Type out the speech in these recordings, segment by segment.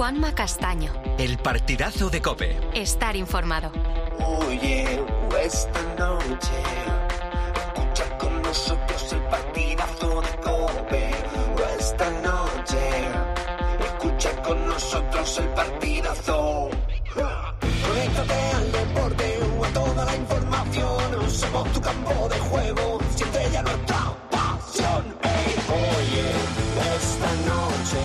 Juanma Castaño. El partidazo de COPE. Estar informado. Oye, esta noche escucha con nosotros el partidazo de COPE. Esta noche escucha con nosotros el partidazo. Conéctate al deporte o a toda la información. Somos tu campo de juego, siempre ya nuestra pasión. Oye, esta noche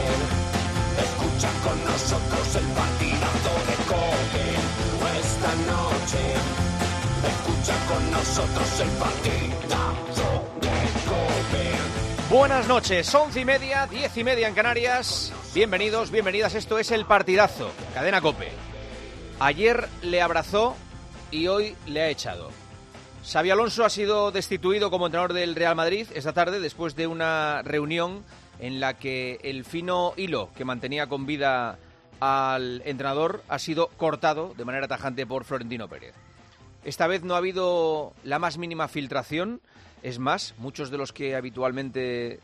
escucha con nosotros el partidazo de COPE. Esta noche escucha con nosotros el partidazo de COPE. Buenas noches, 11:30, 10:30 en Canarias. Bienvenidos, bienvenidas, esto es El Partidazo, Cadena COPE. Ayer le abrazó y hoy le ha echado. Xabi Alonso ha sido destituido como entrenador del Real Madrid esta tarde después de una reunión en la que el fino hilo que mantenía con vida al entrenador ha sido cortado de manera tajante por Florentino Pérez. Esta vez no ha habido la más mínima filtración. Es más, muchos de los que habitualmente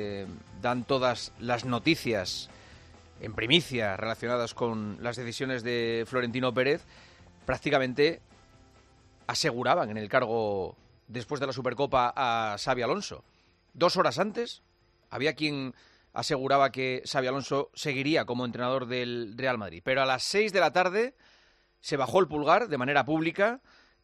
dan todas las noticias en primicia relacionadas con las decisiones de Florentino Pérez prácticamente aseguraban en el cargo después de la Supercopa a Xabi Alonso. 2 horas antes había quien aseguraba que Xabi Alonso seguiría como entrenador del Real Madrid, pero a las 6 de la tarde se bajó el pulgar de manera pública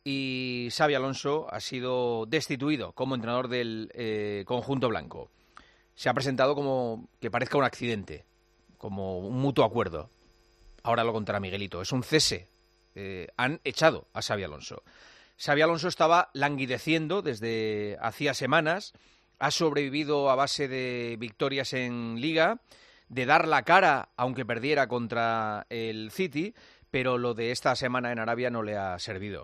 y Xabi Alonso ha sido destituido como entrenador del conjunto blanco. Se ha presentado como que parezca un accidente, como un mutuo acuerdo. Ahora lo contará Miguelito. Es un cese. Han echado a Xabi Alonso. Xabi Alonso estaba languideciendo desde hacía semanas. Ha sobrevivido a base de victorias en Liga, de dar la cara, aunque perdiera contra el City, pero lo de esta semana en Arabia no le ha servido.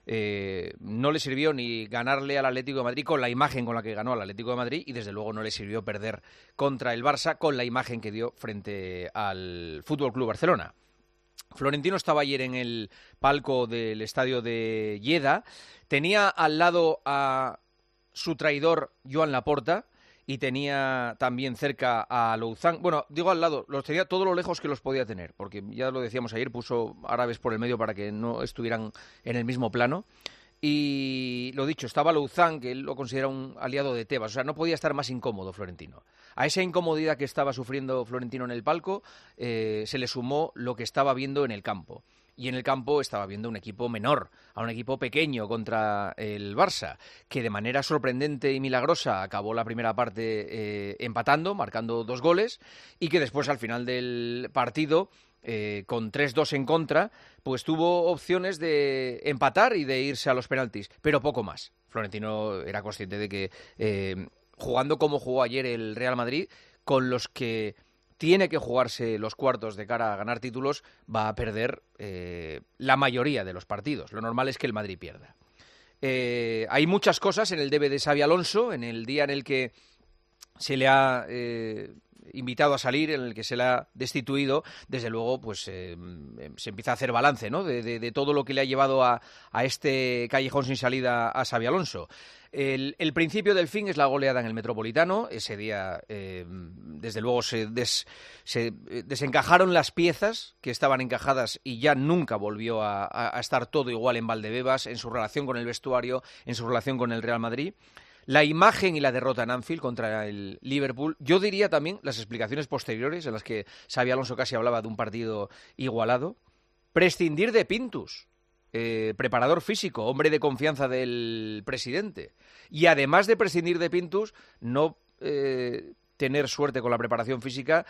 No le sirvió ni ganarle al Atlético de Madrid con la imagen con la que ganó al Atlético de Madrid y desde luego no le sirvió perder contra el Barça con la imagen que dio frente al Fútbol Club Barcelona. Florentino estaba ayer en el palco del estadio de Lleida, tenía al lado a su traidor Joan Laporta y tenía también cerca a Louzán. Bueno, digo al lado, los tenía todo lo lejos que los podía tener, porque ya lo decíamos ayer, puso árabes por el medio para que no estuvieran en el mismo plano. Y lo dicho, estaba Louzán, que él lo considera un aliado de Tebas, o sea, no podía estar más incómodo Florentino. A esa incomodidad que estaba sufriendo Florentino en el palco se le sumó lo que estaba viendo en el campo. Y en el campo estaba viendo un equipo menor, a un equipo pequeño contra el Barça, que de manera sorprendente y milagrosa acabó la primera parte empatando, marcando 2 goles, y que después al final del partido, con 3-2 en contra, pues tuvo opciones de empatar y de irse a los penaltis, pero poco más. Florentino era consciente de que jugando como jugó ayer el Real Madrid, con los que tiene que jugarse los cuartos de cara a ganar títulos, va a perder la mayoría de los partidos. Lo normal es que el Madrid pierda. Hay muchas cosas en el debe de Xabi Alonso, en el día en el que se le ha invitado a salir, en el que se le ha destituido. Desde luego, pues se empieza a hacer balance, ¿no?, de todo lo que le ha llevado a este callejón sin salida a Xabi Alonso. El principio del fin es la goleada en el Metropolitano. Ese día, desde luego, se desencajaron las piezas que estaban encajadas y ya nunca volvió a estar todo igual en Valdebebas, en su relación con el vestuario, en su relación con el Real Madrid. La imagen y la derrota en Anfield contra el Liverpool. Yo diría también las explicaciones posteriores en las que Xabi Alonso casi hablaba de un partido igualado. Prescindir de Pintus. Preparador físico, hombre de confianza del presidente. Y además de prescindir de Pintus, no tener suerte con la preparación física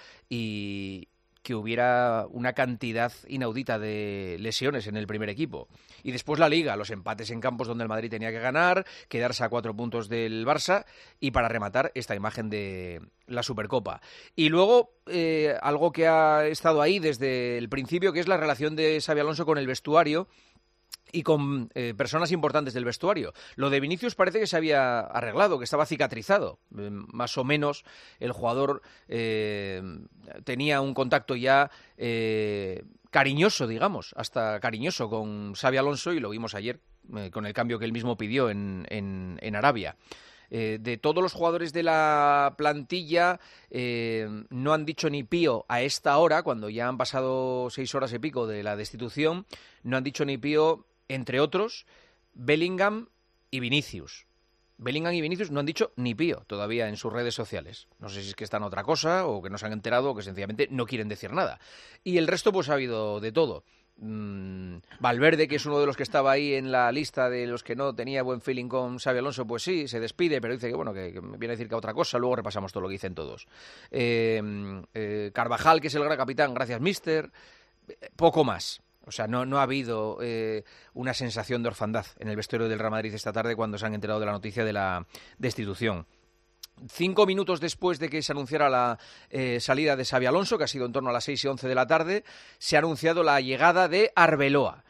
y que hubiera una cantidad inaudita de lesiones en el primer equipo. Y después la Liga, los empates en campos donde el Madrid tenía que ganar, quedarse a 4 puntos del Barça y para rematar esta imagen de la Supercopa. Y luego algo que ha estado ahí desde el principio, que es la relación de Xabi Alonso con el vestuario y con personas importantes del vestuario. Lo de Vinicius parece que se había arreglado, que estaba cicatrizado. Más o menos el jugador tenía un contacto ya cariñoso, digamos, hasta cariñoso con Xabi Alonso, y lo vimos ayer con el cambio que él mismo pidió en Arabia. De todos los jugadores de la plantilla, no han dicho ni pío a esta hora, cuando ya han pasado 6 horas y pico de la destitución, no han dicho ni pío, entre otros, Bellingham y Vinicius. Bellingham y Vinicius no han dicho ni pío todavía en sus redes sociales. No sé si es que están a otra cosa o que no se han enterado o que sencillamente no quieren decir nada. Y el resto pues ha habido de todo. Valverde, que es uno de los que estaba ahí en la lista de los que no tenía buen feeling con Xabi Alonso, pues sí, se despide, pero dice que bueno, que viene a decir que a otra cosa. Luego repasamos todo lo que dicen todos. Carvajal, que es el gran capitán, gracias mister. Poco más. O sea, no ha habido una sensación de orfandad en el vestuario del Real Madrid esta tarde cuando se han enterado de la noticia de la destitución. 5 minutos después de que se anunciara la salida de Xabi Alonso, que ha sido en torno a las 6:11 de la tarde, se ha anunciado la llegada de Arbeloa.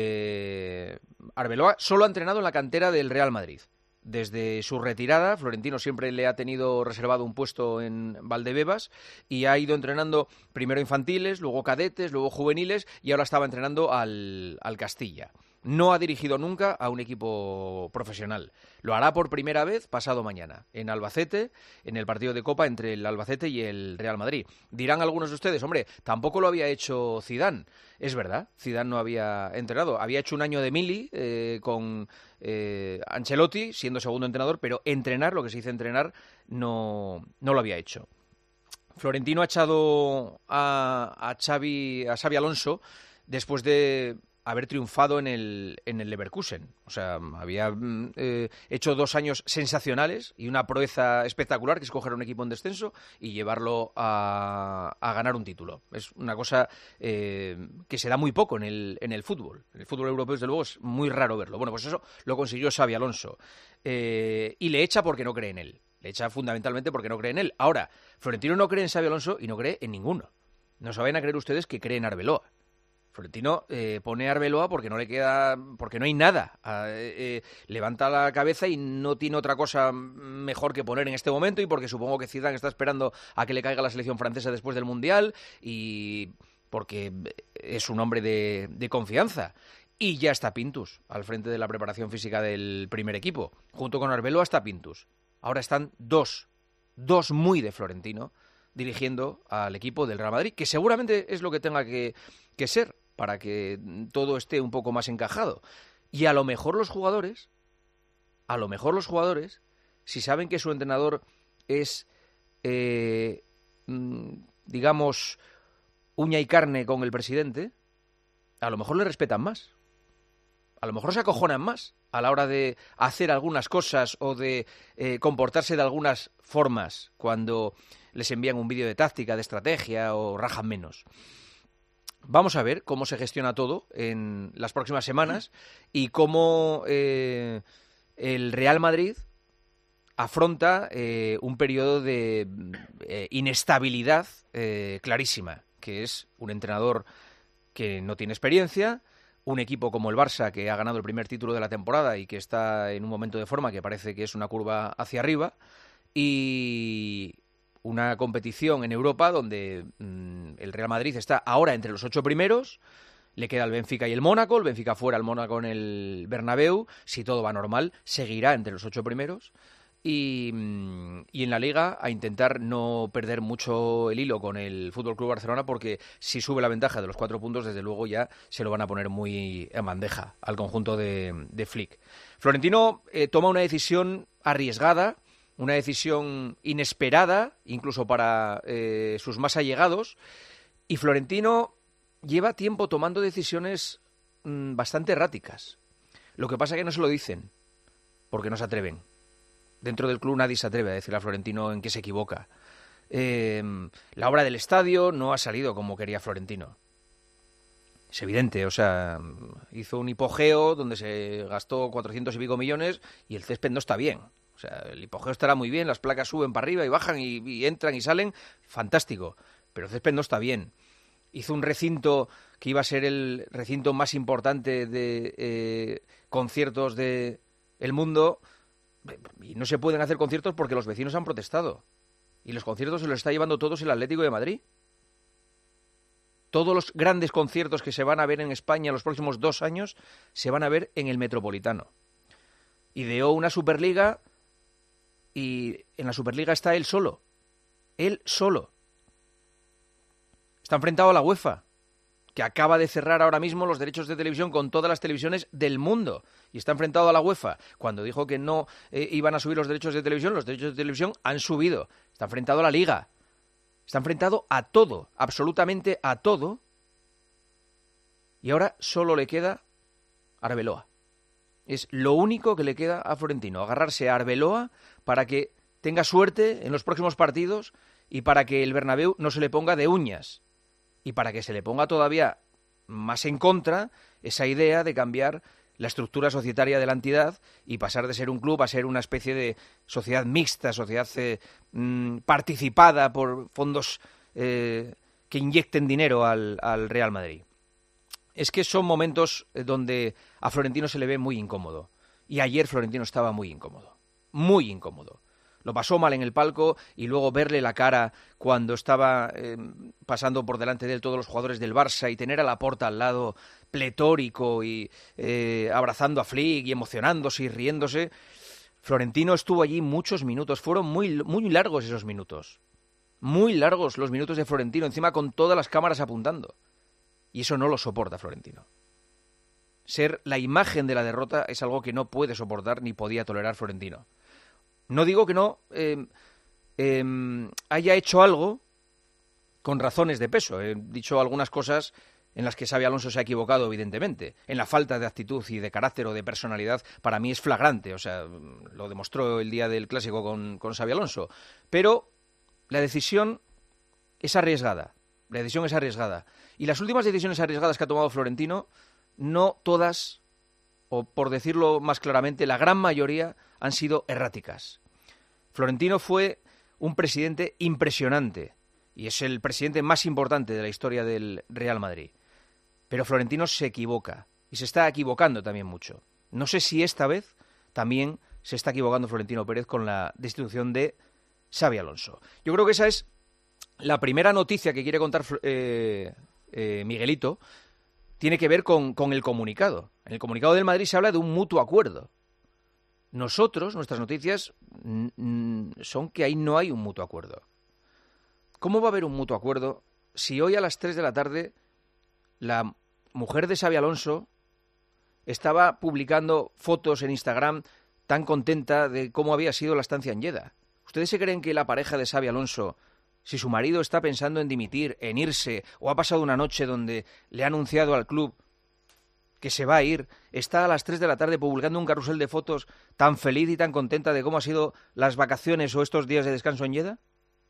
Arbeloa solo ha entrenado en la cantera del Real Madrid. Desde su retirada, Florentino siempre le ha tenido reservado un puesto en Valdebebas y ha ido entrenando primero infantiles, luego cadetes, luego juveniles y ahora estaba entrenando al Castilla. No ha dirigido nunca a un equipo profesional. Lo hará por primera vez pasado mañana, en Albacete, en el partido de Copa entre el Albacete y el Real Madrid. Dirán algunos de ustedes, hombre, tampoco lo había hecho Zidane. Es verdad, Zidane no había entrenado. Había hecho un año de mili con Ancelotti, siendo segundo entrenador, pero entrenar, lo que se dice entrenar, no lo había hecho. Florentino ha echado a Xabi Alonso después de haber triunfado en el Leverkusen. O sea, había hecho 2 años sensacionales y una proeza espectacular, que es coger un equipo en descenso y llevarlo a ganar un título. Es una cosa que se da muy poco en el fútbol. En el fútbol europeo, desde luego, es muy raro verlo. Bueno, pues eso lo consiguió Xabi Alonso. Y le echa porque no cree en él. Le echa fundamentalmente porque no cree en él. Ahora, Florentino no cree en Xabi Alonso y no cree en ninguno. No se vayan a creer ustedes que cree en Arbeloa. Florentino pone a Arbeloa porque no le queda, porque no hay nada. Levanta la cabeza y no tiene otra cosa mejor que poner en este momento, y porque supongo que Zidane está esperando a que le caiga la selección francesa después del Mundial, y porque es un hombre de confianza. Y ya está Pintus al frente de la preparación física del primer equipo. Junto con Arbeloa está Pintus. Ahora están dos muy de Florentino dirigiendo al equipo del Real Madrid, que seguramente es lo que tenga que ser para que todo esté un poco más encajado. Y a lo mejor los jugadores, si saben que su entrenador es, digamos, uña y carne con el presidente, a lo mejor le respetan más. A lo mejor se acojonan más a la hora de hacer algunas cosas o de comportarse de algunas formas cuando les envían un vídeo de táctica, de estrategia, o rajan menos. Vamos a ver cómo se gestiona todo en las próximas semanas y cómo el Real Madrid afronta un periodo de inestabilidad clarísima, que es un entrenador que no tiene experiencia, un equipo como el Barça, que ha ganado el primer título de la temporada y que está en un momento de forma que parece que es una curva hacia arriba, y una competición en Europa donde el Real Madrid está ahora entre los 8 primeros, le queda el Benfica y el Mónaco, el Benfica fuera, el Mónaco en el Bernabéu, si todo va normal, seguirá entre los 8 primeros, y en la Liga a intentar no perder mucho el hilo con el FC Barcelona, porque si sube la ventaja de los 4 puntos, desde luego ya se lo van a poner muy en bandeja al conjunto de Flick. Florentino toma una decisión arriesgada, una decisión inesperada, incluso para sus más allegados, y Florentino lleva tiempo tomando decisiones bastante erráticas. Lo que pasa es que no se lo dicen, porque no se atreven. Dentro del club nadie se atreve a decirle a Florentino en qué se equivoca. La obra del estadio no ha salido como quería Florentino. Es evidente, o sea, hizo un hipogeo donde se gastó 400 y pico millones y el césped no está bien. O sea, el hipogeo estará muy bien, las placas suben para arriba y bajan y entran y salen, fantástico, pero el césped no está bien. Hizo un recinto que iba a ser el recinto más importante de conciertos del mundo, y no se pueden hacer conciertos porque los vecinos han protestado. Y los conciertos se los está llevando todos el Atlético de Madrid. Todos los grandes conciertos que se van a ver en España los próximos 2 años se van a ver en el Metropolitano. Ideó una Superliga y en la Superliga está él solo. Él solo. Está enfrentado a la UEFA, que acaba de cerrar ahora mismo los derechos de televisión con todas las televisiones del mundo. Y está enfrentado a la UEFA. Cuando dijo que no iban a subir los derechos de televisión han subido. Está enfrentado a la Liga. Está enfrentado a todo, absolutamente a todo. Y ahora solo le queda Arbeloa. Es lo único que le queda a Florentino, agarrarse a Arbeloa para que tenga suerte en los próximos partidos y para que el Bernabéu no se le ponga de uñas y para que se le ponga todavía más en contra esa idea de cambiar la estructura societaria de la entidad y pasar de ser un club a ser una especie de sociedad mixta, sociedad participada por fondos que inyecten dinero al Real Madrid. Es que son momentos donde a Florentino se le ve muy incómodo. Y ayer Florentino estaba muy incómodo. Muy incómodo. Lo pasó mal en el palco y luego verle la cara cuando estaba pasando por delante de él todos los jugadores del Barça y tener a Laporta al lado pletórico y abrazando a Flick y emocionándose y riéndose. Florentino estuvo allí muchos minutos. Fueron muy, muy largos esos minutos. Muy largos los minutos de Florentino, encima con todas las cámaras apuntando. Y eso no lo soporta Florentino. Ser la imagen de la derrota es algo que no puede soportar ni podía tolerar Florentino. No digo que no haya hecho algo con razones de peso. He dicho algunas cosas en las que Xabi Alonso se ha equivocado, evidentemente. En la falta de actitud y de carácter o de personalidad, para mí es flagrante. O sea, lo demostró el día del Clásico con Xabi Alonso. Pero la decisión es arriesgada. La decisión es arriesgada. Y las últimas decisiones arriesgadas que ha tomado Florentino, no todas, o por decirlo más claramente, la gran mayoría han sido erráticas. Florentino fue un presidente impresionante y es el presidente más importante de la historia del Real Madrid. Pero Florentino se equivoca y se está equivocando también mucho. No sé si esta vez también se está equivocando Florentino Pérez con la destitución de Xabi Alonso. Yo creo que esa es la primera noticia que quiere contar Miguelito. Tiene que ver con el comunicado. En el comunicado del Madrid se habla de un mutuo acuerdo. Nosotros, nuestras noticias, son que ahí no hay un mutuo acuerdo. ¿Cómo va a haber un mutuo acuerdo si hoy a las 3 de la tarde la mujer de Xabi Alonso estaba publicando fotos en Instagram tan contenta de cómo había sido la estancia en Jeddah? ¿Ustedes se creen que la pareja de Xabi Alonso, si su marido está pensando en dimitir, en irse, o ha pasado una noche donde le ha anunciado al club que se va a ir, está a las 3 de la tarde publicando un carrusel de fotos tan feliz y tan contenta de cómo han sido las vacaciones o estos días de descanso en Jeddah?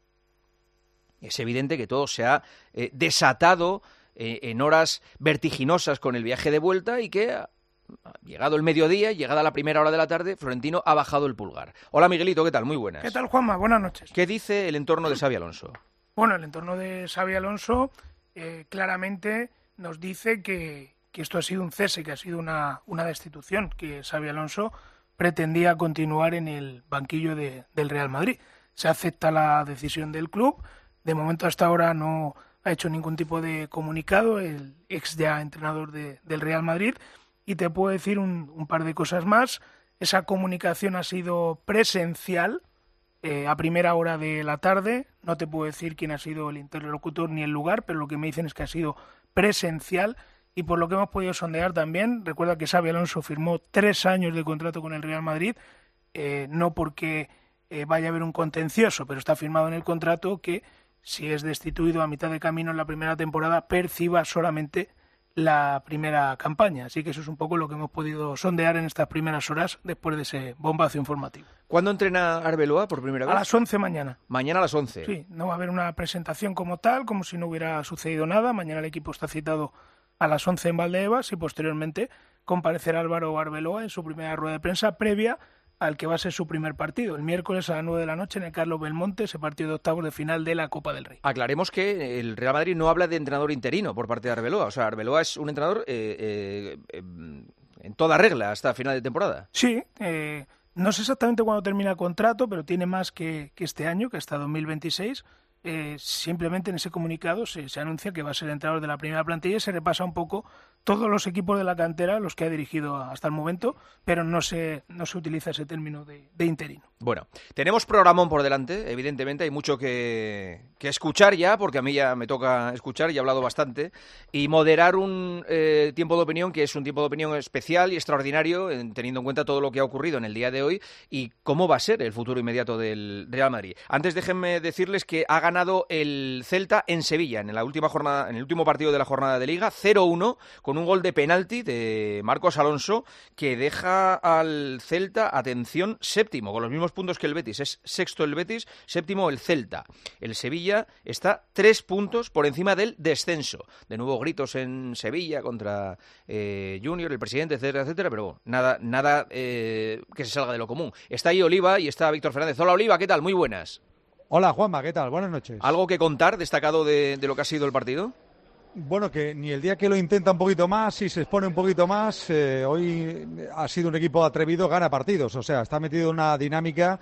Es evidente que todo se ha desatado en horas vertiginosas con el viaje de vuelta y que, llegado el mediodía, llegada la primera hora de la tarde, Florentino ha bajado el pulgar. Hola Miguelito, ¿qué tal? Muy buenas. ¿Qué tal, Juanma? Buenas noches. ¿Qué dice el entorno de Xabi Alonso? Bueno, el entorno de Xabi Alonso claramente nos dice que esto ha sido un cese, que ha sido una destitución, que Xabi Alonso pretendía continuar en el banquillo del Real Madrid. Se acepta la decisión del club. De momento hasta ahora no ha hecho ningún tipo de comunicado el ex ya entrenador del Real Madrid. Y te puedo decir un par de cosas más. Esa comunicación ha sido presencial a primera hora de la tarde. No te puedo decir quién ha sido el interlocutor ni el lugar, pero lo que me dicen es que ha sido presencial. Y por lo que hemos podido sondear también, recuerda que Xabi Alonso firmó 3 años de contrato con el Real Madrid, no porque vaya a haber un contencioso, pero está firmado en el contrato que si es destituido a mitad de camino en la primera temporada, perciba solamente la primera campaña. Así que eso es un poco lo que hemos podido sondear en estas primeras horas después de ese bombazo informativo. ¿Cuándo entrena Arbeloa por primera vez? A las 11 mañana. Mañana a las 11. Sí, no va a haber una presentación como tal, como si no hubiera sucedido nada. Mañana el equipo está citado a las 11 en Valdebebas y posteriormente comparecerá Álvaro Arbeloa en su primera rueda de prensa previa al que va a ser su primer partido, el miércoles a las 9 de la noche en el Carlos Belmonte, ese partido de octavos de final de la Copa del Rey. Aclaremos que el Real Madrid no habla de entrenador interino por parte de Arbeloa, o sea, Arbeloa es un entrenador en toda regla hasta final de temporada. Sí, no sé exactamente cuándo termina el contrato, pero tiene más que este año, que hasta 2026. Simplemente en ese comunicado se anuncia que va a ser el entrenador de la primera plantilla y se repasa un poco todos los equipos de la cantera, los que ha dirigido hasta el momento, pero no se utiliza ese término de interino. Bueno, tenemos programón por delante, evidentemente, hay mucho que escuchar ya, porque a mí ya me toca escuchar y he hablado bastante, y moderar un tiempo de opinión que es un tiempo de opinión especial y extraordinario, teniendo en cuenta todo lo que ha ocurrido en el día de hoy y cómo va a ser el futuro inmediato del Real Madrid. Antes déjenme decirles que ha ganado el Celta en Sevilla, en la última jornada, en el último partido de la jornada de Liga, 0-1, con un gol de penalti de Marcos Alonso, que deja al Celta, atención, séptimo, con los mismos puntos que el Betis. Es sexto el Betis, séptimo el Celta. El Sevilla está 3 puntos por encima del descenso. De nuevo gritos en Sevilla contra Junior, el presidente, etcétera, etcétera, pero bueno, nada que se salga de lo común. Está ahí Oliva y está Víctor Fernández. Hola Oliva, ¿qué tal? Muy buenas. Hola Juanma, ¿qué tal? Buenas noches. ¿Algo que contar destacado de lo que ha sido el partido? Bueno, que ni el día que lo intenta un poquito más y se expone un poquito más, hoy ha sido un equipo atrevido, gana partidos, o sea, está metido en una dinámica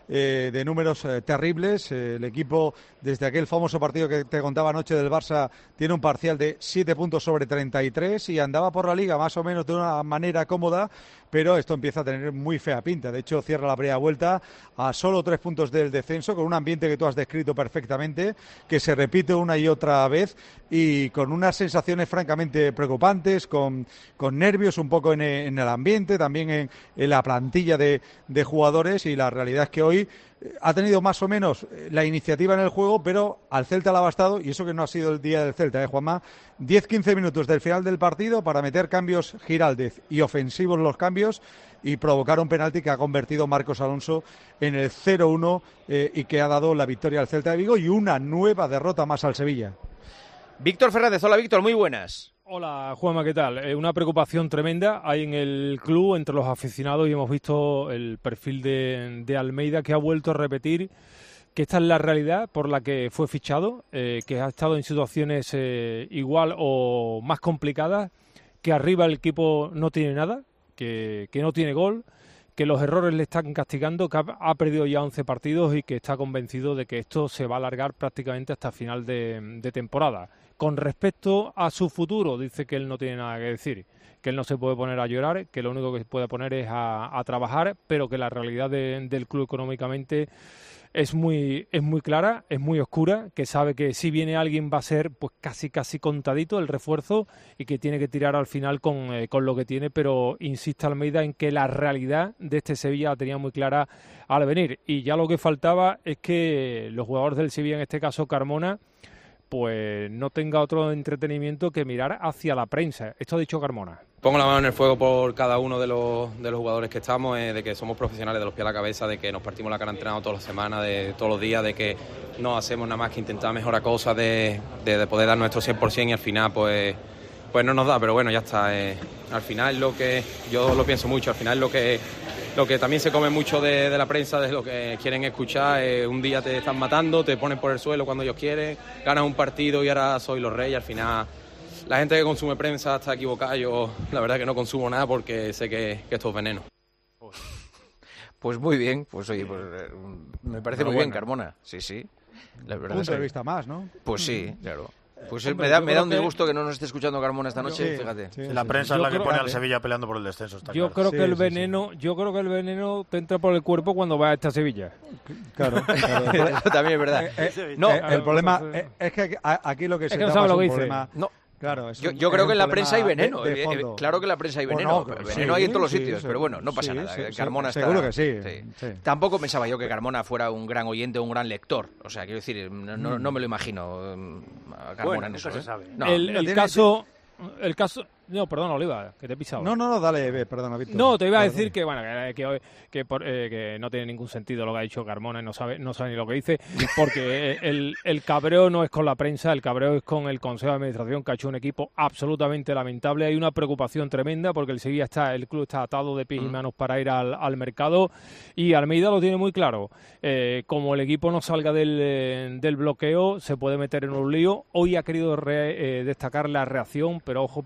de números terribles. El equipo, desde aquel famoso partido que te contaba anoche del Barça, tiene un parcial de 7 puntos sobre 33 y andaba por la Liga más o menos de una manera cómoda, pero esto empieza a tener muy fea pinta. De hecho, cierra la primera vuelta a solo 3 puntos del descenso, con un ambiente que tú has descrito perfectamente, que se repite una y otra vez y con unas sensaciones francamente preocupantes, con nervios un poco en el ambiente, también en la plantilla de jugadores, y la realidad es que hoy ha tenido más o menos la iniciativa en el juego, pero al Celta le ha bastado, y eso que no ha sido el día del Celta, Juanma, 10-15 minutos del final del partido para meter cambios Giraldez y ofensivos los cambios y provocar un penalti que ha convertido Marcos Alonso en el 0-1 y que ha dado la victoria al Celta de Vigo y una nueva derrota más al Sevilla. Víctor Fernández, hola Víctor, muy buenas. Hola Juanma, ¿qué tal? Una preocupación tremenda hay en el club entre los aficionados y hemos visto el perfil de Almeida, que ha vuelto a repetir que esta es la realidad por la que fue fichado, que ha estado en situaciones igual o más complicadas, que arriba el equipo no tiene nada, que no tiene gol, que los errores le están castigando, que ha perdido ya 11 partidos y que está convencido de que esto se va a alargar prácticamente hasta final de temporada. Con respecto a su futuro, dice que él no tiene nada que decir, que él no se puede poner a llorar, que lo único que se puede poner es a trabajar, pero que la realidad del club económicamente es muy clara, es muy oscura, que sabe que si viene alguien va a ser pues casi contadito el refuerzo y que tiene que tirar al final con lo que tiene, pero insiste Almeida en que la realidad de este Sevilla la tenía muy clara al venir, y ya lo que faltaba es que los jugadores del Sevilla, en este caso Carmona, pues no tenga otro entretenimiento que mirar hacia la prensa. Esto ha dicho Carmona. Pongo la mano en el fuego por cada uno de los jugadores que estamos, de que somos profesionales de los pies a la cabeza, de que nos partimos la cara entrenando todas las semanas, de todos los días, de que no hacemos nada más que intentar mejorar cosas, de poder dar nuestro 100% y al final pues no nos da, pero bueno, ya está. Al final lo que yo lo pienso mucho, al final lo que también se come mucho de la prensa, de lo que quieren escuchar, un día te están matando, te ponen por el suelo cuando ellos quieren, ganas un partido y ahora soy los reyes. Al final la gente que consume prensa está equivocada. Yo la verdad que no consumo nada porque sé que esto es veneno. Pues muy bien, pues oye, pues, me parece muy bien, Carmona. Sí, la verdad. Punto de vista más, ¿no? Pues sí, claro. Pues hombre, me da un disgusto que no nos esté escuchando Carmona esta noche, fíjate. Sí, la prensa es la que pone al Sevilla peleando por el descenso. Yo creo que el veneno te entra por el cuerpo cuando vas a esta Sevilla. Claro. Eso también es verdad. El problema es que aquí lo que se llama es un problema. No. Claro, yo creo que en la prensa hay veneno. De claro que en la prensa hay veneno. Veneno hay en todos los sitios, pero bueno, no pasa nada. Carmona está... Seguro que sí. Tampoco pensaba yo que Carmona fuera un gran oyente o un gran lector. O sea, quiero decir, no me lo imagino a Carmona en eso. Se sabe. No, el caso... No, perdona, Oliva, que te he pisado. No, dale, perdona, Víctor. No, te iba a decir que bueno, que no tiene ningún sentido lo que ha dicho Carmona y no sabe ni lo que dice, porque el cabreo no es con la prensa, el cabreo es con el Consejo de Administración, que ha hecho un equipo absolutamente lamentable. Hay una preocupación tremenda porque el club está atado de pies y manos para ir al mercado, y Almeida lo tiene muy claro. Como el equipo no salga del bloqueo, se puede meter en un lío. Hoy ha querido destacar la reacción, pero ojo, porque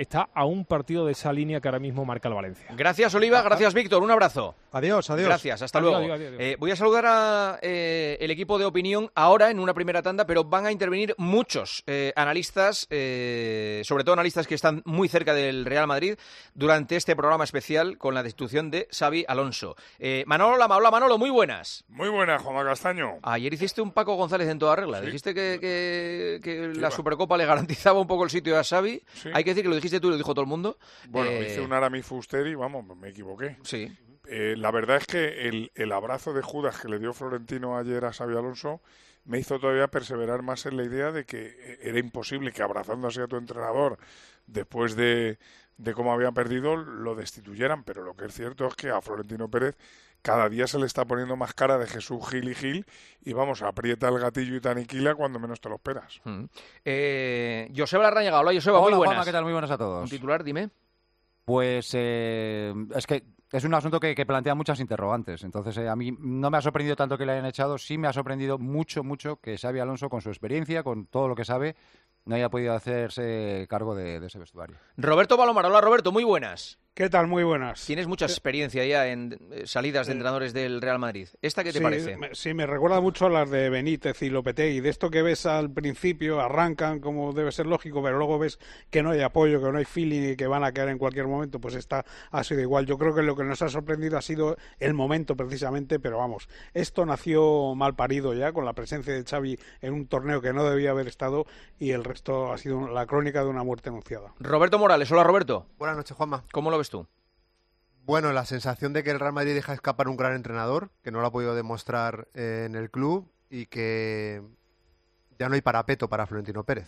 está a un partido de esa línea que ahora mismo marca el Valencia. Gracias, Oliva. Gracias, Víctor. Un abrazo. Adiós. Gracias, hasta luego. Adiós. Voy a saludar a el equipo de opinión ahora en una primera tanda, pero van a intervenir muchos analistas, sobre todo analistas que están muy cerca del Real Madrid, durante este programa especial con la destitución de Xabi Alonso. Manolo Lama, hola Manolo, muy buenas. Muy buenas, Juanma Castaño. Ayer hiciste un Paco González en toda regla. Sí. Dijiste que la Supercopa le garantizaba un poco el sitio a Xavi. Sí. Hay que decir que lo dijiste tú y lo dijo todo el mundo. Bueno, hice un Aramis Fusteri, vamos, me equivoqué. Sí. La verdad es que el abrazo de Judas que le dio Florentino ayer a Xabi Alonso me hizo todavía perseverar más en la idea de que era imposible que abrazando así a tu entrenador después de cómo había perdido lo destituyeran, pero lo que es cierto es que a Florentino Pérez cada día se le está poniendo más cara de Jesús Gil y Gil y vamos, aprieta el gatillo y te aniquila cuando menos te lo esperas. Joseba Larrañaga, hola Joseba, muy buenas. Juanma, ¿qué tal? Muy buenas a todos. Un titular, dime. Pues es que es un asunto que plantea muchas interrogantes. Entonces, a mí no me ha sorprendido tanto que le hayan echado, sí me ha sorprendido mucho que Xabi Alonso, con su experiencia, con todo lo que sabe, no haya podido hacerse cargo de ese vestuario. Roberto Palomar, hola Roberto, muy buenas. ¿Qué tal? Muy buenas. Tienes mucha experiencia ya en salidas de entrenadores del Real Madrid. ¿Esta qué te parece? Sí, me recuerda mucho a las de Benítez y Lopetegui. De esto que ves al principio, arrancan como debe ser lógico, pero luego ves que no hay apoyo, que no hay feeling y que van a caer en cualquier momento, pues esta ha sido igual. Yo creo que lo que nos ha sorprendido ha sido el momento precisamente, pero vamos, esto nació mal parido ya, con la presencia de Xavi en un torneo que no debía haber estado y el resto ha sido la crónica de una muerte anunciada. Roberto Morales, hola Roberto. Buenas noches, Juanma. ¿Cómo lo ves tú? Bueno, la sensación de que el Real Madrid deja escapar un gran entrenador, que no lo ha podido demostrar en el club y que ya no hay parapeto para Florentino Pérez.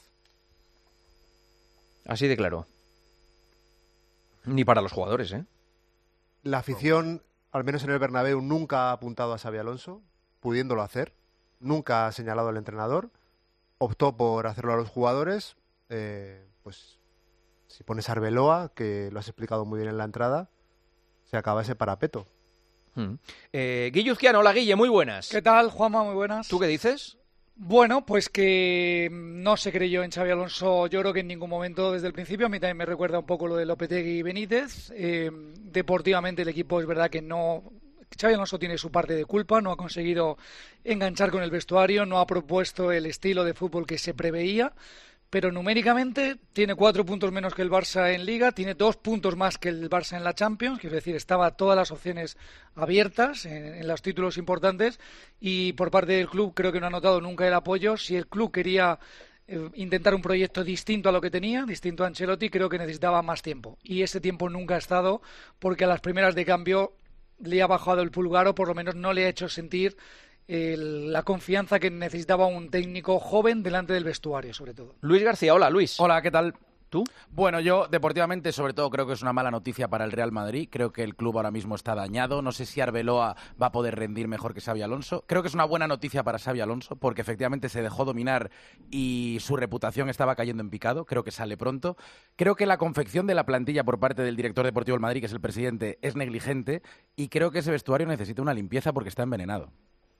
Así de claro. Ni para los jugadores, ¿eh? La afición, al menos en el Bernabéu, nunca ha apuntado a Xabi Alonso, pudiéndolo hacer. Nunca ha señalado al entrenador. Optó por hacerlo a los jugadores. Pues si pones a Arbeloa, que lo has explicado muy bien en la entrada, se acaba ese parapeto. Guille Uzquiano, hola Guille, muy buenas. ¿Qué tal, Juanma? Muy buenas. ¿Tú qué dices? Bueno, pues que no se creyó en Xabi Alonso, yo creo que en ningún momento desde el principio. A mí también me recuerda un poco lo de Lopetegui y Benítez. Deportivamente el equipo es verdad que no... Xabi Alonso tiene su parte de culpa, no ha conseguido enganchar con el vestuario, no ha propuesto el estilo de fútbol que se preveía. Pero numéricamente tiene 4 puntos menos que el Barça en Liga, tiene 2 puntos más que el Barça en la Champions, quiero decir, estaba todas las opciones abiertas en los títulos importantes y por parte del club creo que no ha notado nunca el apoyo. Si el club quería intentar un proyecto distinto a lo que tenía, distinto a Ancelotti, creo que necesitaba más tiempo y ese tiempo nunca ha estado porque a las primeras de cambio le ha bajado el pulgar o por lo menos no le ha hecho sentir la confianza que necesitaba un técnico joven delante del vestuario, sobre todo. Luis García, hola Luis. Hola, ¿qué tal? ¿Tú? Bueno, yo deportivamente sobre todo creo que es una mala noticia para el Real Madrid. Creo que el club ahora mismo está dañado. No sé si Arbeloa va a poder rendir mejor que Xabi Alonso. Creo que es una buena noticia para Xabi Alonso porque efectivamente se dejó dominar y su reputación estaba cayendo en picado. Creo que sale pronto. Creo que la confección de la plantilla por parte del director deportivo del Madrid, que es el presidente, es negligente y creo que ese vestuario necesita una limpieza porque está envenenado.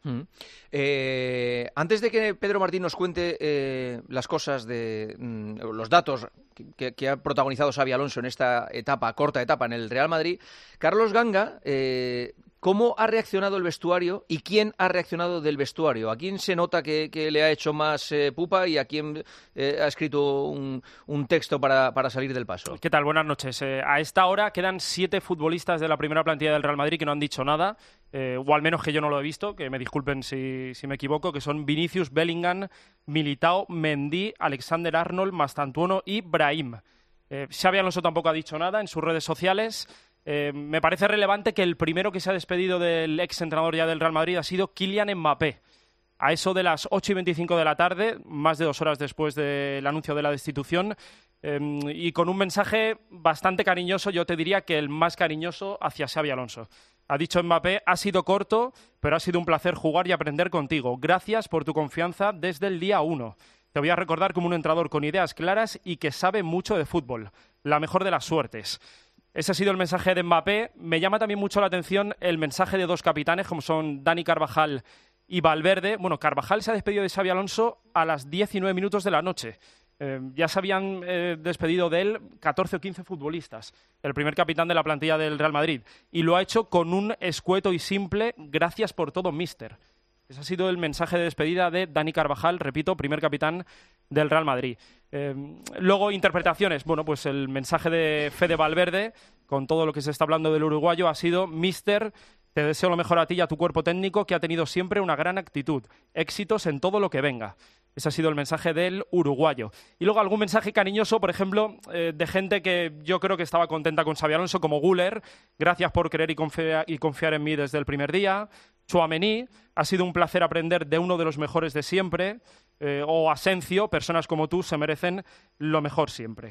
Antes de que Pedro Martín nos cuente las cosas de los datos que ha protagonizado Xabi Alonso en esta corta etapa en el Real Madrid, Carlos Ganga, ¿cómo ha reaccionado el vestuario y quién ha reaccionado del vestuario? ¿A quién se nota que le ha hecho más pupa y a quién ha escrito un texto para salir del paso? ¿Qué tal? Buenas noches. A esta hora quedan 7 futbolistas de la primera plantilla del Real Madrid que no han dicho nada, o al menos que yo no lo he visto, que me disculpen si me equivoco, que son Vinicius, Bellingham, Militao, Mendy, Alexander-Arnold, Mastantuono y Brahim. Xabi Alonso tampoco ha dicho nada en sus redes sociales. Me parece relevante que el primero que se ha despedido del ex entrenador ya del Real Madrid ha sido Kylian Mbappé. A eso de las 8:25 de la tarde, más de 2 horas después del anuncio de la destitución, y con un mensaje bastante cariñoso, yo te diría que el más cariñoso hacia Xabi Alonso. Ha dicho Mbappé, ha sido corto, pero ha sido un placer jugar y aprender contigo. Gracias por tu confianza desde el día 1. Te voy a recordar como un entrenador con ideas claras y que sabe mucho de fútbol. La mejor de las suertes. Ese ha sido el mensaje de Mbappé. Me llama también mucho la atención el mensaje de 2 capitanes, como son Dani Carvajal y Valverde. Bueno, Carvajal se ha despedido de Xabi Alonso a las 19 minutos de la noche. Ya se habían despedido de él 14 o 15 futbolistas, el primer capitán de la plantilla del Real Madrid, y lo ha hecho con un escueto y simple "gracias por todo, mister". Ese ha sido el mensaje de despedida de Dani Carvajal, repito, primer capitán del Real Madrid. Luego, interpretaciones. Bueno, pues el mensaje de Fede Valverde, con todo lo que se está hablando del uruguayo, ha sido: mister, te deseo lo mejor a ti y a tu cuerpo técnico, que ha tenido siempre una gran actitud. Éxitos en todo lo que venga. Ese ha sido el mensaje del uruguayo. Y luego algún mensaje cariñoso, por ejemplo, de gente que yo creo que estaba contenta con Xabi Alonso, como Güler. Gracias por creer y confiar en mí desde el primer día. Tchouaméni, ha sido un placer aprender de uno de los mejores de siempre. O Asencio, personas como tú se merecen lo mejor siempre.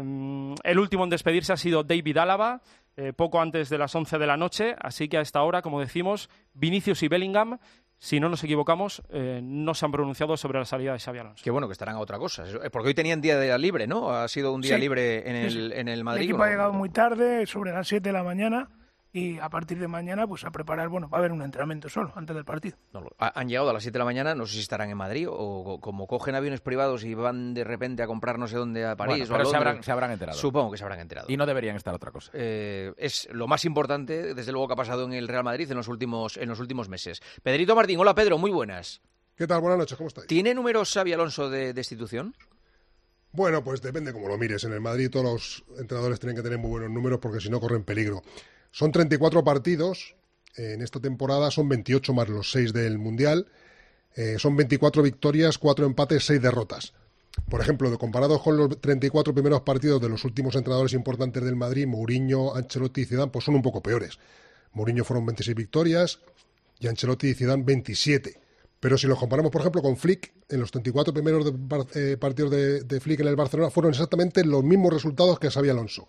El último en despedirse ha sido David Álava, poco antes de las 11 de la noche. Así que a esta hora, como decimos, Vinicius y Bellingham, si no nos equivocamos, no se han pronunciado sobre la salida de Xabi Alonso. Qué bueno, que estarán a otra cosa. Porque hoy tenían día libre, ¿no? Ha sido un día libre en el Madrid. El equipo ha llegado muy tarde, sobre las 7 de la mañana, y a partir de mañana pues a preparar, va a haber un entrenamiento solo antes del partido. No, han llegado a las 7 de la mañana, no sé si estarán en Madrid o como cogen aviones privados y van de repente a comprar no sé dónde a París o a Londres. Pero se habrán enterado. Supongo que se habrán enterado. Y no deberían estar otra cosa. Es lo más importante, desde luego, que ha pasado en el Real Madrid en los últimos meses. Pedrito Martín, hola Pedro, muy buenas. ¿Qué tal? Buenas noches, ¿cómo estáis? ¿Tiene números Xabi Alonso de destitución? Bueno, pues depende cómo lo mires. En el Madrid todos los entrenadores tienen que tener muy buenos números porque si no corren peligro. Son 34 partidos, en esta temporada son 28 más los 6 del Mundial, son 24 victorias, 4 empates, 6 derrotas. Por ejemplo, comparados con los 34 primeros partidos de los últimos entrenadores importantes del Madrid, Mourinho, Ancelotti y Zidane, pues son un poco peores. Mourinho fueron 26 victorias y Ancelotti y Zidane 27. Pero si los comparamos, por ejemplo, con Flick, en los 34 primeros partidos de Flick en el Barcelona fueron exactamente los mismos resultados que Xabi Alonso.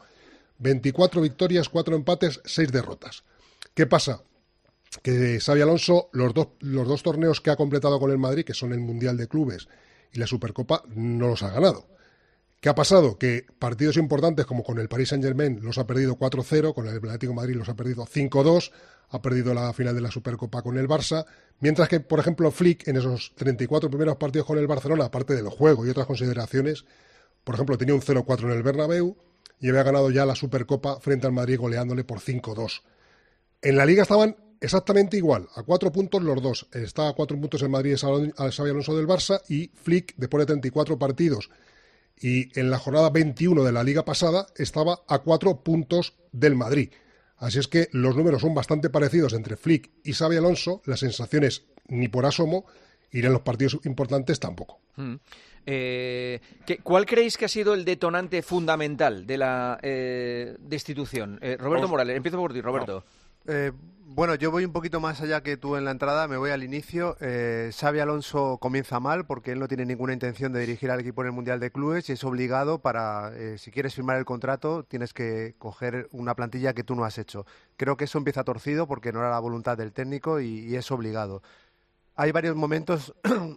24 victorias, 4 empates, 6 derrotas. ¿Qué pasa? Que Xabi Alonso, los dos torneos que ha completado con el Madrid, que son el Mundial de Clubes y la Supercopa, no los ha ganado. ¿Qué ha pasado? Que partidos importantes como con el Paris Saint-Germain los ha perdido 4-0, con el Atlético de Madrid los ha perdido 5-2, ha perdido la final de la Supercopa con el Barça, mientras que, por ejemplo, Flick, en esos 34 primeros partidos con el Barcelona, aparte del juego y otras consideraciones, por ejemplo, tenía un 0-4 en el Bernabéu, y había ganado ya la Supercopa frente al Madrid goleándole por 5-2. En la Liga estaban exactamente igual, a 4 puntos los dos. Está a 4 puntos el Madrid al Xabi Alonso del Barça y Flick, después de 34 partidos y en la jornada 21 de la Liga pasada, estaba a 4 puntos del Madrid. Así es que los números son bastante parecidos entre Flick y Xabi Alonso, las sensaciones ni por asomo, y en los partidos importantes tampoco. ¿Cuál creéis que ha sido el detonante fundamental de la destitución? Roberto Morales, empiezo por ti, Roberto. Bueno, yo voy un poquito más allá que tú en la entrada, me voy al inicio. Xabi Alonso comienza mal porque él no tiene ninguna intención de dirigir al equipo en el Mundial de Clubes y es obligado para, si quieres firmar el contrato, tienes que coger una plantilla que tú no has hecho. Creo que eso empieza torcido porque no era la voluntad del técnico y es obligado. Hay varios momentos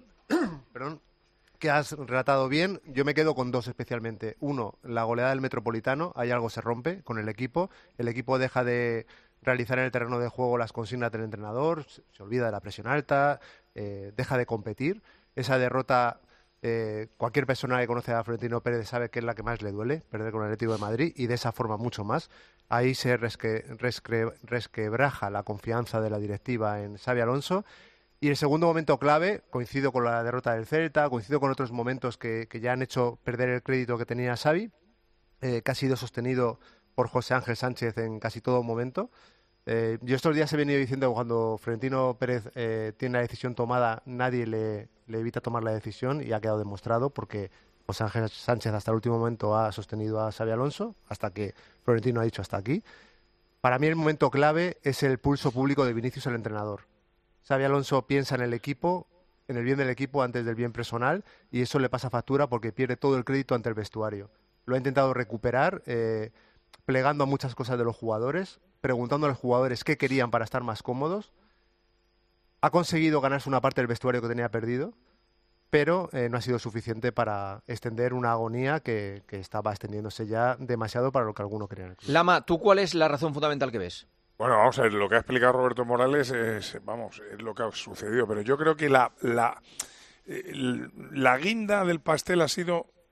que has relatado bien. Yo me quedo con dos especialmente. Uno, la goleada del Metropolitano. Ahí algo se rompe con el equipo. El equipo deja de realizar en el terreno de juego las consignas del entrenador, se olvida de la presión alta, deja de competir. Esa derrota, cualquier persona que conoce a Florentino Pérez sabe que es la que más le duele, perder con el Atlético de Madrid, y de esa forma mucho más. Ahí se resquebraja la confianza de la directiva en Xabi Alonso. Y el segundo momento clave, coincido con la derrota del Celta, coincido con otros momentos que ya han hecho perder el crédito que tenía Xabi, que ha sido sostenido por José Ángel Sánchez en casi todo momento. Yo estos días he venido diciendo que cuando Florentino Pérez tiene la decisión tomada, nadie le evita tomar la decisión, y ha quedado demostrado porque José Ángel Sánchez hasta el último momento ha sostenido a Xabi Alonso, hasta que Florentino ha dicho hasta aquí. Para mí el momento clave es el pulso público de Vinicius, el entrenador. Xabi Alonso piensa en el equipo, en el bien del equipo antes del bien personal, y eso le pasa factura porque pierde todo el crédito ante el vestuario. Lo ha intentado recuperar, plegando a muchas cosas de los jugadores, preguntando a los jugadores qué querían para estar más cómodos. Ha conseguido ganarse una parte del vestuario que tenía perdido, pero no ha sido suficiente para extender una agonía que estaba extendiéndose ya demasiado para lo que algunos querían. Lama, ¿tú cuál es la razón fundamental que ves? Bueno, vamos a ver, lo que ha explicado Roberto Morales es lo que ha sucedido, pero yo creo que la guinda del pastel ha sido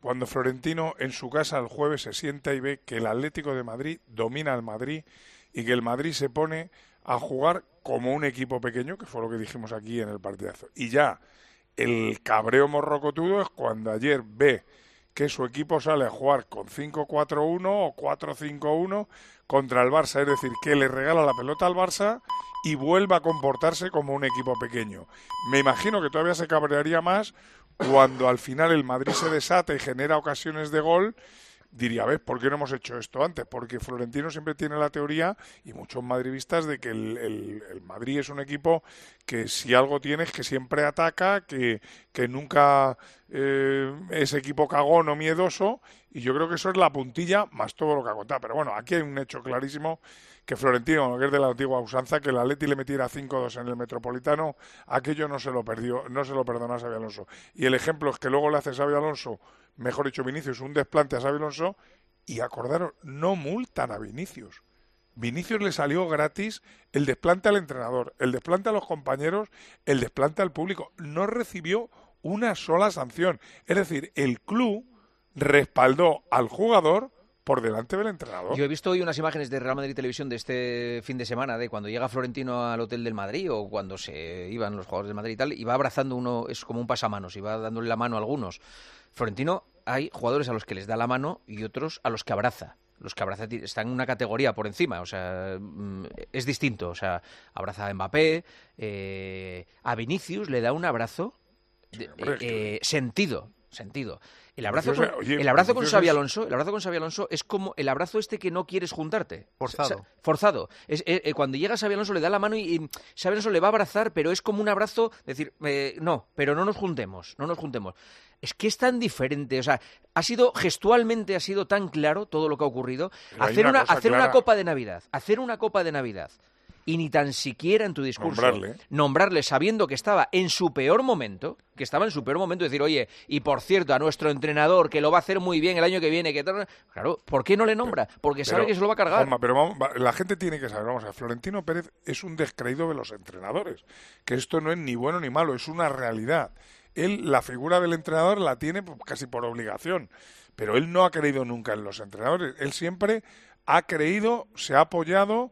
cuando Florentino en su casa el jueves se sienta y ve que el Atlético de Madrid domina al Madrid y que el Madrid se pone a jugar como un equipo pequeño, que fue lo que dijimos aquí en el partidazo. Y ya el cabreo morrocotudo es cuando ayer ve que su equipo sale a jugar con 5-4-1 o 4-5-1 contra el Barça, es decir, que le regala la pelota al Barça y vuelva a comportarse como un equipo pequeño. Me imagino que todavía se cabrearía más cuando al final el Madrid se desata y genera ocasiones de gol. Diría, ¿ves por qué no hemos hecho esto antes? Porque Florentino siempre tiene la teoría, y muchos madridistas, de que el Madrid es un equipo que si algo tiene es que siempre ataca, que nunca es equipo cagón o miedoso, y yo creo que eso es la puntilla más todo lo que ha contado. Pero bueno, aquí hay un hecho clarísimo, que Florentino, que es de la antigua usanza, que el Atleti le metiera 5-2 en el Metropolitano, aquello no se lo perdonó a Xabi Alonso. Y el ejemplo es que luego le hace Xabi Alonso, mejor dicho Vinicius, un desplante a Xabi Alonso, y acordaros, no multan a Vinicius. Vinicius le salió gratis el desplante al entrenador, el desplante a los compañeros, el desplante al público. No recibió una sola sanción. Es decir, el club respaldó al jugador por delante del entrenador. Yo he visto hoy unas imágenes de Real Madrid Televisión de este fin de semana, de cuando llega Florentino al hotel del Madrid o cuando se iban los jugadores del Madrid y tal, y va abrazando uno, es como un pasamanos, y va dándole la mano a algunos. Florentino, hay jugadores a los que les da la mano y otros a los que abraza. Los que abraza están en una categoría por encima, o sea, es distinto. O sea, abraza a Mbappé, a Vinicius le da un abrazo sentido. El abrazo con Xabi Alonso es como el abrazo este que no quieres juntarte. Forzado. Cuando llega Xabi Alonso le da la mano y Xabi Alonso le va a abrazar, pero es como un abrazo, decir, no, pero no nos juntemos. Es que es tan diferente, o sea, gestualmente ha sido tan claro todo lo que ha ocurrido. Hacer una copa de Navidad, y ni tan siquiera en tu discurso nombrarle sabiendo que estaba en su peor momento, decir, oye, y por cierto, a nuestro entrenador, que lo va a hacer muy bien el año que viene, claro, ¿por qué no le nombra? Porque sabe que se lo va a cargar. La gente tiene que saber, Florentino Pérez es un descreído de los entrenadores, que esto no es ni bueno ni malo, es una realidad. Él, la figura del entrenador la tiene casi por obligación, pero él no ha creído nunca en los entrenadores. Él siempre ha creído, se ha apoyado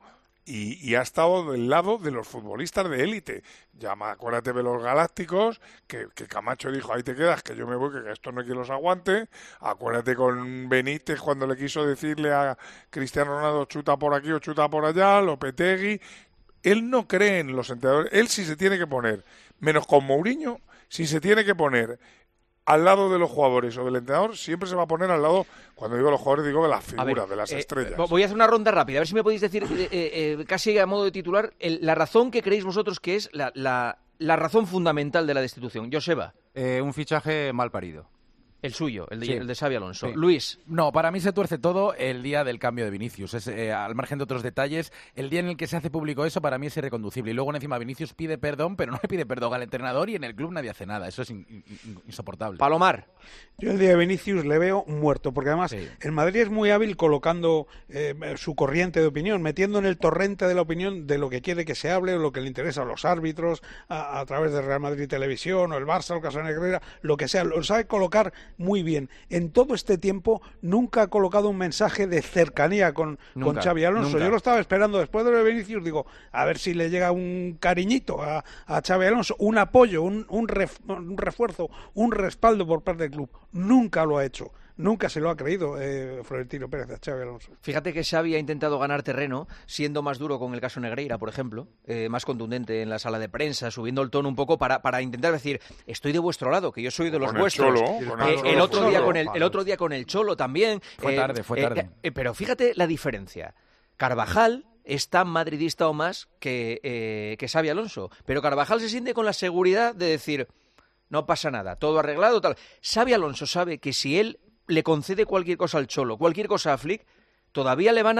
y ha estado del lado de los futbolistas de élite. Acuérdate de los Galácticos, que Camacho dijo, ahí te quedas, que yo me voy, que esto no hay quien los aguante. Acuérdate con Benítez cuando le quiso decirle a Cristiano Ronaldo, chuta por aquí o chuta por allá, Lopetegui. Él no cree en los entrenadores. Él sí se tiene que poner, menos con Mourinho, si se tiene que poner al lado de los jugadores o del entrenador, siempre se va a poner al lado, cuando digo los jugadores, digo de las figuras, de las estrellas. Voy a hacer una ronda rápida, a ver si me podéis decir, casi a modo de titular, la razón que creéis vosotros que es la razón fundamental de la destitución. Joseba. Un fichaje mal parido. El suyo, el de Xabi Alonso. Sí. Luis. No, para mí se tuerce todo el día del cambio de Vinicius. Al margen de otros detalles, el día en el que se hace público eso para mí es irreconducible. Y luego encima Vinicius pide perdón, pero no le pide perdón al entrenador y en el club nadie hace nada. Eso es insoportable. Palomar. Yo el día de Vinicius le veo muerto, porque además el Madrid es muy hábil colocando su corriente de opinión, metiendo en el torrente de la opinión de lo que quiere que se hable, o lo que le interesa a los árbitros, a través de Real Madrid Televisión, o el Barça, o Casa Negrera, lo que sea. Lo sabe colocar muy bien. En todo este tiempo nunca ha colocado un mensaje de cercanía con Xabi Alonso. Yo lo estaba esperando después de lo de Vinicius, digo, a ver si le llega un cariñito a Xabi Alonso, un apoyo, un refuerzo, un respaldo por parte del club. Nunca lo ha hecho. Nunca se lo ha creído Florentino Pérez a Xabi Alonso. Fíjate que Xavi ha intentado ganar terreno, siendo más duro con el caso Negreira, por ejemplo, más contundente en la sala de prensa, subiendo el tono un poco para intentar decir, estoy de vuestro lado, que yo soy de los vuestros. El otro día con el Cholo también. Fue tarde. Pero fíjate la diferencia. Carvajal es tan madridista o más que Xabi Alonso, pero Carvajal se siente con la seguridad de decir, no pasa nada, todo arreglado, tal. Xabi Alonso sabe que si él le concede cualquier cosa al Cholo, cualquier cosa a Flick, todavía le van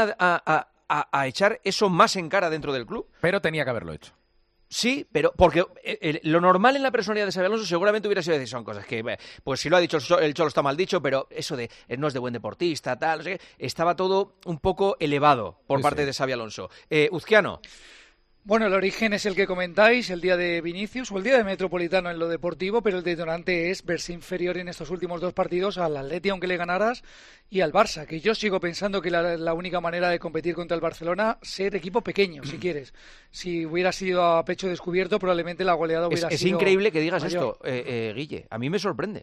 a echar eso más en cara dentro del club. Pero tenía que haberlo hecho. Sí, pero porque lo normal en la personalidad de Xabi Alonso seguramente hubiera sido decir, son cosas que, pues si lo ha dicho el Cholo está mal dicho, pero eso de no es de buen deportista, tal, no sé qué, estaba todo un poco elevado por parte de Xabi Alonso. Uzquiano. Bueno, el origen es el que comentáis, el día de Vinicius o el día de Metropolitano en lo deportivo, pero el detonante es verse inferior en estos últimos 2 partidos al Atleti, aunque le ganaras, y al Barça, que yo sigo pensando que la única manera de competir contra el Barcelona, ser equipo pequeño, si quieres. Si hubiera sido a pecho descubierto, probablemente la goleada hubiera sido Es increíble que digas mayor. esto, Guille. A mí me sorprende.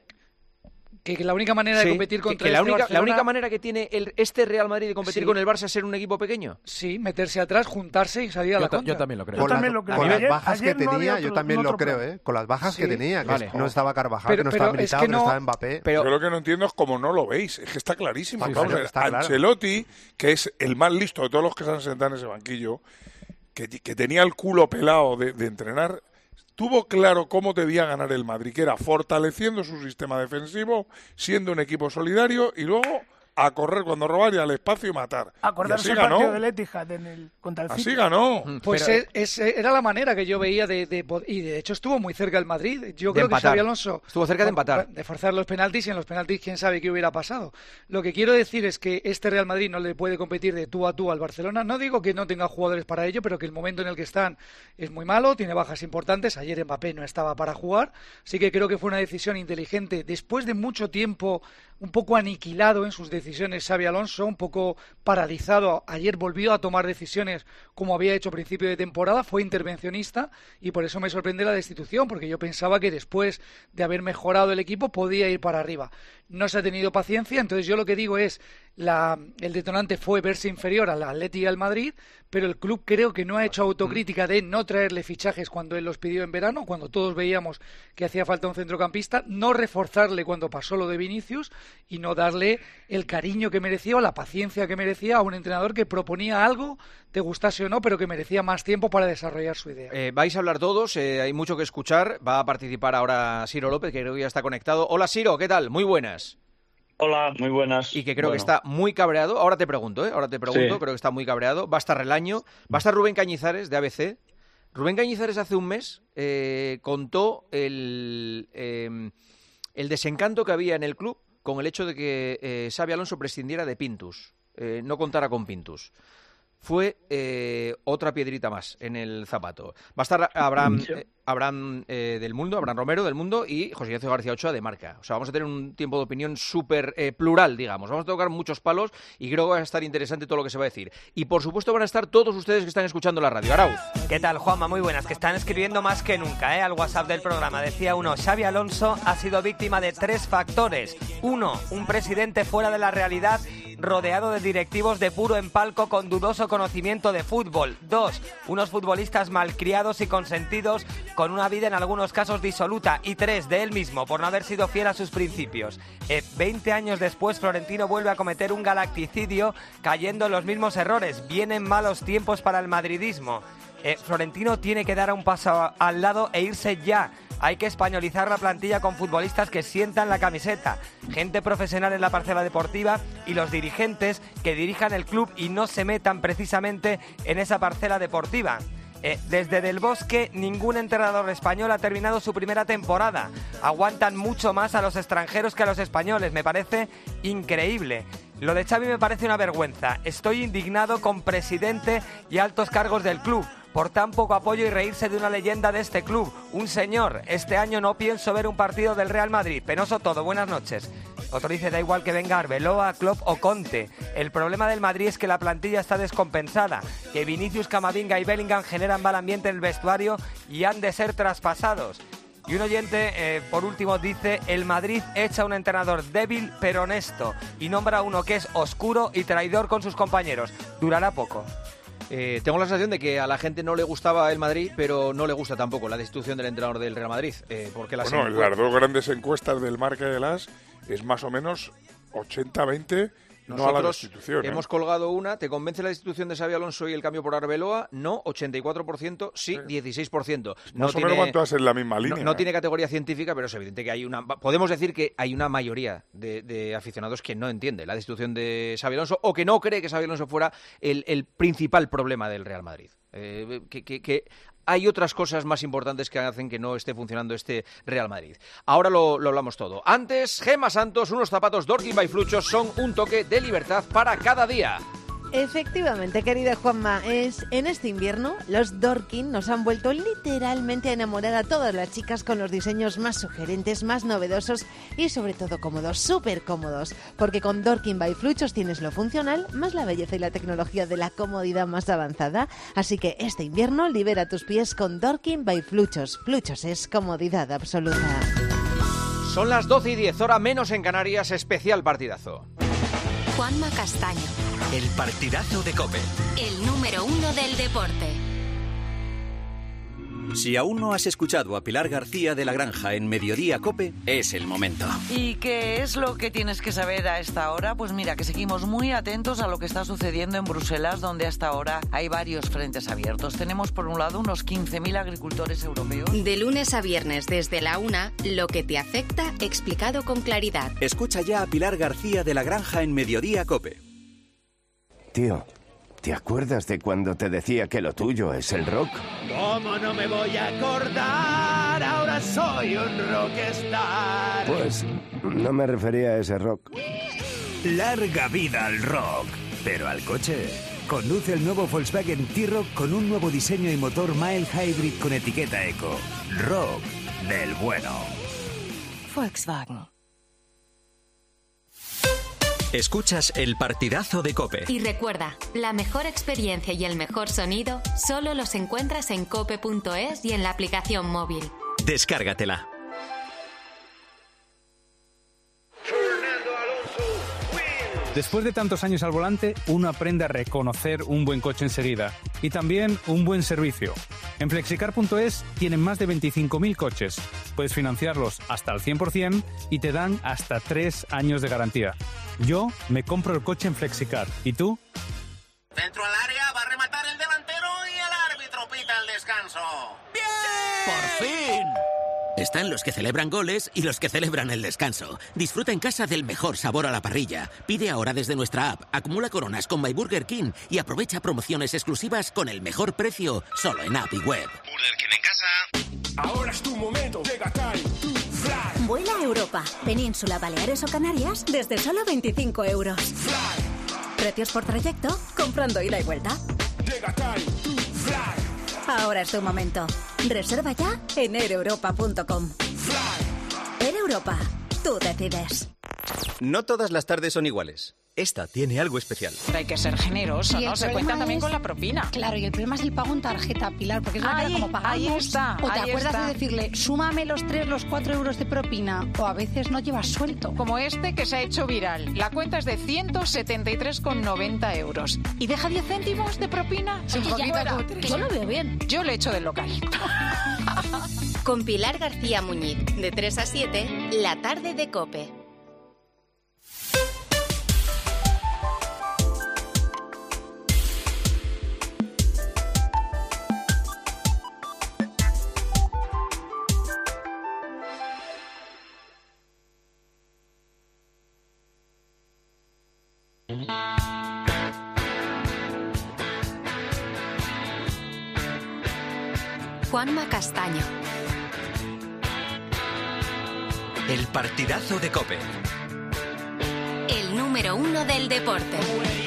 Que la única manera de competir contra la Barcelona... única manera que tiene este Real Madrid de competir con el Barça es ser un equipo pequeño. Sí, meterse atrás, juntarse y salir a la contra. Yo también lo creo. Con las bajas que tenía, yo también lo creo, ¿eh? Con las bajas que tenía, que no estaba Carvajal, que no estaba Militao, que no estaba Mbappé. Yo lo que no entiendo es cómo no lo veis. Es que está clarísimo. Está claro. Ancelotti, que es el más listo de todos los que se han sentado en ese banquillo, que tenía el culo pelado de entrenar, tuvo claro cómo debía ganar el Madrid, que era fortaleciendo su sistema defensivo, siendo un equipo solidario y luego a correr cuando robar y al espacio y matar. Acordarse el partido del Etihad contra el City. Así ganó. Pues era la manera que yo veía y de hecho estuvo muy cerca el Madrid. Yo creo que Xabi Alonso estuvo cerca de empatar, de forzar los penaltis, y en los penaltis quién sabe qué hubiera pasado. Lo que quiero decir es que este Real Madrid no le puede competir de tú a tú al Barcelona. No digo que no tenga jugadores para ello, pero que el momento en el que están es muy malo, tiene bajas importantes. Ayer Mbappé no estaba para jugar, así que creo que fue una decisión inteligente después de mucho tiempo un poco aniquilado en sus decisiones Xabi Alonso, un poco paralizado. Ayer volvió a tomar decisiones como había hecho a principio de temporada, fue intervencionista, y por eso me sorprende la destitución, porque yo pensaba que después de haber mejorado el equipo podía ir para arriba. No se ha tenido paciencia, entonces yo lo que digo es el detonante fue verse inferior al Atleti y al Madrid, pero el club creo que no ha hecho autocrítica de no traerle fichajes cuando él los pidió en verano, cuando todos veíamos que hacía falta un centrocampista, no reforzarle cuando pasó lo de Vinicius y no darle el cariño que merecía o la paciencia que merecía a un entrenador que proponía algo, te gustase o no, pero que merecía más tiempo para desarrollar su idea. Vais a hablar todos, hay mucho que escuchar. Va a participar ahora Siro López, que creo que ya está conectado. Hola Siro, ¿qué tal? Muy buenas. Hola, muy buenas. Y que creo que está muy cabreado. Ahora te pregunto, sí. Creo que está muy cabreado. Va a estar Relaño, va a estar Rubén Cañizares, de ABC. Rubén Cañizares hace un mes contó el desencanto que había en el club con el hecho de que Xabi Alonso prescindiera de Pintus, no contara con Pintus. Fue otra piedrita más en el zapato. Va a estar Abraham del Mundo, Abraham Romero del Mundo y José Ignacio García Ochoa de Marca. O sea, vamos a tener un tiempo de opinión súper plural, digamos. Vamos a tocar muchos palos y creo que va a estar interesante todo lo que se va a decir. Y por supuesto van a estar todos ustedes que están escuchando la radio. Arauz. ¿Qué tal, Juanma? Muy buenas, que están escribiendo más que nunca, al WhatsApp del programa. Decía uno, Xabi Alonso ha sido víctima de 3 factores. 1, un presidente fuera de la realidad, rodeado de directivos de puro empalco con dudoso conocimiento de fútbol. 2, unos futbolistas malcriados y consentidos con una vida en algunos casos disoluta. Y 3, de él mismo, por no haber sido fiel a sus principios. 20 años después, Florentino vuelve a cometer un galacticidio cayendo en los mismos errores. Vienen malos tiempos para el madridismo. Florentino tiene que dar un paso al lado e irse ya. Hay que españolizar la plantilla con futbolistas que sientan la camiseta, gente profesional en la parcela deportiva y los dirigentes que dirijan el club y no se metan precisamente en esa parcela deportiva. Desde Del Bosque, ningún entrenador español ha terminado su primera temporada. Aguantan mucho más a los extranjeros que a los españoles. Me parece increíble. Lo de Xavi me parece una vergüenza. Estoy indignado con presidente y altos cargos del club por tan poco apoyo y reírse de una leyenda de este club. Un señor. Este año no pienso ver un partido del Real Madrid. Penoso todo. Buenas noches. Otro dice, da igual que venga Arbeloa, Klopp o Conte. El problema del Madrid es que la plantilla está descompensada, que Vinicius, Camavinga y Bellingham generan mal ambiente en el vestuario y han de ser traspasados. Y un oyente, por último, dice, el Madrid echa a un entrenador débil pero honesto y nombra a uno que es oscuro y traidor con sus compañeros. Durará poco. Tengo la sensación de que a la gente no le gustaba el Madrid, pero no le gusta tampoco la destitución del entrenador del Real Madrid. Porque las 2 grandes encuestas del Marca y del AS es más o menos 80-20 no a la destitución. Hemos colgado una. ¿Te convence la destitución de Xabi Alonso y el cambio por Arbeloa? No, 84%, sí, 16%. Más o menos cuánto es en la misma línea. No tiene categoría científica, pero es evidente que hay una... Podemos decir que hay una mayoría de aficionados que no entiende la destitución de Xabi Alonso o que no cree que Xabi Alonso fuera el principal problema del Real Madrid. Que hay otras cosas más importantes que hacen que no esté funcionando este Real Madrid. Ahora lo hablamos todo. Antes, Gemma Santos, unos zapatos Dorkin by Fluchos son un toque de libertad para cada día. Efectivamente, querida Juanma, en este invierno los Dorkin nos han vuelto literalmente a enamorar a todas las chicas con los diseños más sugerentes, más novedosos y sobre todo cómodos, súper cómodos. Porque con Dorkin by Fluchos tienes lo funcional, más la belleza y la tecnología de la comodidad más avanzada. Así que este invierno libera tus pies con Dorkin by Fluchos. Fluchos es comodidad absoluta. Son las 12:10, hora menos en Canarias, especial partidazo. Juanma Castaño. El partidazo de COPE. El número 1 del deporte. Si aún no has escuchado a Pilar García de la Granja en Mediodía COPE, es el momento. ¿Y qué es lo que tienes que saber a esta hora? Pues mira, que seguimos muy atentos a lo que está sucediendo en Bruselas, donde hasta ahora hay varios frentes abiertos. Tenemos por un lado unos 15.000 agricultores europeos. De lunes a viernes desde la 1, lo que te afecta explicado con claridad. Escucha ya a Pilar García de la Granja en Mediodía COPE. Tío, ¿te acuerdas de cuando te decía que lo tuyo es el rock? ¿Cómo no me voy a acordar? Ahora soy un rockstar. Pues no me refería a ese rock. Larga vida al rock, pero al coche. Conduce el nuevo Volkswagen T-Roc con un nuevo diseño y motor mild hybrid con etiqueta eco. Rock del bueno. Volkswagen. Escuchas el partidazo de COPE. Y recuerda, la mejor experiencia y el mejor sonido solo los encuentras en cope.es y en la aplicación móvil. Descárgatela. Después de tantos años al volante, uno aprende a reconocer un buen coche enseguida y también un buen servicio. En Flexicar.es tienen más de 25.000 coches. Puedes financiarlos hasta el 100% y te dan hasta 3 años de garantía. Yo me compro el coche en Flexicar. ¿Y tú? Dentro al área va a rematar el delantero y el árbitro pita el descanso. ¡Bien! ¡Por fin! Están los que celebran goles y los que celebran el descanso. Disfruta en casa del mejor sabor a la parrilla. Pide ahora desde nuestra app, acumula coronas con My Burger King y aprovecha promociones exclusivas con el mejor precio solo en app y web. Burger King en casa. Ahora es tu momento. Llega Time to Fly. Vuela a Europa, Península, Baleares o Canarias desde solo 25 euros. Fly. Precios por trayecto, comprando ida y vuelta. Llega Time to Fly. Ahora es tu momento. Reserva ya en aereuropa.com. Air Europa, tú decides. No todas las tardes son iguales. Esta tiene algo especial. Hay que ser generoso, ¿no? Se cuenta también con la propina. Claro, y el problema es el pago en tarjeta, Pilar, porque es la que como pagamos. Ahí está. O te acuerdas de decirle, súmame los 4 euros de propina, o a veces no llevas suelto. Como este que se ha hecho viral. La cuenta es de 173,90 euros. ¿Y deja 10 céntimos de propina? Sí, yo lo veo bien. Yo le echo del local. Con Pilar García Muñiz, de 3 a 7, la tarde de COPE. Juanma Castaño. El partidazo de COPE. El número 1 del deporte.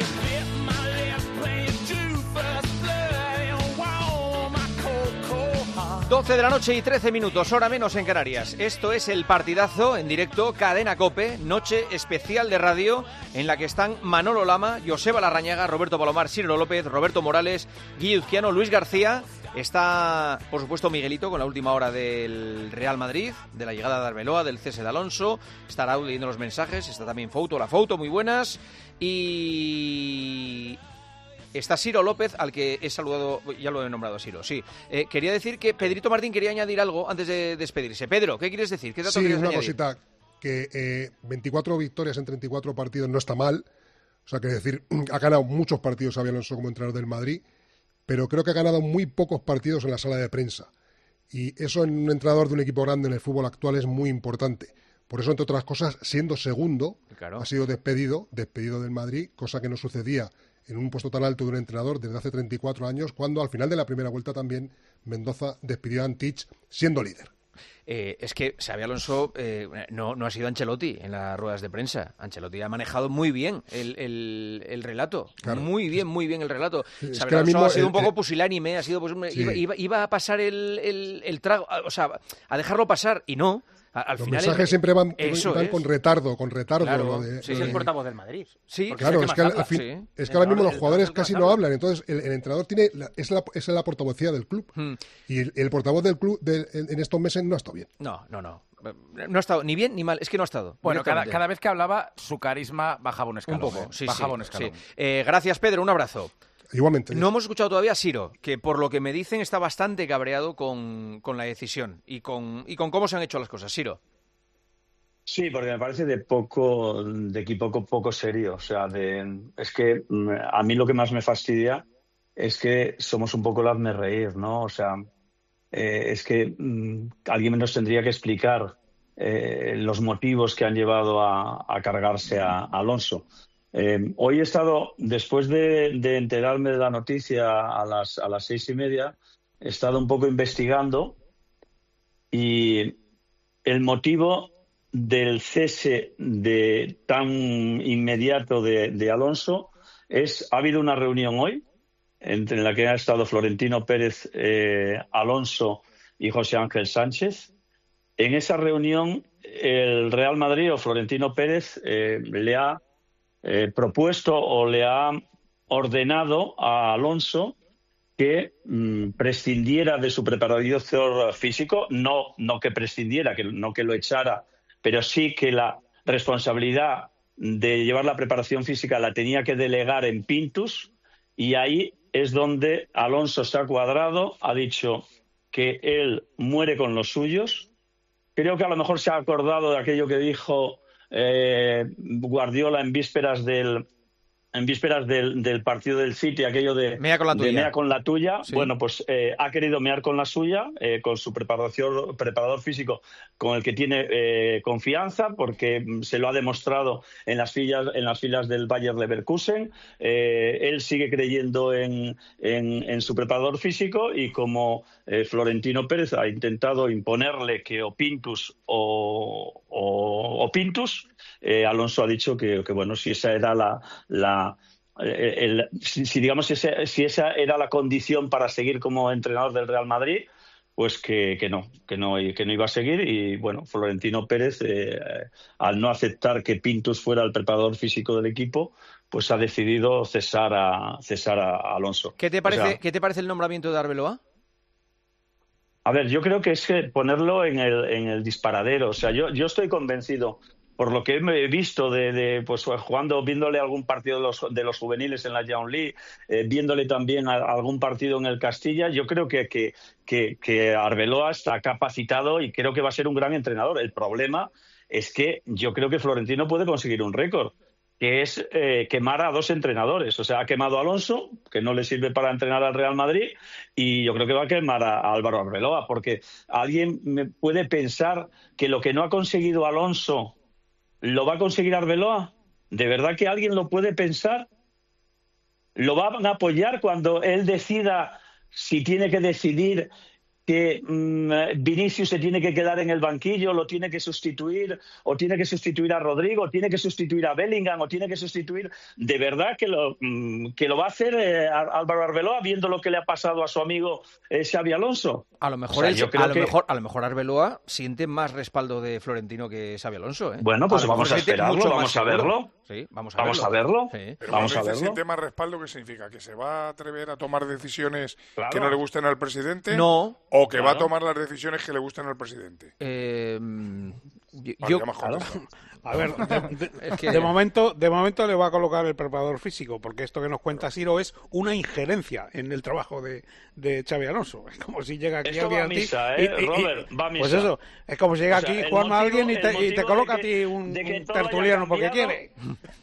12 de la noche y 13 minutos, hora menos en Canarias. Esto es el partidazo en directo, Cadena COPE, noche especial de radio en la que están Manolo Lama, Joseba Larrañaga, Roberto Palomar, Ciro López, Roberto Morales, Guille Uzquiano, Luis García. Está, por supuesto, Miguelito con la última hora del Real Madrid, de la llegada de Arbeloa, del cese de Alonso. Está Raúl leyendo los mensajes, está también Fouto, la Fouto, muy buenas. Y está Ciro López, al que he saludado, ya lo he nombrado a Ciro, sí. Quería decir que Pedrito Martín quería añadir algo antes de despedirse. Pedro, ¿qué quieres decir? ¿Qué dato quieres añadir? Sí, una cosita, que 24 victorias en 34 partidos no está mal. O sea, que decir, ha ganado muchos partidos Xabi Alonso como entrenador del Madrid, pero creo que ha ganado muy pocos partidos en la sala de prensa. Y eso en un entrenador de un equipo grande en el fútbol actual es muy importante. Por eso, entre otras cosas, siendo segundo, claro, ha sido despedido del Madrid, cosa que no sucedía en un puesto tan alto de un entrenador desde hace 34 años, cuando al final de la primera vuelta también Mendoza despidió a Antich siendo líder. Es que Xabi Alonso no ha sido Ancelotti en las ruedas de prensa. Ancelotti ha manejado muy bien el relato. Claro. Muy bien el relato. Xabi Alonso ha sido un poco pusilánime, ha sido iba a pasar el trago, o sea, a dejarlo pasar y no. Al los final mensajes siempre van con retardo. Claro, es el portavoz del Madrid. Sí, claro, es que ahora mismo los jugadores casi no hablan, entonces el entrenador es la portavocía del club. Y el portavoz del club en estos meses no ha estado bien. No ha estado ni bien ni mal, es que no ha estado. Bueno, cada vez que hablaba, su carisma bajaba un escalón. Un poco, bajaba un escalón. Gracias, Pedro, un abrazo. Igualmente. No hemos escuchado todavía a Siro, que por lo que me dicen está bastante cabreado con la decisión y con cómo se han hecho las cosas. Siro. Sí, porque me parece de equipo poco serio. O sea, es que a mí lo que más me fastidia es que somos un poco el hazmerreír, ¿no? O sea, es que alguien nos tendría que explicar los motivos que han llevado a cargarse a Alonso. Hoy he estado, después de enterarme de la noticia a las 6:30, he estado un poco investigando y el motivo del cese tan inmediato de Alonso ha habido una reunión hoy en la que ha estado Florentino Pérez, Alonso y José Ángel Sánchez. En esa reunión el Real Madrid o Florentino Pérez le ha propuesto o le ha ordenado a Alonso que prescindiera de su preparador físico, no que prescindiera, no que lo echara, pero sí que la responsabilidad de llevar la preparación física la tenía que delegar en Pintus, y ahí es donde Alonso se ha cuadrado, ha dicho que él muere con los suyos. Creo que a lo mejor se ha acordado de aquello que dijo Guardiola en vísperas del partido del City, aquello de mea con la tuya. Sí. Bueno, pues ha querido mear con la suya, con su preparador físico, con el que tiene confianza, porque se lo ha demostrado en las filas del Bayer Leverkusen. Él sigue creyendo en su preparador físico, y como Florentino Pérez ha intentado imponerle que o Pintus o Pintus, Alonso ha dicho que bueno, si esa era si esa era la condición para seguir como entrenador del Real Madrid, pues que no iba a seguir. Y bueno, Florentino Pérez, al no aceptar que Pintus fuera el preparador físico del equipo, pues ha decidido cesar a Alonso. ¿Qué te parece el nombramiento de Arbeloa? A ver, yo creo que es que ponerlo en el disparadero. O sea, yo estoy convencido, por lo que he visto pues viéndole algún partido de los juveniles en la Young League, viéndole también algún partido en el Castilla, yo creo que Arbeloa está capacitado y creo que va a ser un gran entrenador. El problema es que yo creo que Florentino puede conseguir un récord, que es quemar a dos entrenadores. O sea, ha quemado a Alonso, que no le sirve para entrenar al Real Madrid, y yo creo que va a quemar a Álvaro Arbeloa, porque alguien me puede pensar que lo que no ha conseguido Alonso ¿lo va a conseguir Arbeloa? ¿De verdad que alguien lo puede pensar? ¿Lo van a apoyar cuando él decida si tiene que decidir que Vinicius se tiene que quedar en el banquillo, lo tiene que sustituir, o tiene que sustituir a Rodrigo, o tiene que sustituir a Bellingham, o tiene que sustituir? ¿De verdad que lo va a hacer Álvaro Arbeloa, viendo lo que le ha pasado a su amigo Xabi Alonso? A lo mejor, a lo mejor Arbeloa siente más respaldo de Florentino que Xabi Alonso. Bueno, pues vamos a esperarlo, vamos a verlo. Sí, vamos a verlo. Sí. Pero vamos a verlo. ¿Siente más respaldo? ¿Qué significa? ¿Que se va a atrever a tomar decisiones que no le gusten al presidente? No. ¿O que va a tomar las decisiones que le gusten al presidente? A ver, de momento le va a colocar el preparador físico, porque esto que nos cuenta Siro es una injerencia en el trabajo de Xabi Alonso. Es como si llega aquí alguien Robert, va a misa. Pues eso, es como si llega aquí Juanma alguien y te coloca a ti un tertuliano porque quiere.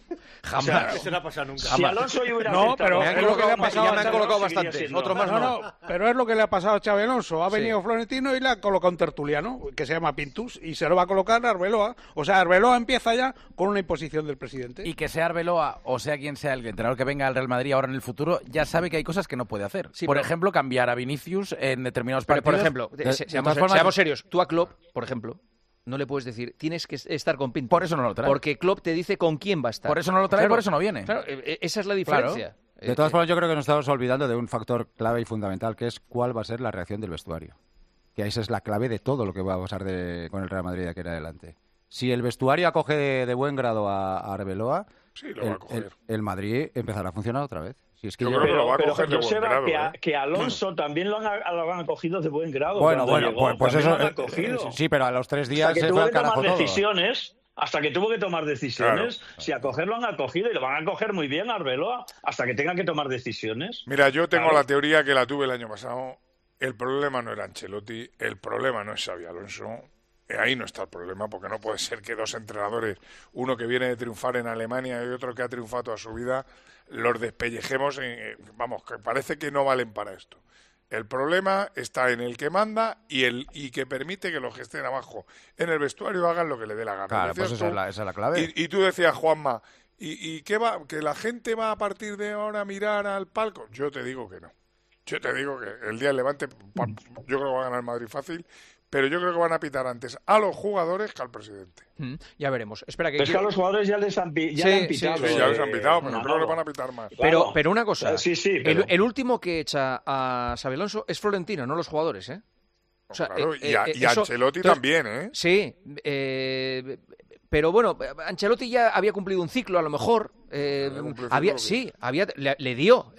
Jamás. O sea, eso no ha pasado nunca. Si Alonso hubiera No, pero me han es lo que le ha pasado ya me han colocado bastantes, otros más no. Pero es lo que le ha pasado a Xabi Alonso. Ha Sí. venido Florentino y le ha colocado un tertuliano, que se llama Pintus, y se lo va a colocar a Arbeloa. O sea, Arbeloa empieza ya con una imposición del presidente. Y que sea Arbeloa o sea quien sea el entrenador que venga al Real Madrid ahora en el futuro, ya sabe que hay cosas que no puede hacer. Sí, por pero- ejemplo, cambiar a Vinicius en determinados Pero, partidos. por ejemplo, De seamos todas formas, serios. Tú a Klopp, por ejemplo, no le puedes decir, tienes que estar con Pintus. Por eso no lo trae. Porque Klopp te dice con quién va a estar. Por eso no lo trae, Claro, por eso no viene. Claro, esa es la diferencia. De todas formas, yo creo que nos estamos olvidando de un factor clave y fundamental, que es cuál va a ser la reacción del vestuario. Que esa es la clave de todo lo que va a pasar con el Real Madrid de aquí en adelante. Si el vestuario acoge de buen grado a Arbeloa, Sí, lo va a coger. el Madrid empezará a funcionar otra vez. Si es que Yo creo que lo va a coger de buen Joseba, grado. que Alonso también lo han acogido de buen grado. Bueno, cuando llegó, pues también eso. lo han acogido. Sí, pero a los 3 días Hasta que se tuvo fue al que tomar carajo todo. decisiones. Hasta que tuvo que tomar decisiones, Claro. si acogerlo han acogido y lo van a acoger muy bien a Arbeloa, hasta que tenga que tomar decisiones. Mira, yo tengo Claro. la teoría que la tuve el año pasado. El problema no era Ancelotti, el problema no es Xabi Alonso. Ahí no está el problema, porque no puede ser que dos entrenadores, uno que viene de triunfar en Alemania y otro que ha triunfado toda su vida, los despellejemos. Vamos, que parece que no valen para esto. El problema está en el que manda y que permite que los que estén abajo en el vestuario hagan lo que le dé la gana. Claro, Decías pues tú, esa es la clave. y tú decías, Juanma, ¿y qué va? ¿Que la gente va a partir de ahora a mirar al palco? Yo te digo que no. Yo te digo que el día del Levante, yo creo que va a ganar el Madrid fácil, pero yo creo que van a pitar antes a los jugadores que al presidente. Ya veremos. Espera, Pero es que a los jugadores ya les han, Sí, ya les han pitado, pero creo que van a pitar más. Pero una cosa, Sí, pero- el último que echa a Xabi Alonso es Florentino, no los jugadores, ¿eh? O sea, Claro, y eso- Ancelotti entonces, también, ¿eh? Sí, pero bueno, Ancelotti ya había cumplido un ciclo, a lo mejor. Le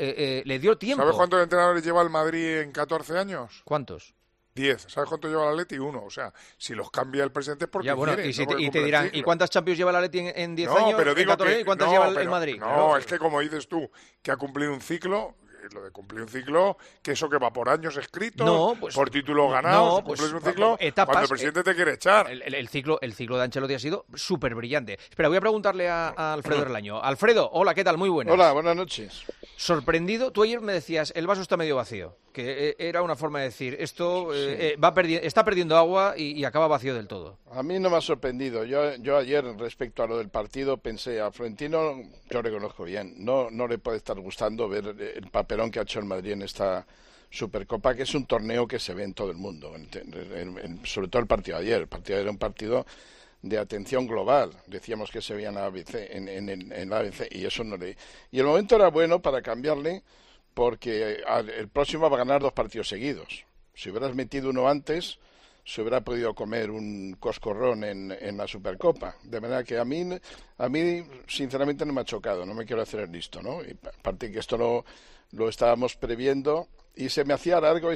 dio tiempo. ¿Sabes cuántos entrenadores lleva el Madrid en 14 años? ¿Cuántos? 10. ¿Sabes cuánto lleva el Atleti? 1. O sea, si los cambia el presidente es porque Ya, bueno, quiere, y, si no te, porque y te cumple el dirán, ciclo. ¿y cuántas Champions lleva el Atleti en 10 No, años? pero en digo 14 que, ¿y cuántas no, lleva el pero- Madrid? No, Claro. es que como dices tú, que ha cumplido un ciclo, lo de cumplir un ciclo, que eso que va por años escritos, No, pues- por títulos ganados, no, pues, cumples un ciclo, etapas, cuando el presidente te quiere echar. El ciclo de Ancelotti ha sido súper brillante. Espera, voy a preguntarle a Alfredo Erlaño. Alfredo, hola, ¿qué tal? Muy buenas. Hola, buenas noches. Sorprendido, tú ayer me decías, el vaso está medio vacío, que era una forma de decir, esto está perdiendo agua y acaba vacío del todo. A mí no me ha sorprendido. Yo ayer, respecto a lo del partido, pensé, a Florentino, yo le conozco bien, no le puede estar gustando ver el papelón que ha hecho el Madrid en esta Supercopa, que es un torneo que se ve en todo el mundo, sobre todo el partido de ayer. El partido de ayer era un partido de atención global. Decíamos que se veía en la ABC, en la ABC, y eso no le... Y el momento era bueno para cambiarle, porque el próximo va a ganar 2 partidos seguidos. Si hubieras metido uno antes, se hubiera podido comer un coscorrón en la Supercopa. De manera que a mí sinceramente no me ha chocado, no me quiero hacer el listo, ¿no? Y aparte que esto lo estábamos previendo y se me hacía largo y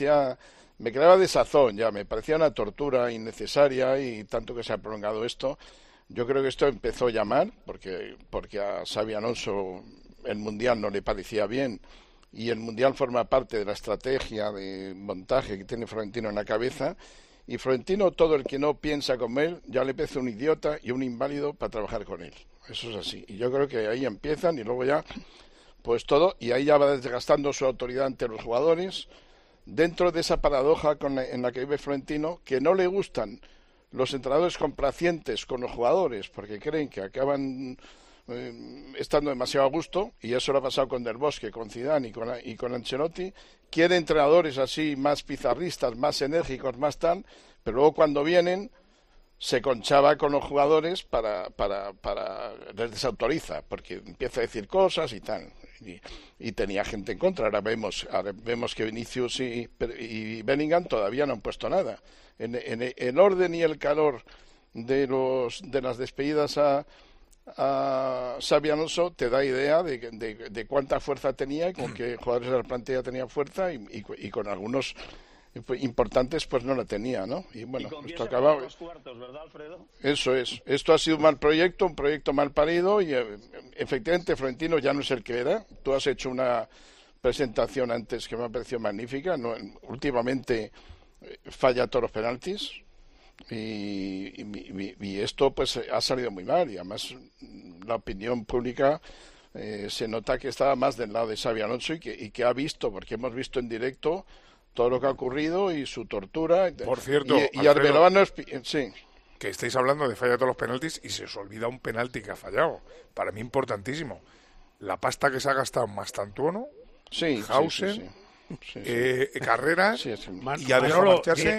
me quedaba de sazón ya, me parecía una tortura innecesaria y tanto que se ha prolongado esto. Yo creo que esto empezó a llamar porque a Xabi Alonso el Mundial no le parecía bien y el Mundial forma parte de la estrategia de montaje que tiene Florentino en la cabeza y Florentino, todo el que no piensa como él, ya le parece un idiota y un inválido para trabajar con él. Eso es así. Y yo creo que ahí empiezan y luego ya, pues todo, y ahí ya va desgastando su autoridad ante los jugadores, dentro de esa paradoja en la que vive Florentino, que no le gustan los entrenadores complacientes con los jugadores, porque creen que acaban estando demasiado a gusto, y eso lo ha pasado con Del Bosque, con Zidane y con Ancelotti. Quiere entrenadores así más pizarristas, más enérgicos, más tal, pero luego cuando vienen se conchaba con los jugadores para les desautoriza, porque empieza a decir cosas y tal, y tenía gente en contra. Ahora vemos que Vinicius y Bellingham todavía no han puesto nada. En el orden y el calor de las despedidas a Xabi Alonso te da idea de cuánta fuerza tenía y con qué jugadores de la plantilla tenía fuerza y con algunos importantes pues no la tenía, ¿no? Y bueno, esto acaba... ¿verdad, Alfredo? Eso es. Esto ha sido un mal proyecto, un proyecto mal parido y efectivamente Florentino ya no es el que era. Tú has hecho una presentación antes que me ha parecido magnífica. Últimamente falla todos los penaltis y esto pues ha salido muy mal y además la opinión pública se nota que estaba más del lado de Xabi Alonso y que ha visto, porque hemos visto en directo todo lo que ha ocurrido y su tortura. Por cierto, y Arbeloa no es... Sí. Que estáis hablando de falla de todos los penaltis y se os olvida un penalti que ha fallado. Para mí importantísimo. La pasta que se ha gastado Mastantuono, Hausen... Carreras y ha dejado marcharse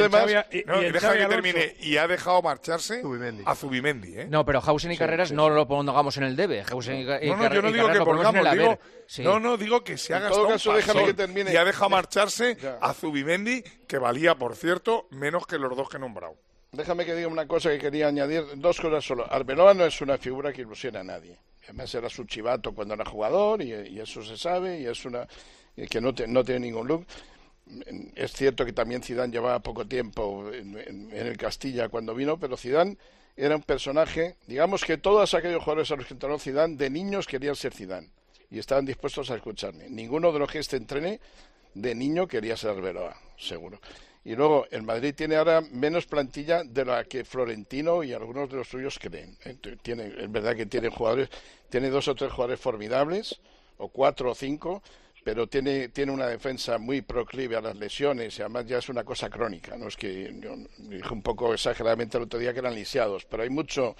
y ha dejado marcharse a Zubimendi, ¿eh? No, pero Hausen y Carreras no lo pongamos en el debe. Hausen y yo no digo que pongamos, digo que se ha gastado y ha dejado marcharse a Zubimendi, que valía, por cierto, menos que los dos que he nombrado. Déjame que diga una cosa que quería añadir, 2 cosas solo. Arbeloa no es una figura que ilusiona a nadie. Además era su chivato cuando era jugador y eso se sabe, y es una que no tiene ningún look. Es cierto que también Zidane llevaba poco tiempo en el Castilla cuando vino, pero Zidane era un personaje, digamos que todos aquellos jugadores a los que entrenó Zidane de niños querían ser Zidane y estaban dispuestos a escucharme. Ninguno de los que entrene de niño quería ser Arbeloa, seguro. Y luego, el Madrid tiene ahora menos plantilla de la que Florentino y algunos de los suyos creen. Es verdad que tiene 2 o 3 jugadores formidables, o 4 o 5, pero tiene una defensa muy proclive a las lesiones y además ya es una cosa crónica. No es que yo dije un poco exageradamente el otro día que eran lisiados, pero hay mucho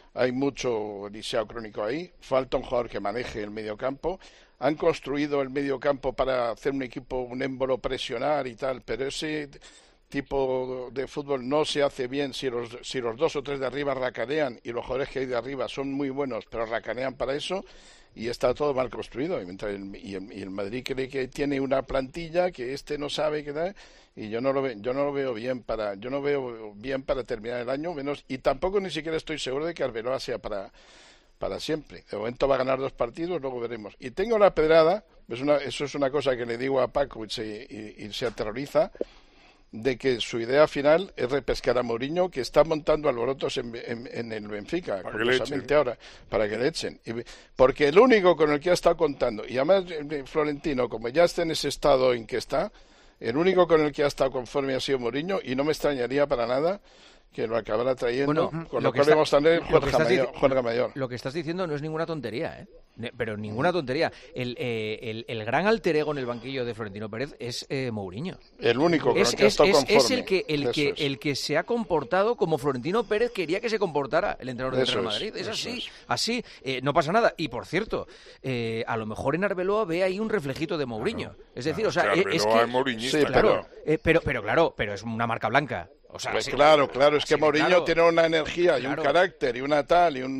lisiado crónico ahí. Falta un jugador que maneje el mediocampo. Han construido el mediocampo para hacer un equipo, un émbolo, presionar y tal, pero ese tipo de fútbol no se hace bien si los 2 o 3 de arriba racanean y los jugadores que hay de arriba son muy buenos, pero racanean para eso, y está todo mal construido. Y el Madrid cree que tiene una plantilla que no sabe qué da, y yo no lo veo bien para terminar el año, menos, y tampoco ni siquiera estoy seguro de que Arbeloa sea para siempre. De momento va a ganar 2 partidos, luego veremos. Y tengo la pedrada, eso es una cosa que le digo a Paco y se aterroriza, de que su idea final es repescar a Mourinho, que está montando alborotos en el Benfica, curiosamente ahora, para que le echen. Porque el único con el que ha estado contando, y además Florentino, como ya está en ese estado en que está, el único con el que ha estado conforme ha sido Mourinho, y no me extrañaría para nada que lo acabará trayendo, con lo cual vamos a tener Juerga Mayor. Lo que estás diciendo no es ninguna tontería, pero ninguna tontería. El gran alter ego en el banquillo de Florentino Pérez es Mourinho. El único con el que ha estado conforme. Es el que se ha comportado como Florentino Pérez quería que se comportara el entrenador del Real Madrid. Es así, no pasa nada. Y por cierto, a lo mejor en Arbeloa ve ahí un reflejito de Mourinho. Es decir, o sea, es que... pero es una marca blanca. O sea, claro, es que Mourinho tiene una energía y un carácter y una tal y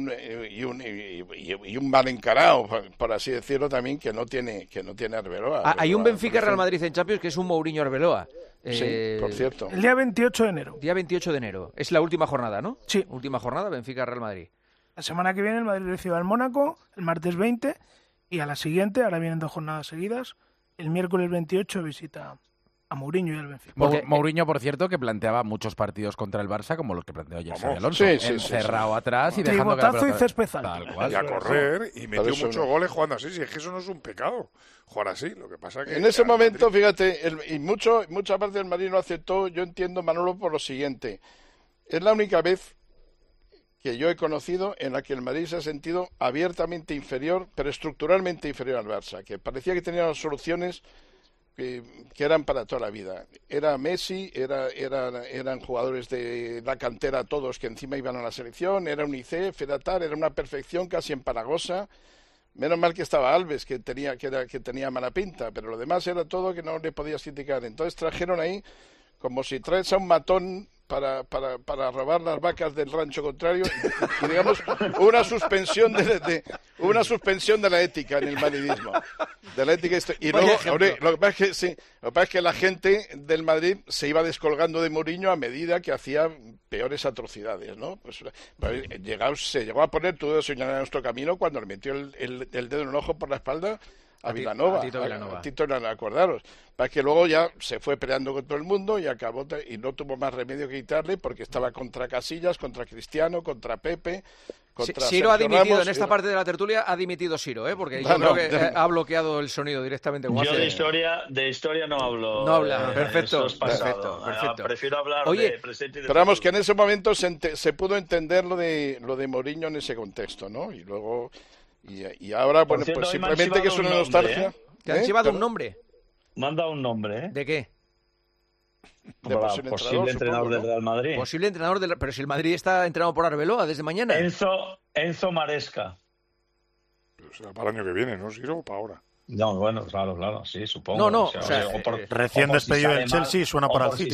un mal encarado, por así decirlo, también que no tiene Arbeloa. Hay un Benfica Real Madrid en Champions que es un Mourinho Arbeloa. Sí, por cierto. El día 28 de enero. Día 28 de enero. Es la última jornada, ¿no? Sí. Última jornada, Benfica Real Madrid. La semana que viene el Madrid recibe al Mónaco, el martes 20, y a la siguiente, ahora vienen 2 jornadas seguidas, el miércoles 28 visita a Mourinho y al Benfica. Mourinho, por cierto, que planteaba muchos partidos contra el Barça, como los que planteó ayer Xabi Alonso, encerrado atrás y dejando que la pelota... y césped tal cual. Y a correr, y metió muchos goles jugando así. Si es que eso no es un pecado, jugar así. Lo que pasa que... En ese momento, fíjate, mucha parte del Madrid no aceptó, yo entiendo, Manolo, por lo siguiente. Es la única vez que yo he conocido en la que el Madrid se ha sentido abiertamente inferior, pero estructuralmente inferior al Barça, que parecía que tenía las soluciones que eran para toda la vida. Era Messi, eran jugadores de la cantera todos que encima iban a la selección, era UNICEF, era una perfección casi empalagosa. Menos mal que estaba Alves, que tenía mala pinta, pero lo demás era todo que no le podías criticar. Entonces trajeron ahí, como si traes a un matón para robar las vacas del rancho contrario, y digamos una suspensión de la ética en el madridismo, de la ética. Y luego, lo que pasa es que la gente del Madrid se iba descolgando de Mourinho a medida que hacía peores atrocidades, ¿no? Pues se llegó a poner todo señalar a nuestro camino cuando le metió el dedo en el ojo por la espalda a Vilanova, a Tito Vilanova, acordaros, para que luego ya se fue peleando con todo el mundo y acabó y no tuvo más remedio que quitarle porque estaba contra Casillas, contra Cristiano, contra Pepe, contra Ciro ha dimitido Ramos, en esta parte de la tertulia, ha dimitido Ciro, porque yo creo que ha bloqueado el sonido directamente. Yo de historia no hablo. No habla, perfecto. Prefiero hablar de presente y de pero vamos, futuro. que en ese momento se pudo entender lo de Mourinho en ese contexto, ¿no? Y luego y ahora, bueno, cierto, pues hoy me han simplemente que es una chivado un nombre, nostalgia. ¿Te han chivado un nombre? Manda un nombre, ¿eh? ¿De qué? De posible entrenador del Real Madrid. Posible entrenador del... Pero si el Madrid está entrenado por Arbeloa desde mañana. Enzo Maresca. O sea, para el año que viene, ¿no, Ciro? O para ahora. No, bueno, claro, sí, supongo. No, recién despedido del Chelsea, suena para el City.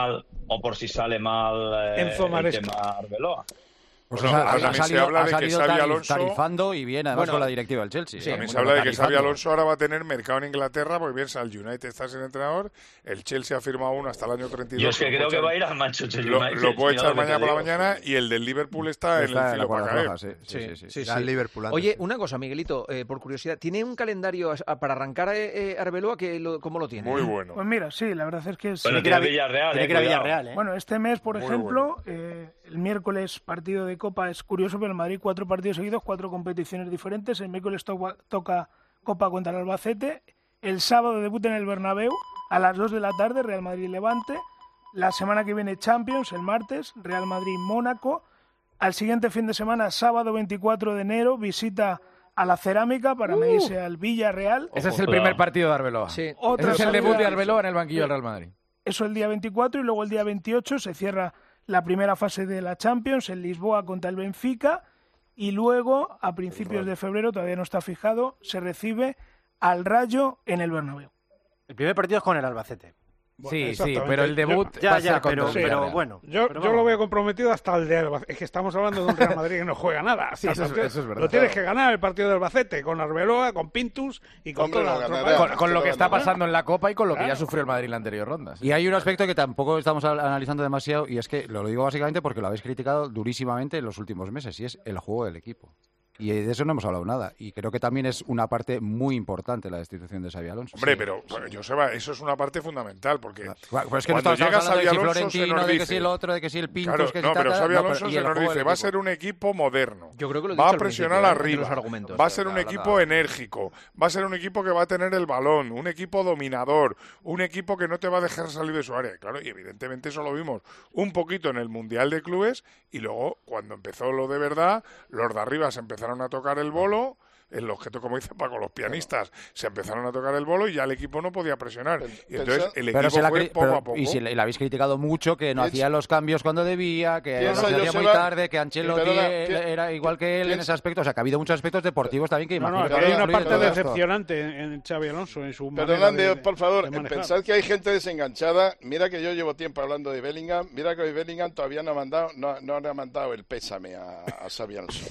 O por si sale mal Enzo el tema Arbeloa. Pues bueno, ha salido Alonso tarifando y bien, además con la directiva del Chelsea. Sí, también se habla de que Xabi Alonso ahora va a tener mercado en Inglaterra, porque piensa, el United está sin entrenador, el Chelsea ha firmado uno hasta el año 32. Yo es que creo que va a ir al Manchester United. Lo puede echar mañana por la mañana y el del Liverpool está en el filo para caer. Sí. Liverpool antes. Oye, una cosa, Miguelito, por curiosidad, ¿tiene un calendario para arrancar Arbeloa? ¿Cómo lo tiene? Muy bueno. Pues mira, sí, la verdad es que es... Pero tiene que ir a Villarreal, ¿eh? Bueno, este mes, por ejemplo, el miércoles partido de Copa es curioso, pero el Madrid 4 partidos seguidos, 4 competiciones diferentes. El miércoles toca Copa contra el Albacete. El sábado debuta en el Bernabéu a las 2 de la tarde, Real Madrid-Levante. La semana que viene Champions, el martes, Real Madrid-Mónaco. Al siguiente fin de semana, sábado 24 de enero, visita a la Cerámica para medirse al Villarreal. Ese es el primer partido de Arbeloa. Sí. Ese es el debut de Arbeloa en el banquillo del Real Madrid. Eso el día 24 y luego el día 28 se cierra la primera fase de la Champions en Lisboa contra el Benfica y luego a principios de febrero, todavía no está fijado, se recibe al Rayo en el Bernabéu. El primer partido es con el Albacete. Sí, pero el debut va a ser contra el pero bueno. Yo lo veo comprometido hasta el de Albacete. Es que estamos hablando de un Real Madrid que no juega nada. Sí, eso es verdad. Lo tienes que ganar el partido de Albacete con Arbeloa, con Pintus y con toda la tropa. Con lo que está pasando en la Copa y con lo que ya sufrió el Madrid en la anterior ronda. Y hay un aspecto que tampoco estamos analizando demasiado y es que lo digo básicamente porque lo habéis criticado durísimamente en los últimos meses y es el juego del equipo. Y de eso no hemos hablado nada. Y creo que también es una parte muy importante la destitución de Xabi Alonso. Hombre, pero Joseba, eso es una parte fundamental, porque pues es que cuando llega Xabi Alonso Florentino, de que si el otro, de que si el Pintus, claro, que no, si pero tal, Xabi Alonso se nos dice, va a equipo. ser un equipo moderno, Yo creo que lo he va dicho a presionar arriba, va a ser un equipo enérgico, va a ser un equipo que va a tener el balón, un equipo dominador, un equipo que no te va a dejar salir de su área. Claro, y evidentemente eso lo vimos un poquito en el Mundial de Clubes y luego, cuando empezó lo de verdad, los de arriba se empezaron a tocar el bolo, el objeto, como dice Paco, los pianistas se empezaron a tocar el bolo y ya el equipo no podía presionar. Y entonces el equipo fue poco a poco. Y si la habéis criticado mucho, que no hacía los cambios cuando debía, que lo hacía muy tarde, que Ancelotti era igual que él en ese aspecto. O sea, que ha habido muchos aspectos deportivos también que imagino que hay una parte decepcionante en Xabi Alonso, en su manera de por favor, de pensad que hay gente desenganchada. Mira que yo llevo tiempo hablando de Bellingham. Mira que hoy Bellingham todavía no le ha mandado el pésame a Xabi Alonso.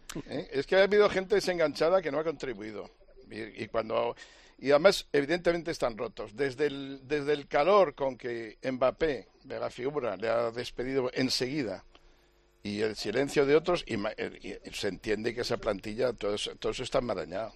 Es que ha habido gente desenganchada que no ha contribuido. Y además, evidentemente, están rotos. Desde el calor con que Mbappé, de la figura, le ha despedido enseguida, y el silencio de otros, y se entiende que esa plantilla, todo eso está enmarañado.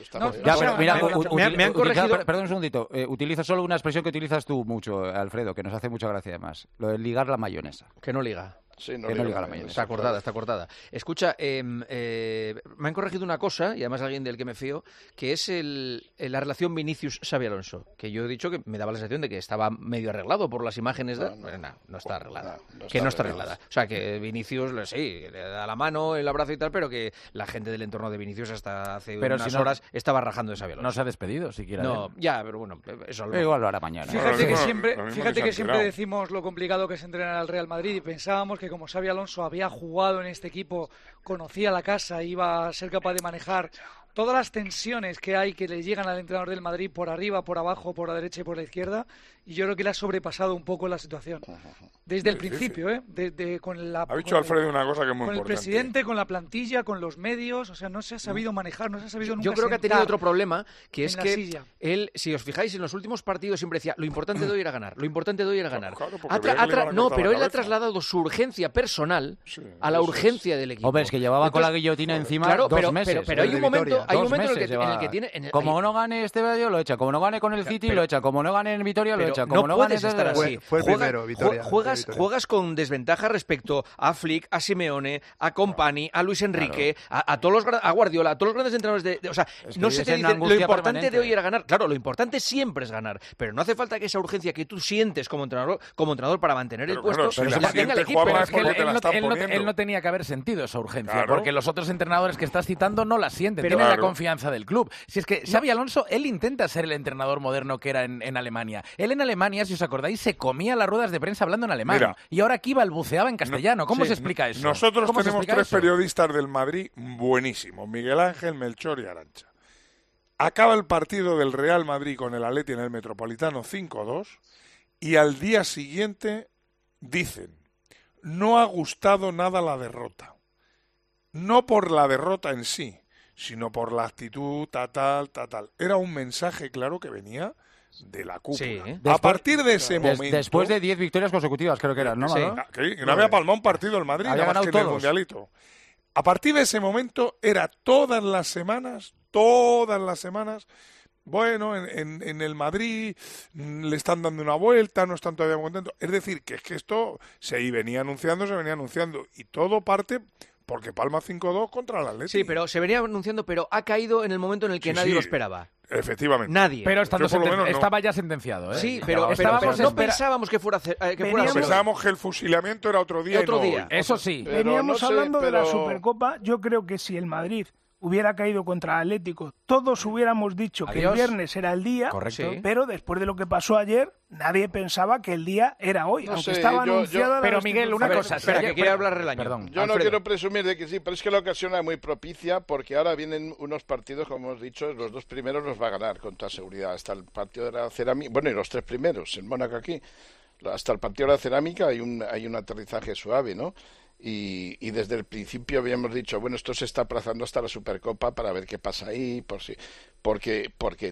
Me han corregido... Perdón un segundito. Utilizo solo una expresión que utilizas tú mucho, Alfredo, que nos hace mucha gracia además. Lo de ligar la mayonesa. Que no liga. Sí, no liga la mayonesa. Está cortada. Escucha, me han corregido una cosa, y además alguien del que me fío, que es la relación Vinicius-Xabi Alonso, que yo he dicho que me daba la sensación de que estaba medio arreglado por las imágenes. No está arreglada. No está arreglada. O sea, que Vinicius, sí, le da la mano, el abrazo y tal, pero que la gente del entorno de Vinicius hasta hace unas horas estaba rajando de Xabi Alonso. No se ha despedido siquiera. No, ya, pero bueno, eso igual lo hará mañana. Fíjate que siempre decimos lo complicado que es entrenar al Real Madrid y pensábamos que como Xabi Alonso había jugado en este equipo, conocía la casa, iba a ser capaz de manejar todas las tensiones que hay que le llegan al entrenador del Madrid por arriba, por abajo, por la derecha y por la izquierda, y yo creo que le ha sobrepasado un poco la situación. Desde el principio, ha dicho Alfredo una cosa que es muy importante. Con el presidente, con la plantilla, con los medios, o sea, no se ha sabido manejar, no se ha sabido nunca. Yo creo que ha tenido otro problema, que es que silla. él, si os fijáis, en los últimos partidos siempre decía, lo importante de hoy era ganar, lo importante de hoy era ganar. Claro, pero él ha trasladado su urgencia personal a la urgencia del equipo. Hombre, es que llevaba con la guillotina encima 2 meses. Pero hay un momento en el que tiene... Como no gane este medio, lo echa. Como no gane con el City, lo echa. Como no gane en Vitoria, lo echa. Como no puedes estar así. Fue el primero, Vitoria. Juegas con desventaja respecto a Flick, a Simeone, a Company, a Luis Enrique, a todos los a Guardiola, a todos los grandes entrenadores o sea, no se te dice lo importante de hoy era ganar. Claro, lo importante siempre es ganar, pero no hace falta que esa urgencia que tú sientes como entrenador para mantener el puesto la tenga el equipo. Pero es que él no tenía que haber sentido esa urgencia, porque los otros entrenadores que estás citando no la sienten, tienen la confianza del club. Si es que Xabi Alonso, él intenta ser el entrenador moderno que era en Alemania. Él en Alemania, si os acordáis, se comía las ruedas de prensa hablando en alemán. Mira, y ahora aquí balbuceaba en castellano. ¿Cómo se explica eso? Nosotros tenemos 3 periodistas del Madrid buenísimos, Miguel Ángel, Melchor y Arantxa. Acaba el partido del Real Madrid con el Atleti en el Metropolitano 5-2 y al día siguiente dicen, no ha gustado nada la derrota. No por la derrota en sí, sino por la actitud, tal. Era un mensaje claro que venía de la cúpula. Sí. A partir de ese momento... Después de 10 victorias consecutivas, creo que eran, ¿no? Sí. Que no había palmado un partido el Madrid, había ganado que todos. En el Mundialito. A partir de ese momento era todas las semanas, bueno, en el Madrid le están dando una vuelta, no están todavía contentos. Es decir, que esto se venía anunciando, y todo parte... Porque palma 5-2 contra el Atleti. Sí, pero se venía anunciando, pero ha caído en el momento en el que nadie lo esperaba. Efectivamente. Nadie. Pero estaba ya sentenciado, ¿eh? Sí, pero no pensábamos que fuera pensábamos que el fusilamiento era otro día. Eso sí. Veníamos hablando de la Supercopa. Yo creo que si el Madrid hubiera caído contra el Atlético, todos hubiéramos dicho que el viernes era el día, pero después de lo que pasó ayer, nadie pensaba que el día era hoy, aunque estaba anunciada. Pero Miguel, una cosa, espera, que quiere hablar Relaño. Perdón. Yo no quiero presumir de que sí, pero es que la ocasión es muy propicia, porque ahora vienen unos partidos, como hemos dicho, los 2 primeros los va a ganar con toda seguridad, hasta el partido de la Cerámica, bueno, y los 3 primeros, en Mónaco aquí, hasta el partido de la Cerámica hay un aterrizaje suave, ¿no? Y desde el principio habíamos dicho, bueno, esto se está aplazando hasta la Supercopa para ver qué pasa ahí, porque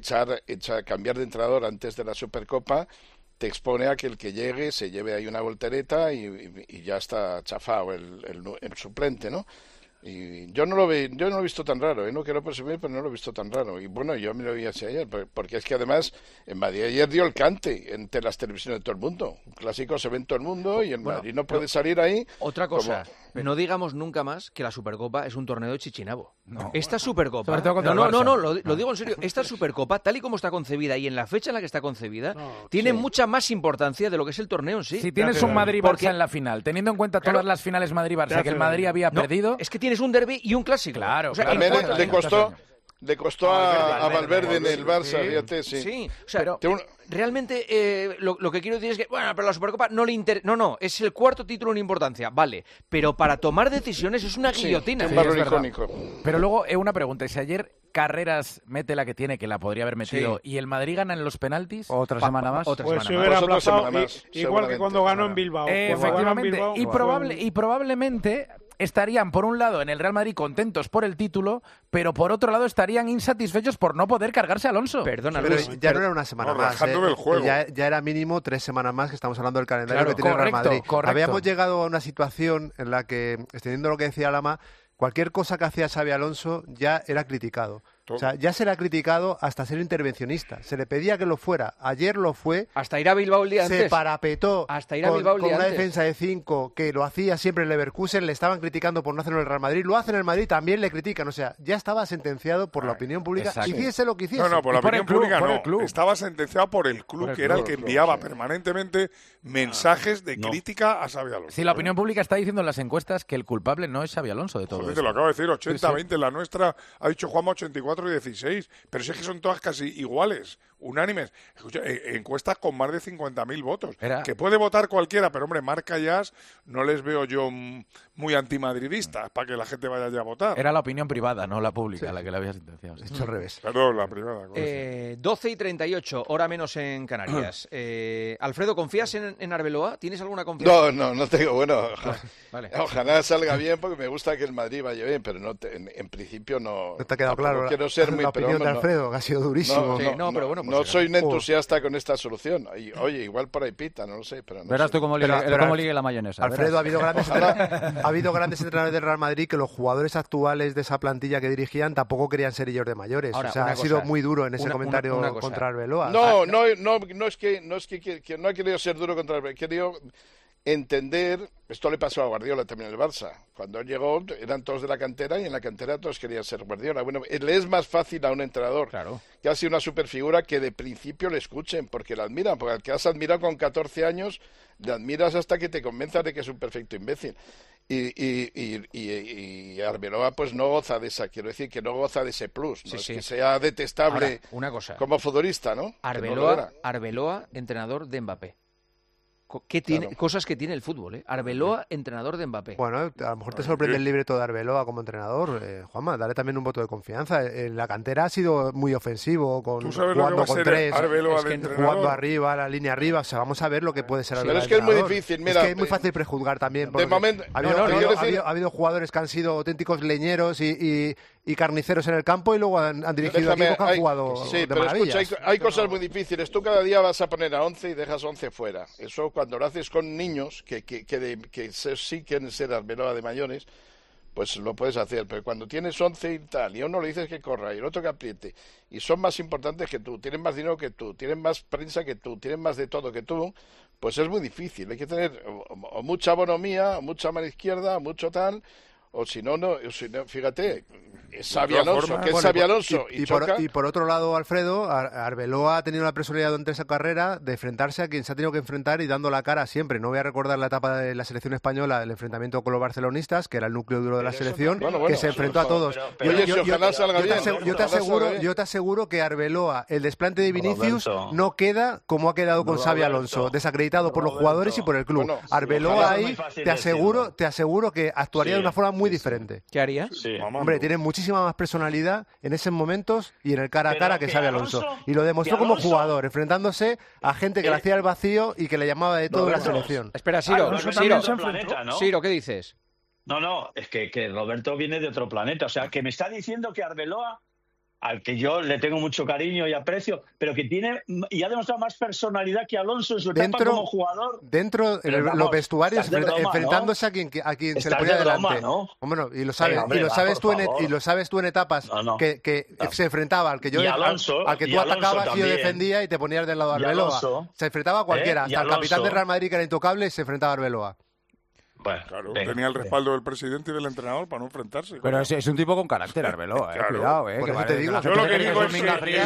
cambiar de entrenador antes de la Supercopa te expone a que el que llegue se lleve ahí una voltereta y ya está chafado el suplente, ¿no? Y yo no lo he visto tan raro, no quiero presumir, pero no lo he visto tan raro. Y bueno, yo me lo vi así ayer, porque es que además en Madrid ayer dio el cante entre las televisiones de todo el mundo. Un clásico se ve en todo el mundo y en Madrid no puede salir ahí. Otra cosa, no digamos nunca más que la Supercopa es un torneo de chichinabo. No. Esta Supercopa, lo digo en serio, esta Supercopa, tal y como está concebida y en la fecha en la que está concebida, tiene mucha más importancia de lo que es el torneo en sí. Si tienes un Madrid-Barça en la final, teniendo en cuenta todas las finales Madrid-Barça que el Madrid había perdido... Es que tienes un derbi y un clásico. Claro. O sea, también le costó a Valverde en el Barça, fíjate, sí. O sea, realmente lo que quiero decir es que, bueno, pero la Supercopa no le interesa. No, es el 4º título en importancia, vale. Pero para tomar decisiones es una guillotina. Es icónico. Pero luego, una pregunta. Si ayer Carreras mete la que tiene, que la podría haber metido, y el Madrid gana en los penaltis... ¿Otra semana más? Pues se hubiera aplazado, igual que cuando ganó en Bilbao. Efectivamente. Y probablemente... estarían, por un lado, en el Real Madrid contentos por el título, pero por otro lado estarían insatisfechos por no poder cargarse a Alonso. Perdona, pero Luis, ya no era una semana más. El juego. Ya era mínimo 3 semanas más, que estamos hablando del calendario que tiene el Real Madrid. Correcto. Habíamos llegado a una situación en la que, extendiendo lo que decía Lama, cualquier cosa que hacía Xabi Alonso ya era criticado. O sea, ya se le ha criticado hasta ser intervencionista. Se le pedía que lo fuera. Ayer lo fue. Hasta ir a Bilbao el día antes. Se parapetó hasta ir a Bilbao el día con una antes. defensa de 5 que lo hacía siempre el Leverkusen. Le estaban criticando por no hacerlo en el Real Madrid. Lo hacen en el Madrid, también le critican. O sea, ya estaba sentenciado por la opinión pública. Exacto. Hiciese lo que hiciese. No, por la opinión pública no. Estaba sentenciado por el club, que era el que enviaba permanentemente mensajes de crítica a Xabi Alonso. Sí, la opinión pública está diciendo en las encuestas que el culpable no es Xabi Alonso de todo esto. Te lo acabo de decir, 80-20. La nuestra ha dicho Juanma 84 y 16. Pero si es que son todas casi iguales. unánimes. Escucha, encuestas con más de 50.000 votos. Que puede votar cualquiera, pero hombre, Marca Jazz no les veo yo muy antimadridistas para que la gente vaya ya a votar. Era la opinión privada, no la pública, la que le había sentenciado. Sí. Hecho al revés. Perdón, la privada. 12:38, hora menos en Canarias. Alfredo, ¿confías en Arbeloa? ¿Tienes alguna confianza? No tengo. Bueno, vale. Ojalá salga bien porque me gusta que el Madrid vaya bien, pero no en principio no. No te ha quedado claro quiero ser muy, la opinión de Alfredo, que ha sido durísimo. Pero bueno, no soy un entusiasta con esta solución. Y, oye, igual por ahí pita, no lo sé. Pero no verás sé. tú cómo ligue la mayonesa. Alfredo, ha habido grandes entrenadores del Real Madrid que los jugadores actuales de esa plantilla que dirigían tampoco querían ser ellos de mayores. Ahora, o sea, ha sido muy duro en ese comentario contra Arbeloa. No es que no ha querido ser duro contra Arbeloa, he querido entender. Esto le pasó a Guardiola también en el Barça. Cuando llegó eran todos de la cantera y en la cantera todos querían ser Guardiola. Bueno, le es más fácil a un entrenador que ha sido una superfigura que de principio le escuchen porque la admiran, porque al que has admirado con 14 años le admiras hasta que te convenzas de que es un perfecto imbécil. Y Arbeloa pues no goza de esa, quiero decir que no goza de ese plus, no es que sea detestable. Ahora, una cosa. Como futbolista, ¿no? Arbeloa, entrenador de Mbappé. ¿Qué tiene, cosas que tiene el fútbol, ¿eh? Arbeloa, entrenador de Mbappé. Bueno, a lo mejor te sorprende el libreto de Arbeloa como entrenador. Juanma, dale también un voto de confianza. En la cantera ha sido muy ofensivo, jugando con tres, jugando arriba, la línea arriba. O sea, vamos a ver lo que puede ser Arbeloa. Pero es que es muy difícil, mira. Es que es muy fácil prejuzgar también. De momento, ha habido jugadores que han sido auténticos leñeros y carniceros en el campo y luego han dirigido equipos que han jugado de maravillas. Escucha, hay cosas muy difíciles. Tú cada día vas a poner a 11 y dejas 11 fuera. Eso cuando lo haces con niños que sí quieren ser Arbeloa de mayores, pues lo puedes hacer. Pero cuando tienes 11 y tal, y a uno le dices que corra y el otro que apriete, y son más importantes que tú, tienen más dinero que tú, tienen más prensa que tú, tienen más de todo que tú, pues es muy difícil. Hay que tener o mucha bonomía, o mucha mano izquierda, o mucho tal... O si no, fíjate, es Xabi Alonso, que es Xabi Alonso. Y por otro lado, Alfredo, Arbeloa ha tenido la personalidad durante esa carrera de enfrentarse a quien se ha tenido que enfrentar y dando la cara siempre. No voy a recordar la etapa de la selección española, el enfrentamiento con los barcelonistas, que era el núcleo duro de la selección, que se enfrentó a todos. Yo te aseguro que Arbeloa, el desplante de Vinicius, no queda como ha quedado con Xabi Alonso, desacreditado por los jugadores y por el club. Arbeloa ahí, te aseguro que actuaría de una forma muy diferente. ¿Qué haría? Hombre, tiene muchísima más personalidad en esos momentos y en el cara a cara que Xabi Alonso. Y lo demostró como jugador, enfrentándose a gente que le hacía el vacío y que le llamaba de todo en la selección. Espera, Ciro, ¿qué dices? No, es que Roberto viene de otro planeta. O sea, que me está diciendo que Arbeloa, al que yo le tengo mucho cariño y aprecio, pero que tiene y ha demostrado más personalidad que Alonso en su etapa como jugador. Dentro de los vestuarios, enfrentándose a quien se le ponía delante. Bueno, y lo sabes tú en etapas que se enfrentaba al que tú atacabas y yo defendía y te ponías del lado de Arbeloa. Se enfrentaba a cualquiera, hasta el capitán del Real Madrid que era intocable se enfrentaba a Arbeloa. Bueno, claro, tenía el respaldo del presidente y del entrenador para no enfrentarse. Pero es un tipo con carácter, Arbeloa, cuidado, Por eso te digo. Yo lo que digo es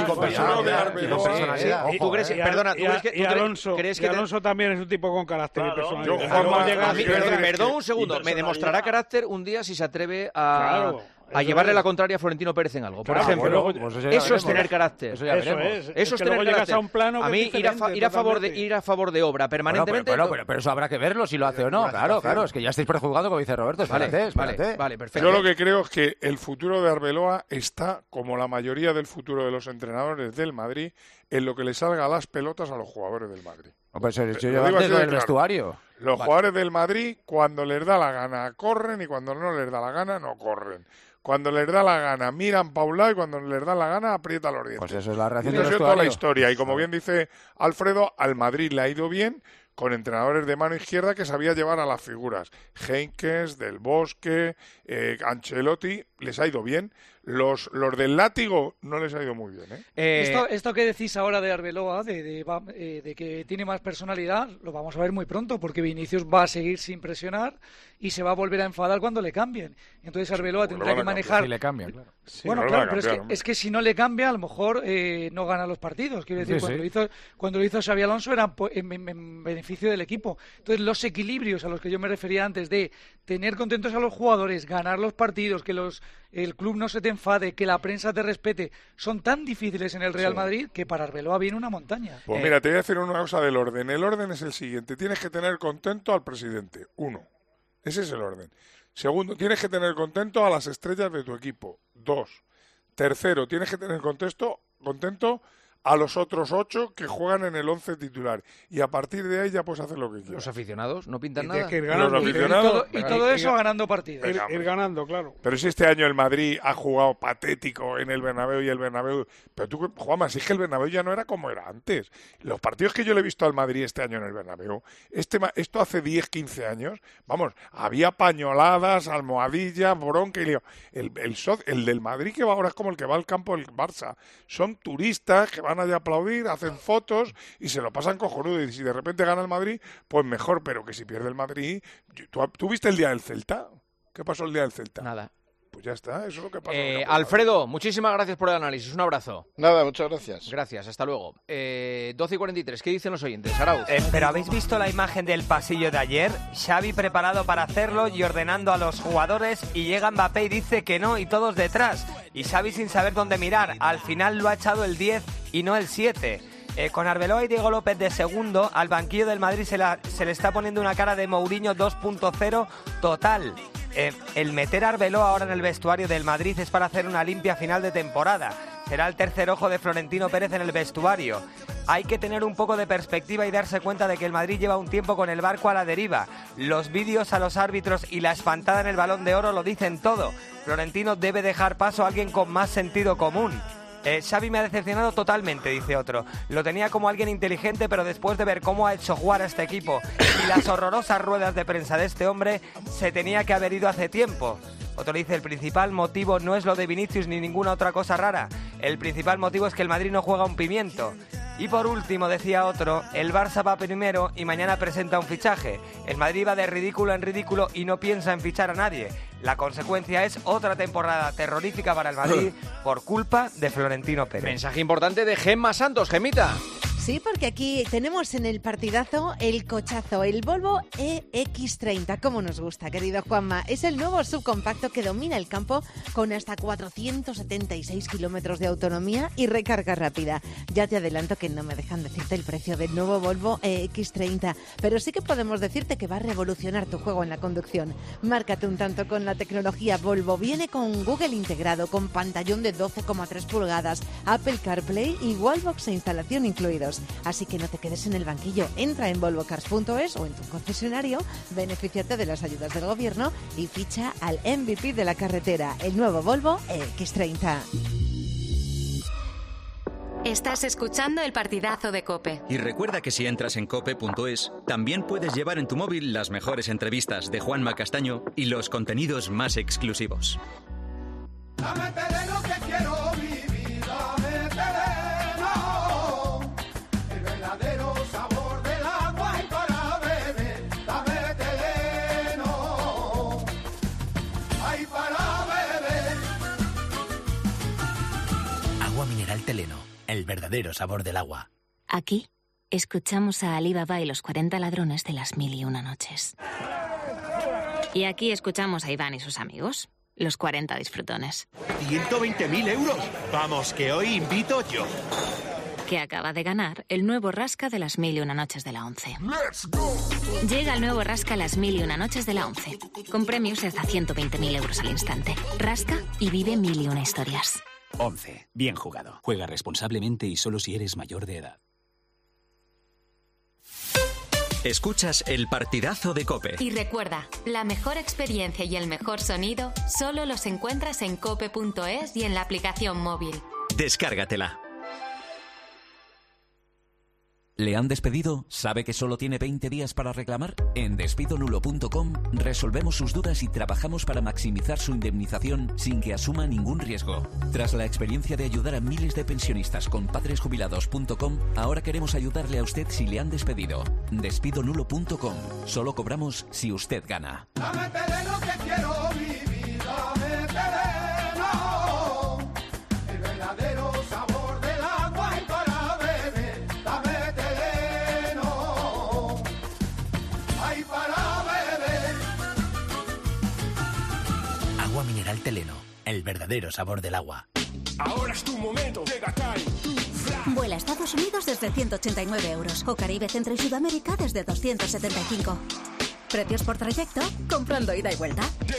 que ¿Tú crees que Alonso también es un tipo con carácter y personalidad? Perdón un segundo, me demostrará carácter un día si se atreve a llevarle la contraria a Florentino Pérez en algo. Por ejemplo, eso es tener carácter. Eso es tener carácter. A mí ir a favor de obra permanentemente. Pero eso habrá que verlo si lo hace o no. Claro, es que ya estáis prejuzgando, como dice Roberto. Vale, perfecto. Yo lo que creo es que el futuro de Arbeloa está, como la mayoría del futuro de los entrenadores del Madrid, en lo que le salga a las pelotas a los jugadores del Madrid. Pues yo antes lo del vestuario. Los jugadores del Madrid, cuando les da la gana, corren, y cuando no les da la gana, no corren. Cuando les da la gana, miran pa' un lado, y cuando les da la gana, aprieta los dientes. Pues eso es la reacción del vestuario. vestuario. Toda la historia. Y como bien dice Alfredo, al Madrid le ha ido bien con entrenadores de mano izquierda que sabía llevar a las figuras. Heynckes, Del Bosque, Ancelotti, les ha ido bien. Los del látigo no les ha ido muy bien, Esto que decís ahora de Arbeloa, de que tiene más personalidad, lo vamos a ver muy pronto, porque Vinicius va a seguir sin presionar y se va a volver a enfadar cuando le cambien. Entonces Arbeloa tendrá que manejar... Si le cambian, claro. Sí, bueno, claro, pero es que si no le cambia, a lo mejor no gana los partidos. Quiero decir, cuando lo hizo Xabi Alonso era en beneficio del equipo. Entonces, los equilibrios a los que yo me refería antes de tener contentos a los jugadores, ganar los partidos, que el club no se te enfade, que la prensa te respete, son tan difíciles en el Real Madrid que para Arbeloa viene una montaña. Pues mira, te voy a decir una cosa del orden. El orden es el siguiente. Tienes que tener contento al presidente. 1. Ese es el orden. Segundo, tienes que tener contento a las estrellas de tu equipo. 2. Tercero, tienes que tener contento a los otros 8 que juegan en el 11 titular. Y a partir de ahí ya puedes hacer lo que quieras. Los aficionados no pintan nada. Y todo eso ganando partidos. Ir ganando, claro. Pero si este año el Madrid ha jugado patético en el Bernabéu y el Bernabéu... Pero tú, Juanma, si es que el Bernabéu ya no era como era antes. Los partidos que yo le he visto al Madrid este año en el Bernabéu, esto hace 10, 15 años, vamos, había pañoladas, almohadillas, bronca y lío. El del Madrid que va ahora es como el que va al campo del Barça. Son turistas que van allá a aplaudir, hacen fotos y se lo pasan cojonudo. Y si de repente gana el Madrid, pues mejor, pero que si pierde el Madrid... ¿Tú viste el día del Celta? ¿Qué pasó el día del Celta? Nada. Pues ya está, eso es lo que pasa. Alfredo, muchísimas gracias por el análisis, un abrazo. Nada, muchas gracias. Gracias, hasta luego. 12:43, ¿qué dicen los oyentes? Arauz. Pero ¿habéis visto la imagen del pasillo de ayer? Xavi preparado para hacerlo y ordenando a los jugadores, y llega Mbappé y dice que no, y todos detrás. Y Xavi sin saber dónde mirar. Al final lo ha echado el 10 y no el 7. Con Arbeloa y Diego López de segundo, al banquillo del Madrid se le está poniendo una cara de Mourinho 2.0 total. El meter a Arbeloa ahora en el vestuario del Madrid es para hacer una limpia final de temporada. Será el tercer ojo de Florentino Pérez en el vestuario. Hay que tener un poco de perspectiva y darse cuenta de que el Madrid lleva un tiempo con el barco a la deriva. Los vídeos a los árbitros y la espantada en el Balón de Oro lo dicen todo. Florentino debe dejar paso a alguien con más sentido común. Xavi me ha decepcionado totalmente, dice otro. Lo tenía como alguien inteligente, pero después de ver cómo ha hecho jugar a este equipo y las horrorosas ruedas de prensa de este hombre, se tenía que haber ido hace tiempo. Otro dice, el principal motivo no es lo de Vinicius ni ninguna otra cosa rara. El principal motivo es que el Madrid no juega un pimiento. Y por último, decía otro, el Barça va primero y mañana presenta un fichaje. El Madrid va de ridículo en ridículo y no piensa en fichar a nadie. La consecuencia es otra temporada terrorífica para el Madrid por culpa de Florentino Pérez. Mensaje importante de Gemma Santos. Gemita. Sí, porque aquí tenemos en el partidazo el cochazo, el Volvo EX30. Como nos gusta, querido Juanma. Es el nuevo subcompacto que domina el campo con hasta 476 kilómetros de autonomía y recarga rápida. Ya te adelanto que no me dejan decirte el precio del nuevo Volvo EX30, pero sí que podemos decirte que va a revolucionar tu juego en la conducción. Márcate un tanto con la tecnología Volvo. Viene con Google integrado, con pantallón de 12,3 pulgadas, Apple CarPlay y Wallbox e instalación incluidos. Así que no te quedes en el banquillo. Entra en volvocars.es o en tu concesionario, benefíciate de las ayudas del gobierno y ficha al MVP de la carretera, el nuevo Volvo EX30. Estás escuchando el partidazo de COPE. Y recuerda que si entras en cope.es, también puedes llevar en tu móvil las mejores entrevistas de Juanma Castaño y los contenidos más exclusivos. Dame terreno que quiero vivir, dame terreno, el verdadero sabor del agua y para beber, dame terreno, ay para beber. Agua mineral Teleno, el verdadero sabor del agua. Aquí escuchamos a Ali Baba y los 40 ladrones de las 1001 noches. Y aquí escuchamos a Iván y sus amigos, los 40 disfrutones. 120.000 euros. Vamos, que hoy invito yo. Que acaba de ganar el nuevo Rasca de las 1001 noches de la 11. Llega el nuevo Rasca las 1001 noches de la 11, con premios de hasta 120.000 euros al instante. Rasca y vive 1001 historias. 11. Bien jugado. Juega responsablemente y solo si eres mayor de edad. Escuchas el partidazo de COPE. Y recuerda, la mejor experiencia y el mejor sonido solo los encuentras en cope.es y en la aplicación móvil. Descárgatela. ¿Le han despedido? ¿Sabe que solo tiene 20 días para reclamar? En despidonulo.com resolvemos sus dudas y trabajamos para maximizar su indemnización sin que asuma ningún riesgo. Tras la experiencia de ayudar a miles de pensionistas con padresjubilados.com, ahora queremos ayudarle a usted si le han despedido. Despidonulo.com. Solo cobramos si usted gana. Dame terreno que quiero vivir, dame terreno, el verdadero sabor del agua y para beber, dame terreno, ay para beber. Agua mineral Teleno, el verdadero sabor del agua. Ahora es tu momento, llega Time. Vuela a Estados Unidos desde 189 euros o Caribe, Centro y Sudamérica desde 275. Precios por trayecto, comprando ida y vuelta.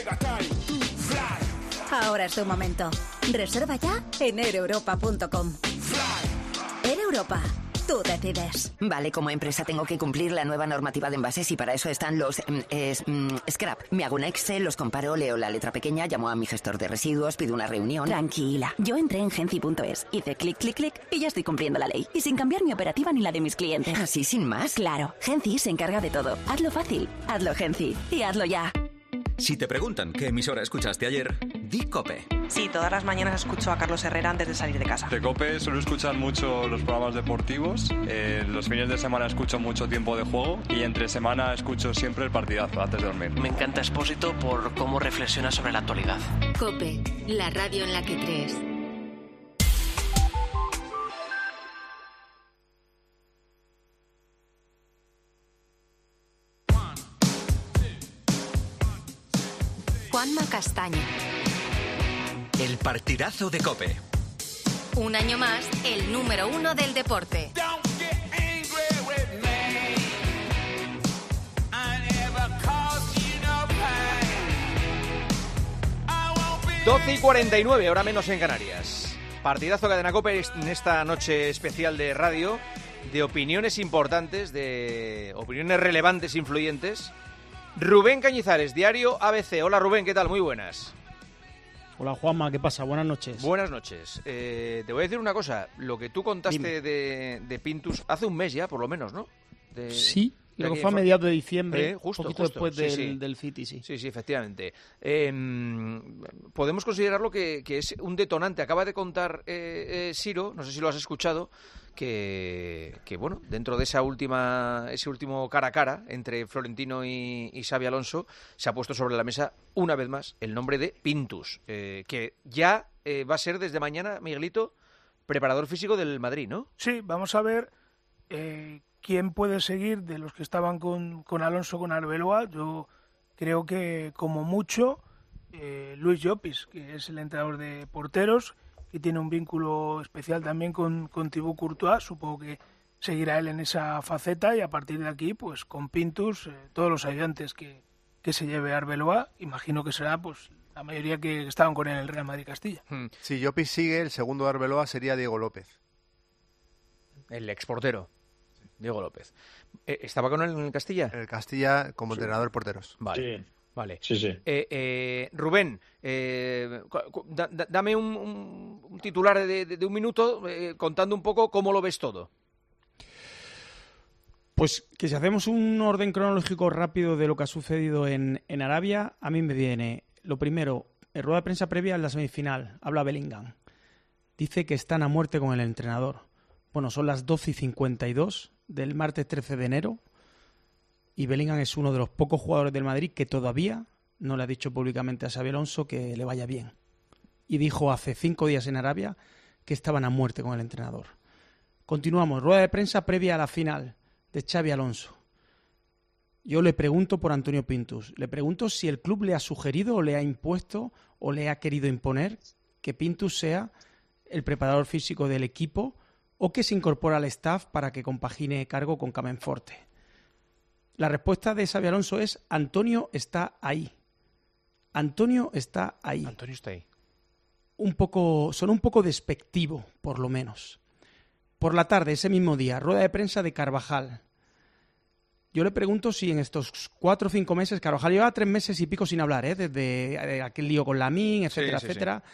Ahora es tu momento. Reserva ya en aereuropa.com. Air Europa. Tú decides. Vale, como empresa tengo que cumplir la nueva normativa de envases y para eso están los scrap. Me hago un Excel, los comparo, leo la letra pequeña, llamo a mi gestor de residuos, pido una reunión. Tranquila. Yo entré en Genci.es, hice clic, clic, clic y ya estoy cumpliendo la ley. Y sin cambiar mi operativa ni la de mis clientes. ¿Así sin más? Claro. Genci se encarga de todo. Hazlo fácil. Hazlo Genci. Y hazlo ya. Si te preguntan qué emisora escuchaste ayer, di COPE. Sí, todas las mañanas escucho a Carlos Herrera antes de salir de casa. De COPE suelo escuchar mucho los programas deportivos, los fines de semana escucho mucho Tiempo de Juego y entre semana escucho siempre el partidazo antes de dormir. Me encanta Expósito por cómo reflexiona sobre la actualidad. COPE, la radio en la que crees. Juanma Castaño. El partidazo de COPE. Un año más, el número 1 del deporte. 12:49, hora menos en Canarias. Partidazo Cadena COPE en esta noche especial de radio, de opiniones importantes, de opiniones relevantes, influyentes. Rubén Cañizares, diario ABC. Hola Rubén, ¿qué tal? Muy buenas. Hola Juanma, ¿qué pasa? Buenas noches. Buenas noches. Te voy a decir una cosa. Lo que tú contaste de Pintus hace un mes ya, por lo menos, ¿no? Sí, lo que fue a mediados de diciembre, justo, poquito después del City, sí. Sí, efectivamente. Podemos considerarlo que es un detonante. Acaba de contar Siro, no sé si lo has escuchado, que bueno, dentro de ese último cara a cara entre Florentino y Xabi Alonso, se ha puesto sobre la mesa una vez más el nombre de Pintus, que ya va a ser desde mañana, Miguelito, preparador físico del Madrid, ¿no? Sí, vamos a ver quién puede seguir de los que estaban con Alonso, con Arbeloa. Yo creo que como mucho Luis Llopis, que es el entrenador de porteros, y tiene un vínculo especial también con Thibaut Courtois. Supongo que seguirá él en esa faceta y a partir de aquí, pues con Pintus, todos los ayudantes que se lleve Arbeloa, imagino que será pues la mayoría que estaban con él en el Real Madrid Castilla. Si Llopis sigue, el segundo de Arbeloa sería Diego López. El exportero, Diego López. ¿Estaba con él en el Castilla? En el Castilla como entrenador de porteros. Vale. Sí. Vale. Sí. Rubén, dame un titular de un minuto contando un poco cómo lo ves todo. Pues que si hacemos un orden cronológico rápido de lo que ha sucedido en Arabia, a mí me viene, lo primero, en rueda de prensa previa en la semifinal, habla Bellingham. Dice que están a muerte con el entrenador. Bueno, son las 12:52 del martes 13 de enero. Y Bellingham es uno de los pocos jugadores del Madrid que todavía no le ha dicho públicamente a Xabi Alonso que le vaya bien. Y dijo hace 5 días en Arabia que estaban a muerte con el entrenador. Continuamos, rueda de prensa previa a la final de Xabi Alonso. Yo le pregunto por Antonio Pintus. Le pregunto si el club le ha sugerido o le ha impuesto o le ha querido imponer que Pintus sea el preparador físico del equipo o que se incorpora al staff para que compagine cargo con Camenforte. La respuesta de Xabi Alonso es: Antonio está ahí. Antonio está ahí. Antonio está ahí. Son un poco despectivo, por lo menos. Por la tarde, ese mismo día, rueda de prensa de Carvajal. Yo le pregunto si en estos 4 o 5 meses, Carvajal lleva 3 meses y pico sin hablar, desde aquel lío con Lamine, etcétera, etcétera.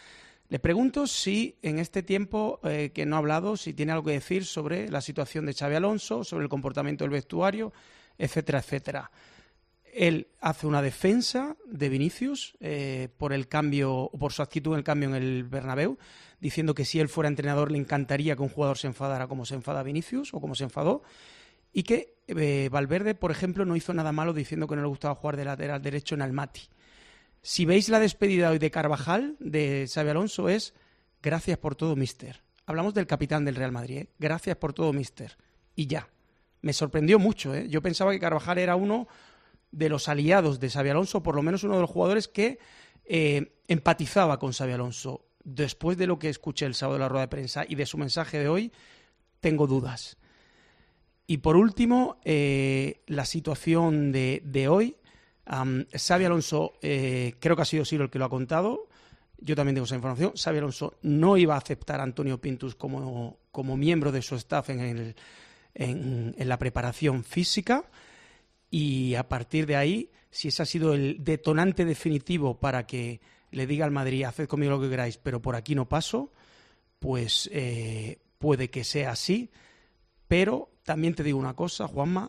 Le pregunto si en este tiempo que no ha hablado, si tiene algo que decir sobre la situación de Xabi Alonso, sobre el comportamiento del vestuario, etcétera, etcétera. Él hace una defensa de Vinicius por el cambio, o por su actitud en el cambio en el Bernabéu, diciendo que si él fuera entrenador le encantaría que un jugador se enfadara como se enfada Vinicius o como se enfadó, y que Valverde, por ejemplo, no hizo nada malo diciendo que no le gustaba jugar de lateral derecho en Almaty. Si veis la despedida hoy de Carvajal, de Xabi Alonso, es gracias por todo, mister. Hablamos del capitán del Real Madrid, gracias por todo, mister. Y ya. Me sorprendió mucho. Yo pensaba que Carvajal era uno de los aliados de Xabi Alonso, por lo menos uno de los jugadores que empatizaba con Xabi Alonso. Después de lo que escuché el sábado de la rueda de prensa y de su mensaje de hoy, tengo dudas. Y por último, la situación de hoy. Xabi Alonso, creo que ha sido Ciro el que lo ha contado, yo también tengo esa información. Xabi Alonso no iba a aceptar a Antonio Pintus como miembro de su staff en la preparación física, y a partir de ahí, si ese ha sido el detonante definitivo para que le diga al Madrid, haced conmigo lo que queráis, pero por aquí no paso, pues puede que sea así. Pero también te digo una cosa, Juanma,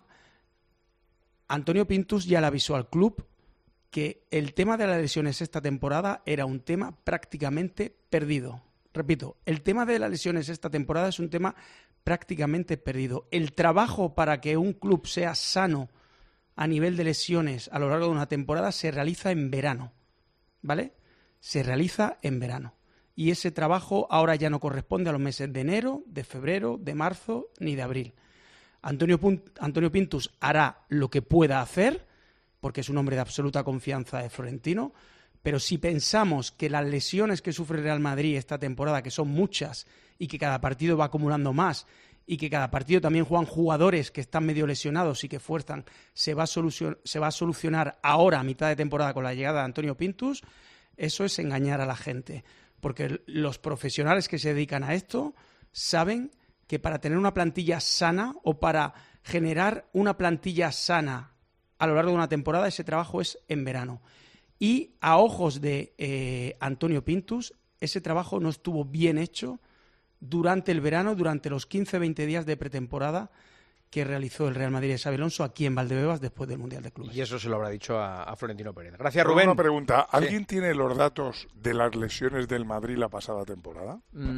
Antonio Pintus ya le avisó al club que el tema de las lesiones esta temporada era un tema prácticamente perdido. Repito, el tema de las lesiones esta temporada es un tema prácticamente perdido. El trabajo para que un club sea sano a nivel de lesiones a lo largo de una temporada se realiza en verano, ¿vale? Se realiza en verano. Y ese trabajo ahora ya no corresponde a los meses de enero, de febrero, de marzo ni de abril. Antonio Pintus hará lo que pueda hacer, porque es un hombre de absoluta confianza de Florentino, pero si pensamos que las lesiones que sufre el Real Madrid esta temporada, que son muchas, y que cada partido va acumulando más, y que cada partido también juegan jugadores que están medio lesionados y que fuerzan, se va a solucionar ahora a mitad de temporada con la llegada de Antonio Pintus, eso es engañar a la gente, porque los profesionales que se dedican a esto saben que para tener una plantilla sana o para generar una plantilla sana a lo largo de una temporada, ese trabajo es en verano. Y a ojos de Antonio Pintus, ese trabajo no estuvo bien hecho durante el verano, durante los 15-20 días de pretemporada que realizó el Real Madrid de Xabi Alonso aquí en Valdebebas después del Mundial de Clubes. Y eso se lo habrá dicho a Florentino Pérez. Gracias, Rubén. Una pregunta. ¿Alguien tiene los datos de las lesiones del Madrid la pasada temporada?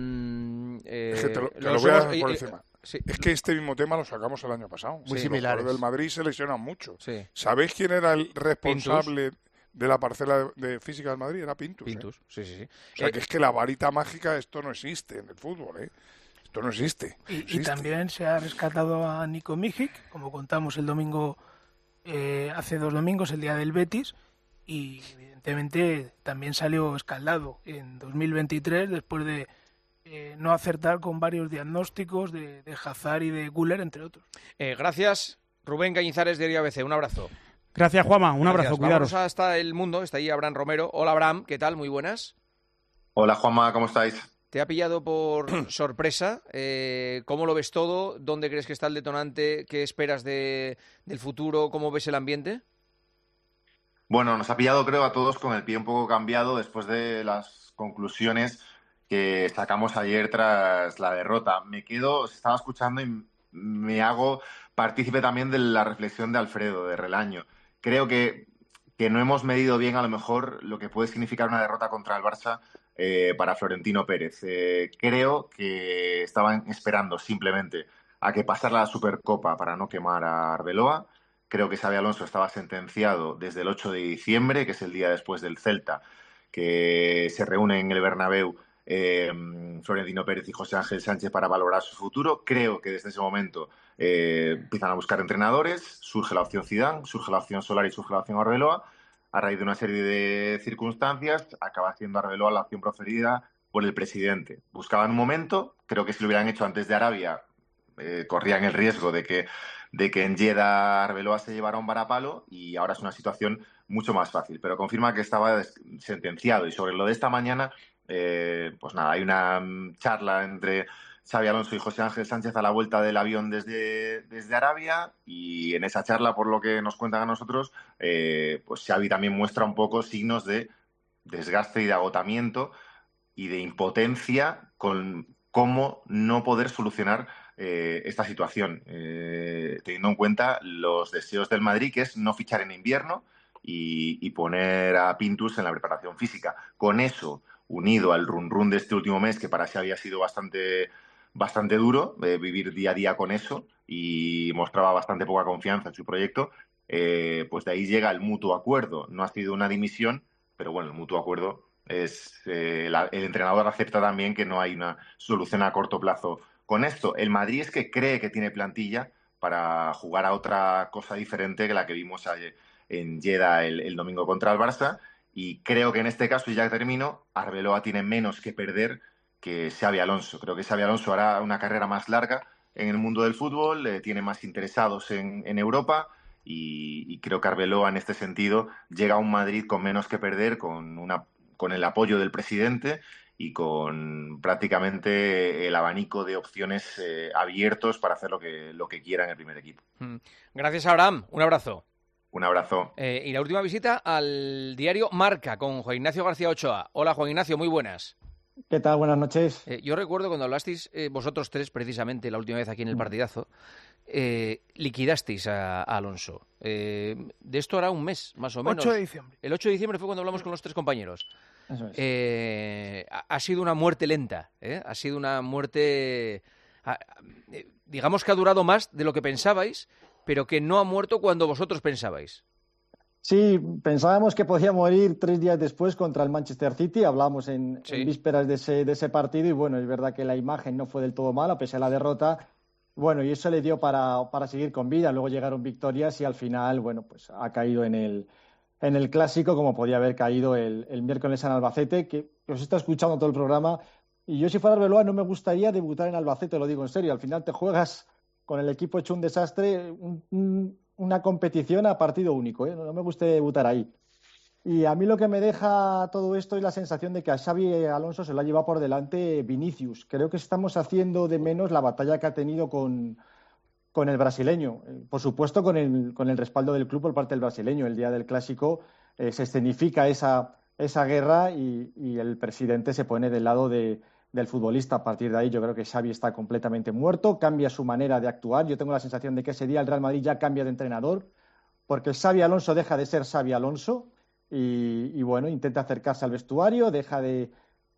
Es que te lo voy a dar por encima. Sí. Es que este mismo tema lo sacamos el año pasado. Muy similares. Los del Madrid se lesionan mucho. Sí. ¿Sabéis quién era el responsable de la parcela de física del Madrid? Era Pintus. Pintus, sí. O sea, que es que la varita mágica, esto no existe en el fútbol, Esto no existe. Y también se ha rescatado a Nico Mijic, como contamos el domingo, hace 2 domingos, el día del Betis, y evidentemente también salió escaldado en 2023 después de no acertar con varios diagnósticos de Hazard y de Güler, entre otros. Gracias, Rubén Cañizares de Diario ABC. Un abrazo. Gracias, Juanma. Un abrazo, cuidaros. Vamos hasta el mundo. Está ahí Abraham Romero. Hola, Abraham. ¿Qué tal? Muy buenas. Hola, Juanma. ¿Cómo estáis? ¿Te ha pillado por sorpresa? ¿Cómo lo ves todo? ¿Dónde crees que está el detonante? ¿Qué esperas del futuro? ¿Cómo ves el ambiente? Bueno, nos ha pillado, creo, a todos con el pie un poco cambiado después de las conclusiones que sacamos ayer tras la derrota. Estaba escuchando y me hago partícipe también de la reflexión de Alfredo, de Relaño. Creo que no hemos medido bien, a lo mejor, lo que puede significar una derrota contra el Barça para Florentino Pérez. Creo que estaban esperando simplemente a que pasara la Supercopa para no quemar a Arbeloa. Creo que Xabi Alonso estaba sentenciado desde el 8 de diciembre, que es el día después del Celta, que se reúnen en el Bernabéu Florentino Pérez y José Ángel Sánchez para valorar su futuro. Creo que desde ese momento empiezan a buscar entrenadores, surge la opción Zidane, surge la opción Solari y surge la opción Arbeloa. A raíz de una serie de circunstancias, acaba siendo Arbeloa la opción preferida por el presidente. Buscaban un momento, creo que si lo hubieran hecho antes de Arabia, corrían el riesgo de que en Jeddah Arbeloa se llevara un varapalo, y ahora es una situación mucho más fácil. Pero confirma que estaba sentenciado. Y sobre lo de esta mañana, pues nada, hay una charla entre Xabi Alonso y José Ángel Sánchez a la vuelta del avión desde Arabia, y en esa charla, por lo que nos cuentan a nosotros, pues Xabi también muestra un poco signos de desgaste y de agotamiento y de impotencia con cómo no poder solucionar esta situación, teniendo en cuenta los deseos del Madrid, que es no fichar en invierno y poner a Pintus en la preparación física. Con eso, unido al run-run de este último mes, que para sí había sido bastante duro, vivir día a día con eso, y mostraba bastante poca confianza en su proyecto, pues de ahí llega el mutuo acuerdo. No ha sido una dimisión, pero bueno, el mutuo acuerdo es el entrenador acepta también que no hay una solución a corto plazo con esto. El Madrid es que cree que tiene plantilla para jugar a otra cosa diferente que la que vimos en Jeddah el domingo contra el Barça, y creo que en este caso, y ya termino, Arbeloa tiene menos que perder que Xabi Alonso. Creo que Xabi Alonso hará una carrera más larga en el mundo del fútbol, tiene más interesados en Europa, y creo que Arbeloa en este sentido llega a un Madrid con menos que perder, con el apoyo del presidente y con prácticamente el abanico de opciones abiertos para hacer lo que quiera en el primer equipo. Gracias, Abraham. Un abrazo. Un abrazo. Y la última visita al diario Marca con Juan Ignacio García Ochoa. Hola, Juan Ignacio, muy buenas. ¿Qué tal? Buenas noches. Yo recuerdo cuando hablasteis vosotros tres, precisamente, la última vez aquí en el partidazo, liquidasteis a Alonso. De esto hará un mes, más o menos. 8 de diciembre. El 8 de diciembre fue cuando hablamos con los tres compañeros. Eso es. Ha sido una muerte lenta, ha sido una muerte, digamos que ha durado más de lo que pensabais, pero que no ha muerto cuando vosotros pensabais. Sí, pensábamos que podía morir 3 días después contra el Manchester City. Hablamos en vísperas de ese partido, y bueno, es verdad que la imagen no fue del todo mala, pese a la derrota. Bueno, y eso le dio para seguir con vida. Luego llegaron victorias y al final, bueno, pues ha caído en el Clásico, como podía haber caído el miércoles en Albacete, que os está escuchando todo el programa. Y yo, si fuera Arbeloa, no me gustaría debutar en Albacete, lo digo en serio. Al final te juegas con el equipo hecho un desastre, una competición a partido único, No me gusta debutar ahí. Y a mí lo que me deja todo esto es la sensación de que a Xabi Alonso se lo ha llevado por delante Vinicius. Creo que estamos haciendo de menos la batalla que ha tenido con el brasileño. Por supuesto, con el respaldo del club por parte del brasileño. El día del Clásico se escenifica esa guerra y el presidente se pone del lado del futbolista. A partir de ahí yo creo que Xavi está completamente muerto, cambia su manera de actuar. Yo tengo la sensación de que ese día el Real Madrid ya cambia de entrenador, porque Xabi Alonso deja de ser Xabi Alonso y bueno, intenta acercarse al vestuario, deja de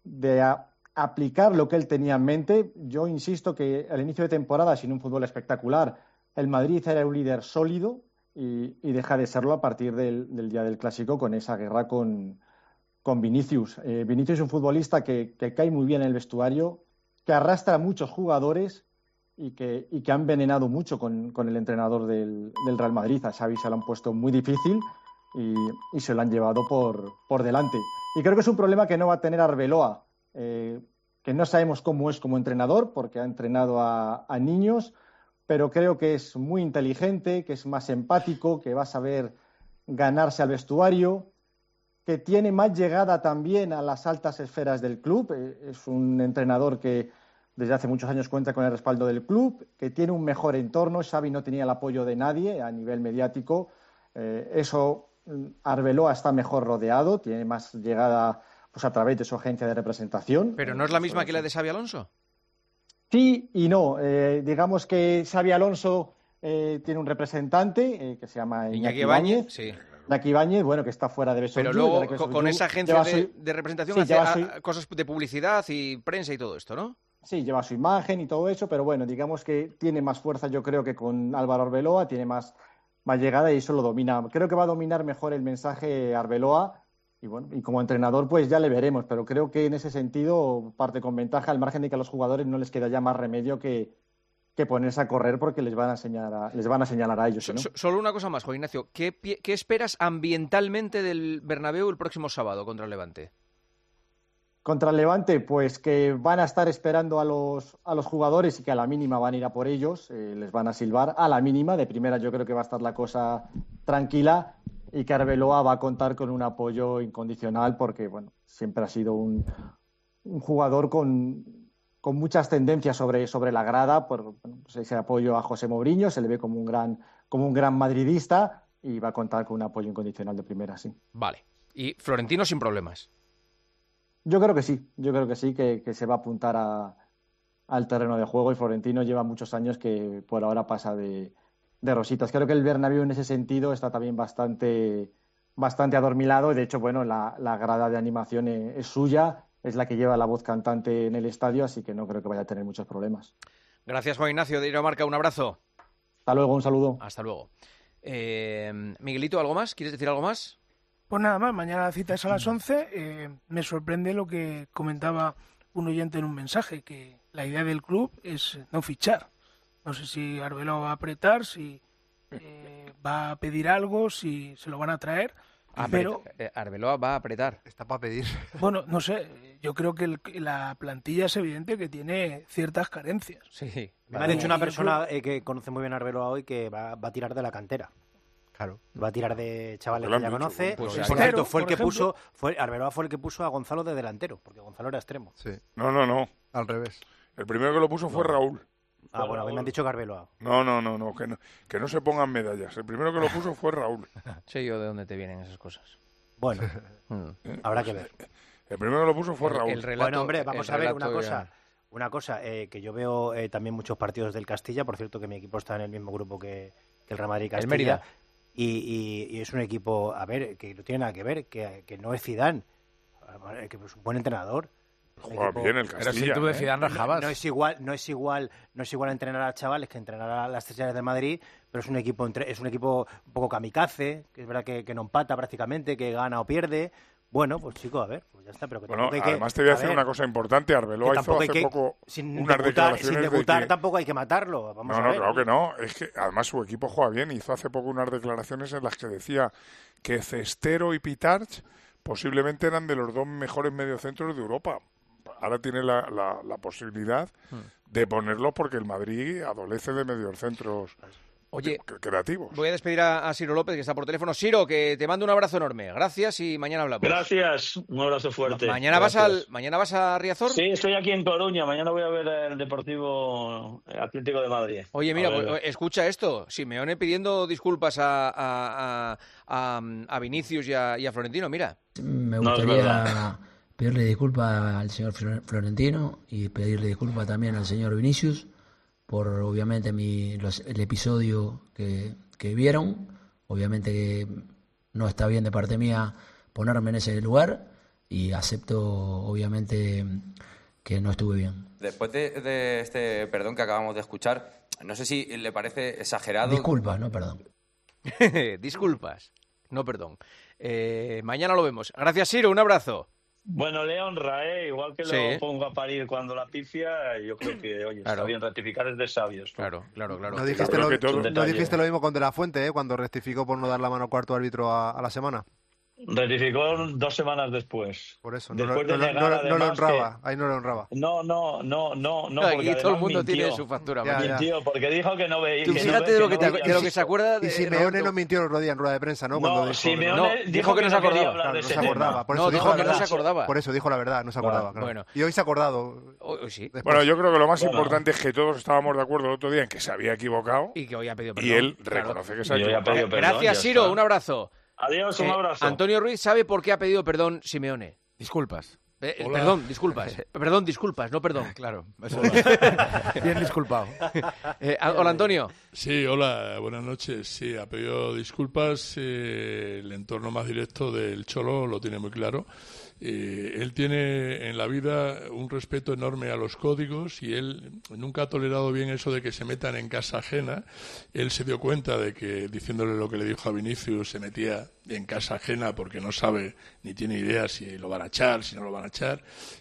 aplicar lo que él tenía en mente. Yo insisto que al inicio de temporada, sin un fútbol espectacular, el Madrid era un líder sólido y deja de serlo a partir del día del Clásico, con esa guerra con Vinicius. Vinicius es un futbolista que cae muy bien en el vestuario, que arrastra a muchos jugadores y que ha envenenado mucho con el entrenador del Real Madrid. A Xavi se lo han puesto muy difícil y se lo han llevado por delante. Y creo que es un problema que no va a tener Arbeloa, que no sabemos cómo es como entrenador, porque ha entrenado a niños, pero creo que es muy inteligente, que es más empático, que va a saber ganarse al vestuario, que tiene más llegada también a las altas esferas del club. Es un entrenador que desde hace muchos años cuenta con el respaldo del club, que tiene un mejor entorno. Xavi no tenía el apoyo de nadie a nivel mediático. Arbeloa está mejor rodeado, tiene más llegada pues a través de su agencia de representación. ¿Pero no es la misma que la de Xabi Alonso? Sí y no. Digamos que Xabi Alonso tiene un representante que se llama Iñaki Ibáñez. Sí. Iñaki Ibáñez, bueno, que está fuera de Besoyú. Pero luego con esa agencia de representación hace cosas de publicidad y prensa y todo esto, ¿no? Sí, lleva su imagen y todo eso, pero bueno, digamos que tiene más fuerza, yo creo, que con Álvaro Arbeloa, tiene más llegada y eso lo domina. Creo que va a dominar mejor el mensaje Arbeloa y bueno, y como entrenador pues ya le veremos, pero creo que en ese sentido parte con ventaja, al margen de que a los jugadores no les queda ya más remedio que ponerse a correr, porque les van a señalar a ellos, ¿no? Solo una cosa más, Juan Ignacio. ¿Qué esperas ambientalmente del Bernabéu el próximo sábado contra el Levante? Contra el Levante, pues que van a estar esperando a los jugadores y que a la mínima van a ir a por ellos, les van a silbar a la mínima. De primera yo creo que va a estar la cosa tranquila y que Arbeloa va a contar con un apoyo incondicional, porque bueno, siempre ha sido un jugador con muchas tendencias sobre la grada, por ese apoyo a José Mourinho, se le ve como un gran madridista y va a contar con un apoyo incondicional de primera, sí. Vale. Y Florentino sin problemas. Yo creo que sí, que se va a apuntar al terreno de juego, y Florentino lleva muchos años que por ahora pasa de rositas. Creo que el Bernabéu en ese sentido está también bastante adormilado, y de hecho, bueno, la grada de animación es suya, es la que lleva la voz cantante en el estadio, así que no creo que vaya a tener muchos problemas. Gracias, Juan Ignacio de Marca, un abrazo. Hasta luego, un saludo. Hasta luego. Miguelito, ¿algo más? ¿Quieres decir algo más? Pues nada más, mañana la cita es a las 11. Me sorprende lo que comentaba un oyente en un mensaje, que la idea del club es no fichar. No sé si Arbeloa va a apretar, si va a pedir algo, si se lo van a traer. Pero Arbeloa va a apretar. Está para pedir. Bueno, no sé. Yo creo que la plantilla es evidente que tiene ciertas carencias. Sí. Me ha dicho una persona que conoce muy bien a Arbeloa hoy que va a tirar de la cantera. Claro. Va a tirar de chavales que ya conoce. Pues por cierto, Arbeloa fue el que puso a Gonzalo de delantero, porque Gonzalo era extremo. Sí. No. Al revés. El primero que lo puso fue Raúl. Bueno, a mí me han dicho que Arbeloa. No, que no se pongan medallas. El primero que lo puso fue Raúl. Sé yo de dónde te vienen esas cosas. Bueno, habrá que ver. El primero que lo puso fue Raúl. Bueno, hombre, vamos a ver una cosa, que yo veo también muchos partidos del Castilla, por cierto que mi equipo está en el mismo grupo que el Real Madrid Castilla. El Mérida. Y es un equipo, a ver, que no tiene nada que ver, que no es Zidane, que es un buen entrenador. Juega bien el Castilla. Pero si tú de Zidane rajabas. No es igual entrenar a chavales que entrenar a las estrellas de Madrid, pero es un equipo un poco kamikaze, que es verdad que no empata prácticamente, que gana o pierde. Bueno, pues chico, a ver, pues ya está. Pero que bueno, además te voy a decir una cosa importante. Arbeloa hizo hace poco unas declaraciones sin debutar de que... tampoco hay que matarlo. Vamos a ver. Claro que no. Es que además su equipo juega bien. Hizo hace poco unas declaraciones en las que decía que Cestero y Pitarch posiblemente eran de los dos mejores mediocentros de Europa. Ahora tiene la posibilidad de ponerlos porque el Madrid adolece de mediocentros creativos. Voy a despedir a Ciro López, que está por teléfono. Ciro, que te mando un abrazo enorme. Gracias y mañana hablamos. Gracias, un abrazo fuerte. ¿Mañana vas a Riazor? Sí, estoy aquí en Coruña. Mañana voy a ver el Deportivo Atlético de Madrid. Oye, mira, pues, escucha esto. Simeone pidiendo disculpas a Vinicius y a Florentino, mira. Me gustaría pedirle disculpas al señor Florentino y pedirle disculpas también al señor Vinicius por obviamente el episodio que vieron. Obviamente que no está bien de parte mía ponerme en ese lugar y acepto obviamente que no estuve bien. Después de este perdón que acabamos de escuchar, no sé si le parece exagerado. Disculpas, no perdón. Disculpas, no perdón. Mañana lo vemos. Gracias, Ciro, un abrazo. Bueno, le honra, igual que lo pongo a parir cuando la pifia, yo creo que, oye, está bien, rectificar es de sabios. Claro. No dijiste lo mismo con De La Fuente, cuando rectificó por no dar la mano al cuarto árbitro a la semana. Rectificó 2 semanas después. Por eso, no lo honraba. Ahí no lo honraba. No. Aquí todo el mundo tiene su factura. Mintió, porque dijo que no veía. Tú fíjate de lo que se acuerda. Y Simeone no mintió el otro día en rueda de prensa, ¿no? Cuando Simeone dijo que no se acordaba. Claro, no se acordaba. Por eso dijo que no se acordaba. Por eso dijo la verdad, no se acordaba. Claro. Bueno. Y hoy se ha acordado. Sí. Bueno, yo creo que lo más importante es que todos estábamos de acuerdo el otro día en que se había equivocado. Y que hoy ha pedido perdón. Y él reconoce que se ha equivocado. Gracias, Ciro. Un abrazo. Adiós, un abrazo. Antonio Ruiz sabe por qué ha pedido perdón Simeone. Disculpas. Perdón, disculpas. Perdón, disculpas, no perdón. Claro. Bien disculpado. Hola, Antonio. Sí, hola, buenas noches. Sí, ha pedido disculpas. El entorno más directo del Cholo lo tiene muy claro. Él tiene en la vida un respeto enorme a los códigos y él nunca ha tolerado bien eso de que se metan en casa ajena. Él se dio cuenta de que, diciéndole lo que le dijo a Vinicius, se metía en casa ajena porque no sabe ni tiene idea si lo van a echar, si no lo van a echar.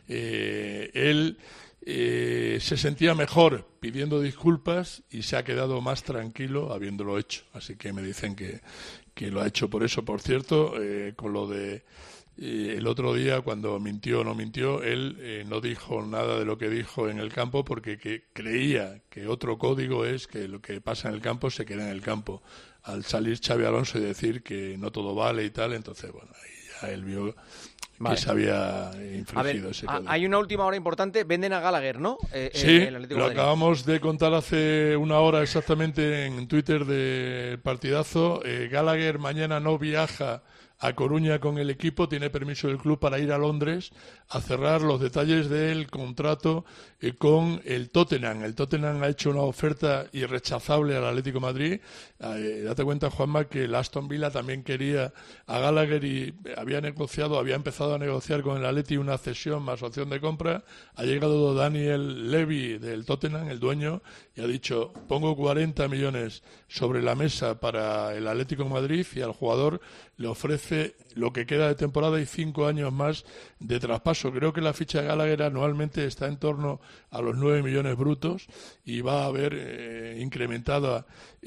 Él se sentía mejor pidiendo disculpas y se ha quedado más tranquilo habiéndolo hecho. Así que me dicen que lo ha hecho por eso. Por cierto, con lo de el otro día, cuando mintió o no mintió, él no dijo nada de lo que dijo en el campo porque creía que otro código es que lo que pasa en el campo se queda en el campo. Al salir Xabi Alonso y decir que no todo vale y tal, entonces, bueno, ahí ya él vio que se había infringido ese código. Hay una última hora importante. Venden a Gallagher, ¿no? Sí, lo acabamos de contar hace una hora exactamente en Twitter del partidazo. Gallagher mañana no viaja a Coruña con el equipo, tiene permiso del club para ir a Londres a cerrar los detalles del contrato con el Tottenham. El Tottenham ha hecho una oferta irrechazable al Atlético de Madrid. Date cuenta, Juanma, que el Aston Villa también quería a Gallagher y había empezado a negociar con el Atleti una cesión más opción de compra. Ha llegado Daniel Levy del Tottenham, el dueño, y ha dicho: pongo 40 millones sobre la mesa para el Atlético de Madrid, y al jugador le ofrece lo que queda de temporada y 5 años más de traspaso. Creo que la ficha de Gallagher anualmente está en torno a los 9 millones brutos y va a haber incrementado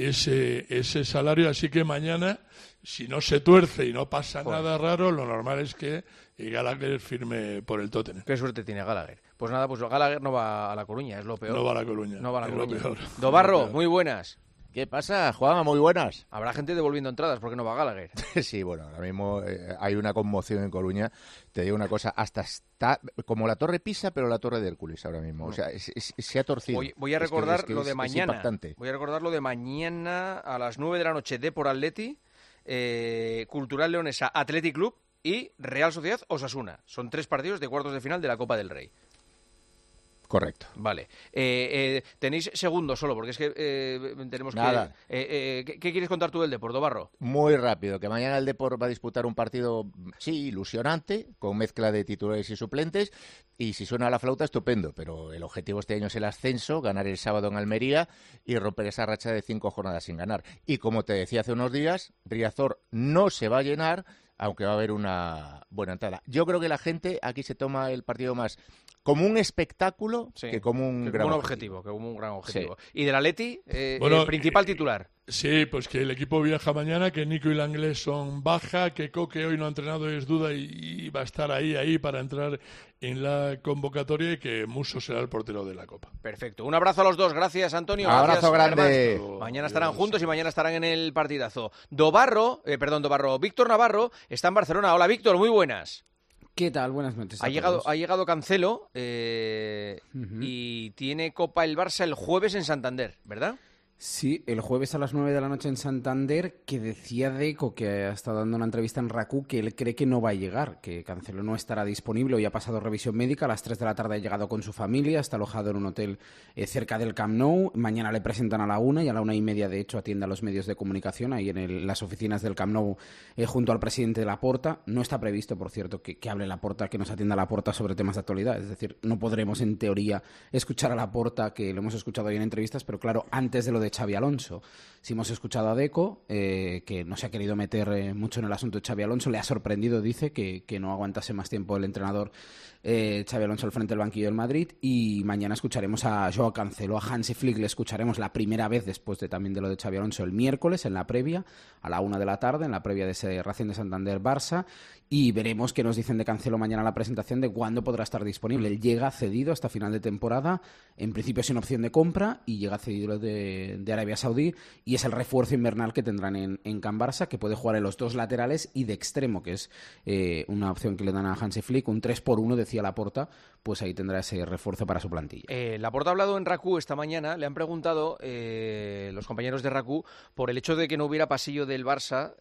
ese salario. Así que mañana, si no se tuerce y no pasa nada raro, lo normal es que Gallagher firme por el Tottenham. Qué suerte tiene Gallagher. Pues nada, pues Gallagher no va a La Coruña, es lo peor. No va a La Coruña. No va a La Coruña. Lo peor. Dobarro, muy buenas. ¿Qué pasa, Juanma? Muy buenas. Habrá gente devolviendo entradas porque no va Gallagher. Sí, bueno, ahora mismo hay una conmoción en Coruña. Te digo una cosa, hasta está como la Torre Pisa, pero la Torre de Hércules ahora mismo. O sea, se ha torcido. Voy a recordar lo de mañana. Es impactante. Voy a recordar lo de mañana a las 9 de la noche, Depor Atleti, Cultural Leonesa Athletic Club y Real Sociedad Osasuna. Son 3 partidos de cuartos de final de la Copa del Rey. Correcto. Vale. Tenéis segundos solo, porque es que tenemos Nada. que... ¿Qué quieres contar tú del Depor, Dobarro? Muy rápido, que mañana el Depor va a disputar un partido, sí, ilusionante, con mezcla de titulares y suplentes, y si suena la flauta, estupendo, pero el objetivo este año es el ascenso, ganar el sábado en Almería y romper esa racha de 5 jornadas sin ganar. Y como te decía hace unos días, Riazor no se va a llenar, aunque va a haber una buena entrada. Yo creo que la gente aquí se toma el partido más como un espectáculo que como un gran objetivo. Que como un gran objetivo. Sí. ¿Y del Atleti, bueno, el principal titular? Sí, pues que el equipo viaja mañana, que Nico y Langlés son baja, que Coque hoy no ha entrenado, es duda y va a estar ahí para entrar en la convocatoria, y que Musso será el portero de la Copa. Perfecto. Un abrazo a los dos. Gracias, Antonio. Un abrazo grande. Mañana estarán juntos y mañana estarán en el partidazo. Víctor Navarro está en Barcelona. Hola, Víctor, muy buenas. ¿Qué tal? Buenas noches. Ha llegado Cancelo y tiene Copa el Barça el jueves en Santander, ¿verdad? Sí, el jueves a las 9 de la noche en Santander, que decía Deco, que ha estado dando una entrevista en RACU, que él cree que no va a llegar, que Cancelo no estará disponible. Hoy ha pasado revisión médica, a las 3 de la tarde ha llegado con su familia, está alojado en un hotel cerca del Camp Nou. Mañana le presentan a la 1 y a la 1:30, de hecho, atiende a los medios de comunicación ahí en las oficinas del Camp Nou junto al presidente de Laporta. No está previsto, por cierto, que hable Laporta, que nos atienda Laporta sobre temas de actualidad. Es decir, no podremos, en teoría, escuchar a Laporta, que lo hemos escuchado hoy en entrevistas, pero claro, antes de lo de Xabi Alonso. Si hemos escuchado a Deco, que no se ha querido meter mucho en el asunto de Xabi Alonso, le ha sorprendido, dice, que no aguantase más tiempo el entrenador Xabi Alonso al frente del banquillo del Madrid, y mañana escucharemos a Joao Cancelo, a Hansi Flick le escucharemos la primera vez después también de lo de Xabi Alonso el miércoles en la previa, a la 1 de la tarde, en la previa de ese Racing de Santander-Barça, y veremos qué nos dicen de Cancelo mañana en la presentación de cuándo podrá estar disponible. Él llega cedido hasta final de temporada, en principio sin opción de compra, y llega cedido de Arabia Saudí, y es el refuerzo invernal que tendrán en Can Barça, que puede jugar en los 2 laterales y de extremo, que es una opción que le dan a Hansi Flick, un 3x1, decía Laporta, pues ahí tendrá ese refuerzo para su plantilla. Laporta ha hablado en RACU esta mañana, le han preguntado los compañeros de RACU por el hecho de que no hubiera pasillo del Barça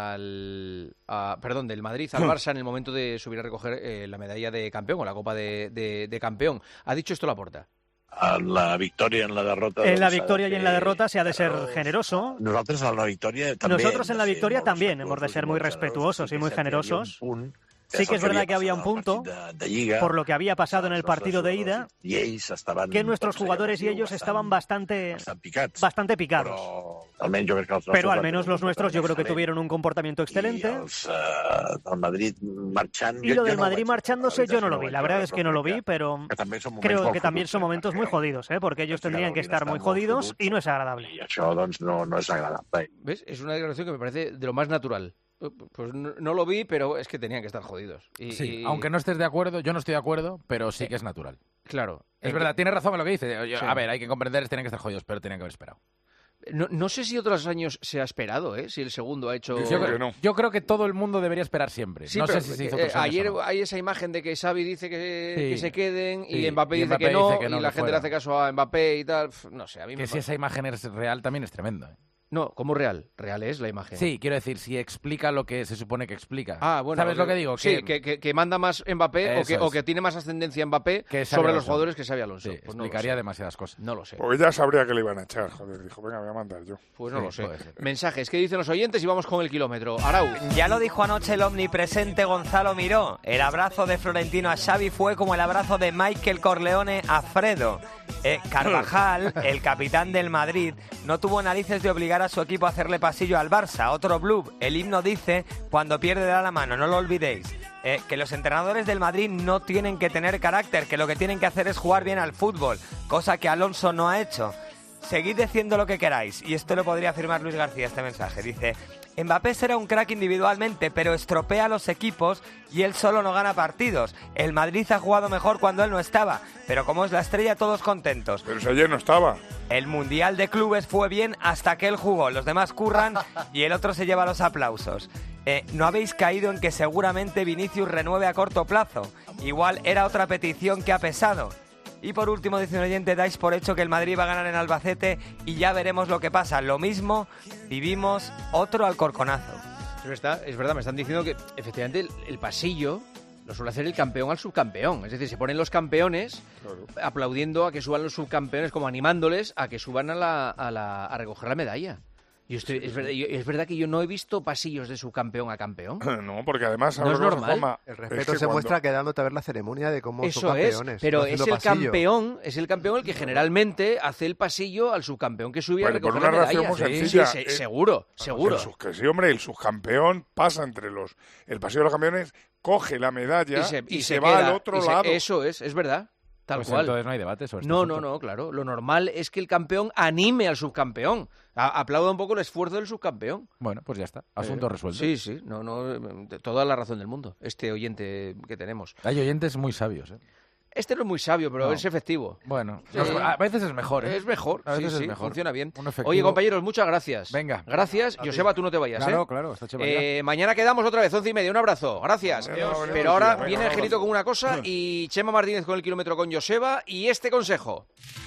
del Madrid al Barça en el momento de subir a recoger la medalla de campeón o la copa de campeón. ¿Ha dicho esto Laporta? A la victòria, en la derrota. En la victoria y en la derrota se ha de ser generoso. Nosotros en la victoria también. Nosotros en la victoria también hemos de ser muy respetuosos y muy generosos. Sí que es verdad que había un punto, por lo que había pasado en el partido de ida, que nuestros jugadores y ellos estaban bastante picados. Pero al menos los nuestros yo creo que tuvieron un comportamiento excelente. Y lo del Madrid marchándose yo no lo vi. La verdad es que no lo vi, pero creo que también son momentos muy jodidos, porque ellos tendrían que estar muy jodidos y no es agradable. ¿Ves? Es una declaración que me parece de lo más natural. Pues no lo vi, pero es que tenían que estar jodidos. Sí, aunque no estés de acuerdo, yo no estoy de acuerdo, pero sí que es natural. Claro. Es verdad, tiene razón en lo que dice. A ver, hay que comprender, tienen que estar jodidos, pero tenían que haber esperado. No sé si otros años se ha esperado, si el segundo ha hecho... Yo creo que todo el mundo debería esperar siempre. Sí, no pero sé si se hizo otros años ayer o no. hay esa imagen de que Xavi dice que se queden y Mbappé dice que no, y la gente le hace caso a Mbappé y tal. No sé, a mí si esa imagen es real también es tremendo. No, ¿cómo real? Real es la imagen. Sí, quiero decir, si explica lo que se supone que explica. Ah, bueno. ¿Sabes lo que digo? Sí, que manda más Mbappé o que tiene más ascendencia Mbappé sobre los jugadores que Xabi Alonso. Sí, pues explicaría demasiadas cosas. No lo sé. Porque ya sabría que le iban a echar, joder. Dijo, venga, voy a mandar yo. Pues no lo sé. Mensajes, ¿qué dicen los oyentes? Y vamos con el kilómetro. Arau. Ya lo dijo anoche el omnipresente Gonzalo Miró. El abrazo de Florentino a Xavi fue como el abrazo de Michael Corleone a Fredo. Carvajal, el capitán del Madrid, no tuvo narices de obligar a su equipo a hacerle pasillo al Barça. Otro blub. El himno dice, cuando pierde da la mano, no lo olvidéis. Que los entrenadores del Madrid no tienen que tener carácter, que lo que tienen que hacer es jugar bien al fútbol, cosa que Alonso no ha hecho. Seguid diciendo lo que queráis, y esto lo podría afirmar Luis García, este mensaje. Dice, Mbappé será un crack individualmente, pero estropea a los equipos y él solo no gana partidos. El Madrid ha jugado mejor cuando él no estaba, pero como es la estrella, todos contentos. Pero si ayer no estaba. El Mundial de Clubes fue bien hasta que él jugó, los demás curran y el otro se lleva los aplausos. ¿No habéis caído en que seguramente Vinicius renueve a corto plazo? Igual era otra petición que ha pesado. Y por último, dice un oyente, dais por hecho que el Madrid va a ganar en Albacete y ya veremos lo que pasa. Lo mismo, vivimos otro alcorconazo. Es verdad, me están diciendo que efectivamente el pasillo lo suele hacer el campeón al subcampeón. Es decir, se ponen los campeones aplaudiendo a que suban los subcampeones, como animándoles a que suban a recoger la medalla. Es verdad que yo no he visto pasillos de subcampeón a campeón. No, porque además... No es normal. El respeto se muestra quedándote a ver la ceremonia de cómo son campeones. Es, pero es el campeón el que generalmente hace el pasillo al subcampeón que subía a recoger la medalla. Seguro. Que sí, hombre, el subcampeón pasa entre el pasillo de los campeones, coge la medalla y se va al otro lado. Eso es verdad. Tal cual. Entonces no hay debate sobre esto. No, claro. Lo normal es que el campeón anime al subcampeón. Aplauda un poco el esfuerzo del subcampeón. Bueno, pues ya está. Asunto resuelto. Sí. Toda la razón del mundo. Este oyente que tenemos. Hay oyentes muy sabios, Este no es muy sabio, pero es efectivo. Bueno, a veces es mejor. Es mejor, a veces sí, es mejor. Funciona bien. Oye, compañeros, muchas gracias. Venga. Gracias. Joseba, tú no te vayas, Claro, está mañana quedamos otra vez, 11:30. Un abrazo. Gracias. Pero ahora viene Angelito con una cosa y Chema Martínez con el kilómetro con Joseba y este consejo.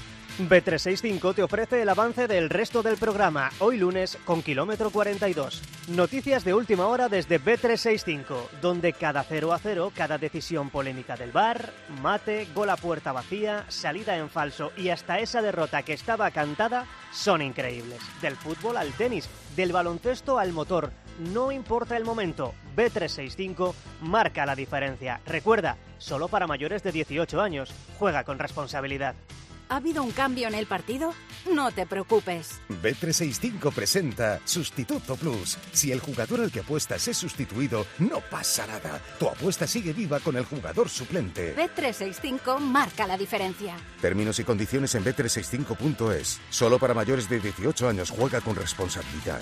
Bet365 te ofrece el avance del resto del programa, hoy lunes con kilómetro 42. Noticias de última hora desde Bet365, donde cada 0-0, cada decisión polémica del VAR, mate, gol a puerta vacía, salida en falso y hasta esa derrota que estaba cantada son increíbles. Del fútbol al tenis, del baloncesto al motor, no importa el momento, Bet365 marca la diferencia. Recuerda, solo para mayores de 18 años, juega con responsabilidad. ¿Ha habido un cambio en el partido? No te preocupes. Bet365 presenta Sustituto Plus. Si el jugador al que apuestas es sustituido, no pasa nada. Tu apuesta sigue viva con el jugador suplente. Bet365 marca la diferencia. Términos y condiciones en bet365.es. Solo para mayores de 18 años. Juega con responsabilidad.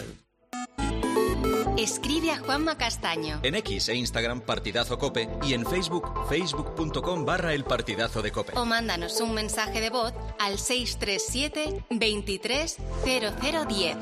Escribe a Juanma Castaño. En X e Instagram Partidazo Cope y en Facebook, facebook.com/El Partidazo de Cope. O mándanos un mensaje de voz al 637 23 0010.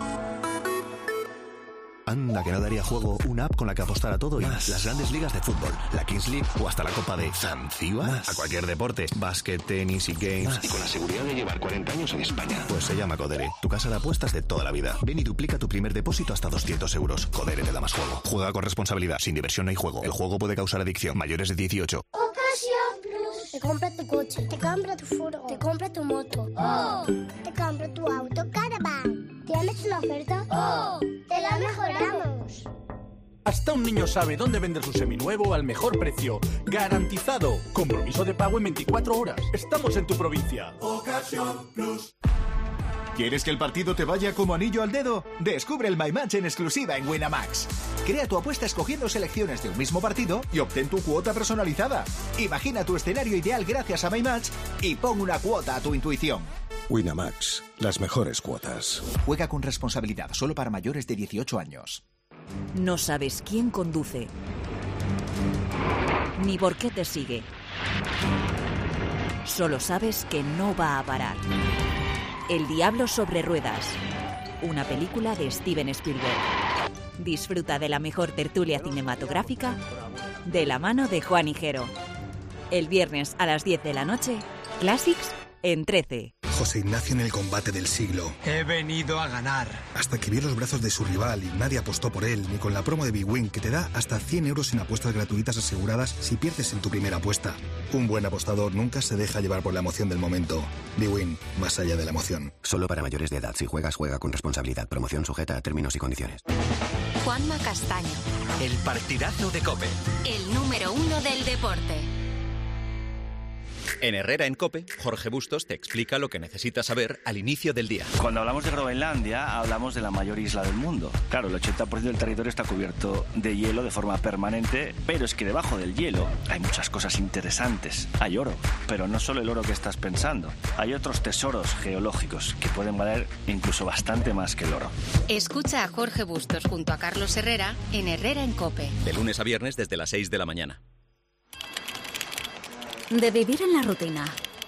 Anda, que no daría juego una app con la que apostar a todo y más. Las grandes ligas de fútbol, la Kings League o hasta la Copa de Zanzíbar. A cualquier deporte, básquet, tenis y games. Más. Y con la seguridad de llevar 40 años en España. Pues se llama Codere, tu casa de apuestas de toda la vida. Ven y duplica tu primer depósito hasta 200 euros. Codere te da más juego. Juega con responsabilidad. Sin diversión no hay juego. El juego puede causar adicción. Mayores de 18. Ocasión Plus. Te compra tu coche, te compra tu furgo, te compra tu moto. ¡Oh! Te compra tu auto Caravan. ¿Tienes una oferta? ¡Oh! ¡Te la mejoramos! Hasta un niño sabe dónde vender su seminuevo al mejor precio. ¡Garantizado! Compromiso de pago en 24 horas. Estamos en tu provincia. Ocasión Plus. ¿Quieres que el partido te vaya como anillo al dedo? Descubre el My Match en exclusiva en Winamax. Crea tu apuesta escogiendo selecciones de un mismo partido y obtén tu cuota personalizada. Imagina tu escenario ideal gracias a My Match y pon una cuota a tu intuición. Winamax, las mejores cuotas. Juega con responsabilidad, solo para mayores de 18 años. No sabes quién conduce, ni por qué te sigue. Solo sabes que no va a parar. El diablo sobre ruedas. Una película de Steven Spielberg. Disfruta de la mejor tertulia cinematográfica de la mano de Juan Higuero. El viernes a las 10 de la noche, Classics en 13. José Ignacio en el combate del siglo. He venido a ganar. Hasta que vio los brazos de su rival y nadie apostó por él, ni con la promo de Big Win, que te da hasta 100 euros en apuestas gratuitas aseguradas si pierdes en tu primera apuesta. Un buen apostador nunca se deja llevar por la emoción del momento. Big Win, más allá de la emoción. Solo para mayores de edad. Si juegas, juega con responsabilidad. Promoción sujeta a términos y condiciones. Juanma Castaño. El partidazo de COPE. El número 1 del deporte. En Herrera en COPE, Jorge Bustos te explica lo que necesitas saber al inicio del día. Cuando hablamos de Groenlandia, hablamos de la mayor isla del mundo. Claro, el 80% del territorio está cubierto de hielo de forma permanente, pero es que debajo del hielo hay muchas cosas interesantes. Hay oro, pero no solo el oro que estás pensando. Hay otros tesoros geológicos que pueden valer incluso bastante más que el oro. Escucha a Jorge Bustos junto a Carlos Herrera en Herrera en COPE. De lunes a viernes desde las 6 de la mañana. De vivir en la rutina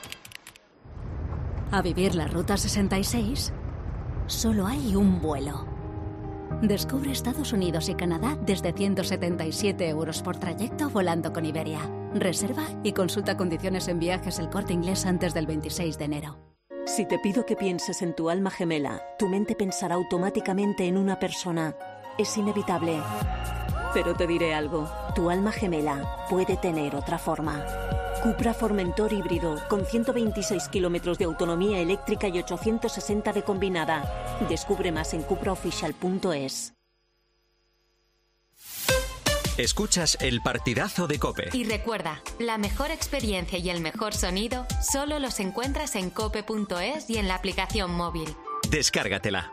a vivir la Ruta 66, solo hay un vuelo. Descubre Estados Unidos y Canadá desde 177 euros por trayecto volando con Iberia. Reserva y consulta condiciones en Viajes El Corte Inglés antes del 26 de enero. Si te pido que pienses en tu alma gemela, tu mente pensará automáticamente en una persona. Es inevitable. Pero te diré algo, tu alma gemela puede tener otra forma. Cupra Formentor híbrido, con 126 kilómetros de autonomía eléctrica y 860 de combinada. Descubre más en cupraofficial.es. Escuchas el partidazo de COPE. Y recuerda, la mejor experiencia y el mejor sonido solo los encuentras en cope.es y en la aplicación móvil. Descárgatela.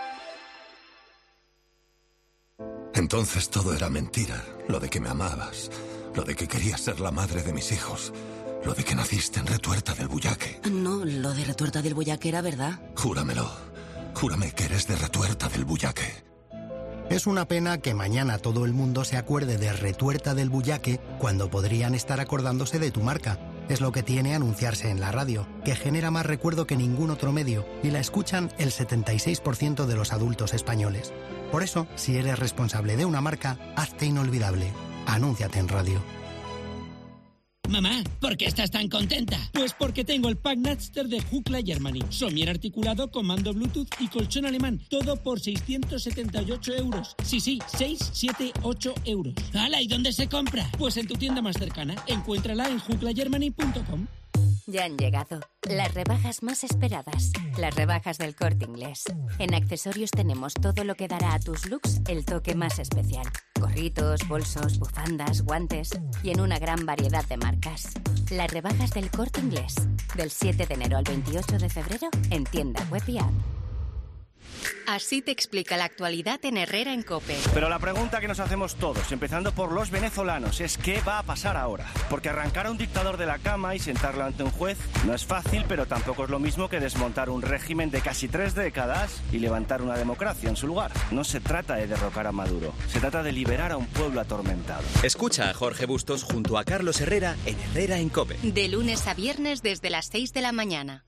Entonces todo era mentira, lo de que me amabas. Lo de que querías ser la madre de mis hijos. Lo de que naciste en Retuerta del Bullaque. No, lo de Retuerta del Bullaque era verdad. Júramelo. Júrame que eres de Retuerta del Bullaque. Es una pena que mañana todo el mundo se acuerde de Retuerta del Bullaque cuando podrían estar acordándose de tu marca. Es lo que tiene anunciarse en la radio, que genera más recuerdo que ningún otro medio y la escuchan el 76% de los adultos españoles. Por eso, si eres responsable de una marca, hazte inolvidable. Anúnciate en radio. Mamá, ¿por qué estás tan contenta? Pues porque tengo el pack Napster de Jukla Germany. Somier articulado, comando Bluetooth y colchón alemán. Todo por 678 euros. Sí, 678 euros. ¡Hala! ¿Y dónde se compra? Pues en tu tienda más cercana. Encuéntrala en juklagermany.com. Ya han llegado las rebajas más esperadas, las rebajas del Corte Inglés. En accesorios tenemos todo lo que dará a tus looks el toque más especial. Gorritos, bolsos, bufandas, guantes y en una gran variedad de marcas. Las rebajas del Corte Inglés, del 7 de enero al 28 de febrero en tienda web y app. Así te explica la actualidad en Herrera en COPE. Pero la pregunta que nos hacemos todos, empezando por los venezolanos, es ¿qué va a pasar ahora? Porque arrancar a un dictador de la cama y sentarlo ante un juez no es fácil, pero tampoco es lo mismo que desmontar un régimen de casi 3 décadas y levantar una democracia en su lugar. No se trata de derrocar a Maduro, se trata de liberar a un pueblo atormentado. Escucha a Jorge Bustos junto a Carlos Herrera en Herrera en COPE. De lunes a viernes desde las 6 de la mañana.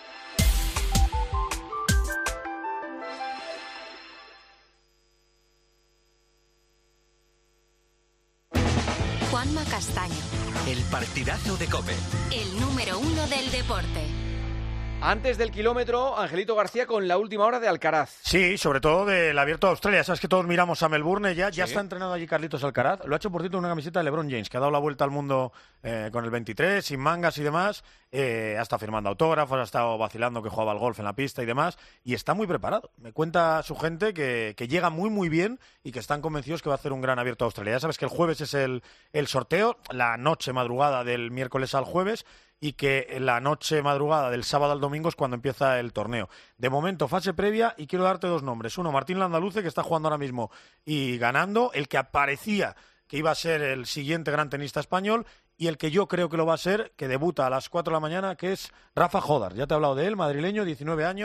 Juanma Castaño. El partidazo de COPE. El número 1 del deporte. Antes del kilómetro, Angelito García con la última hora de Alcaraz. Sí, sobre todo del Abierto de Australia. Sabes que todos miramos a Melbourne ya. Sí. Ya está entrenado allí Carlitos Alcaraz. Lo ha hecho, por cierto, en una camiseta de LeBron James, que ha dado la vuelta al mundo con el 23, sin mangas y demás. Ha estado firmando autógrafos, ha estado vacilando que jugaba al golf en la pista y demás. Y está muy preparado. Me cuenta su gente que llega muy, muy bien y que están convencidos que va a hacer un gran Abierto de Australia. Ya sabes que el jueves es el sorteo, la noche madrugada del miércoles al jueves, y que la noche madrugada del sábado al domingo es cuando empieza el torneo. De momento, fase previa, y quiero darte dos nombres. Uno, Martín Landaluce, que está jugando ahora mismo y ganando, el que parecía que iba a ser el siguiente gran tenista español, y el que yo creo que lo va a ser, que debuta a las 4 de la mañana, que es Rafa Jódar. Ya te he hablado de él, madrileño, 19 años,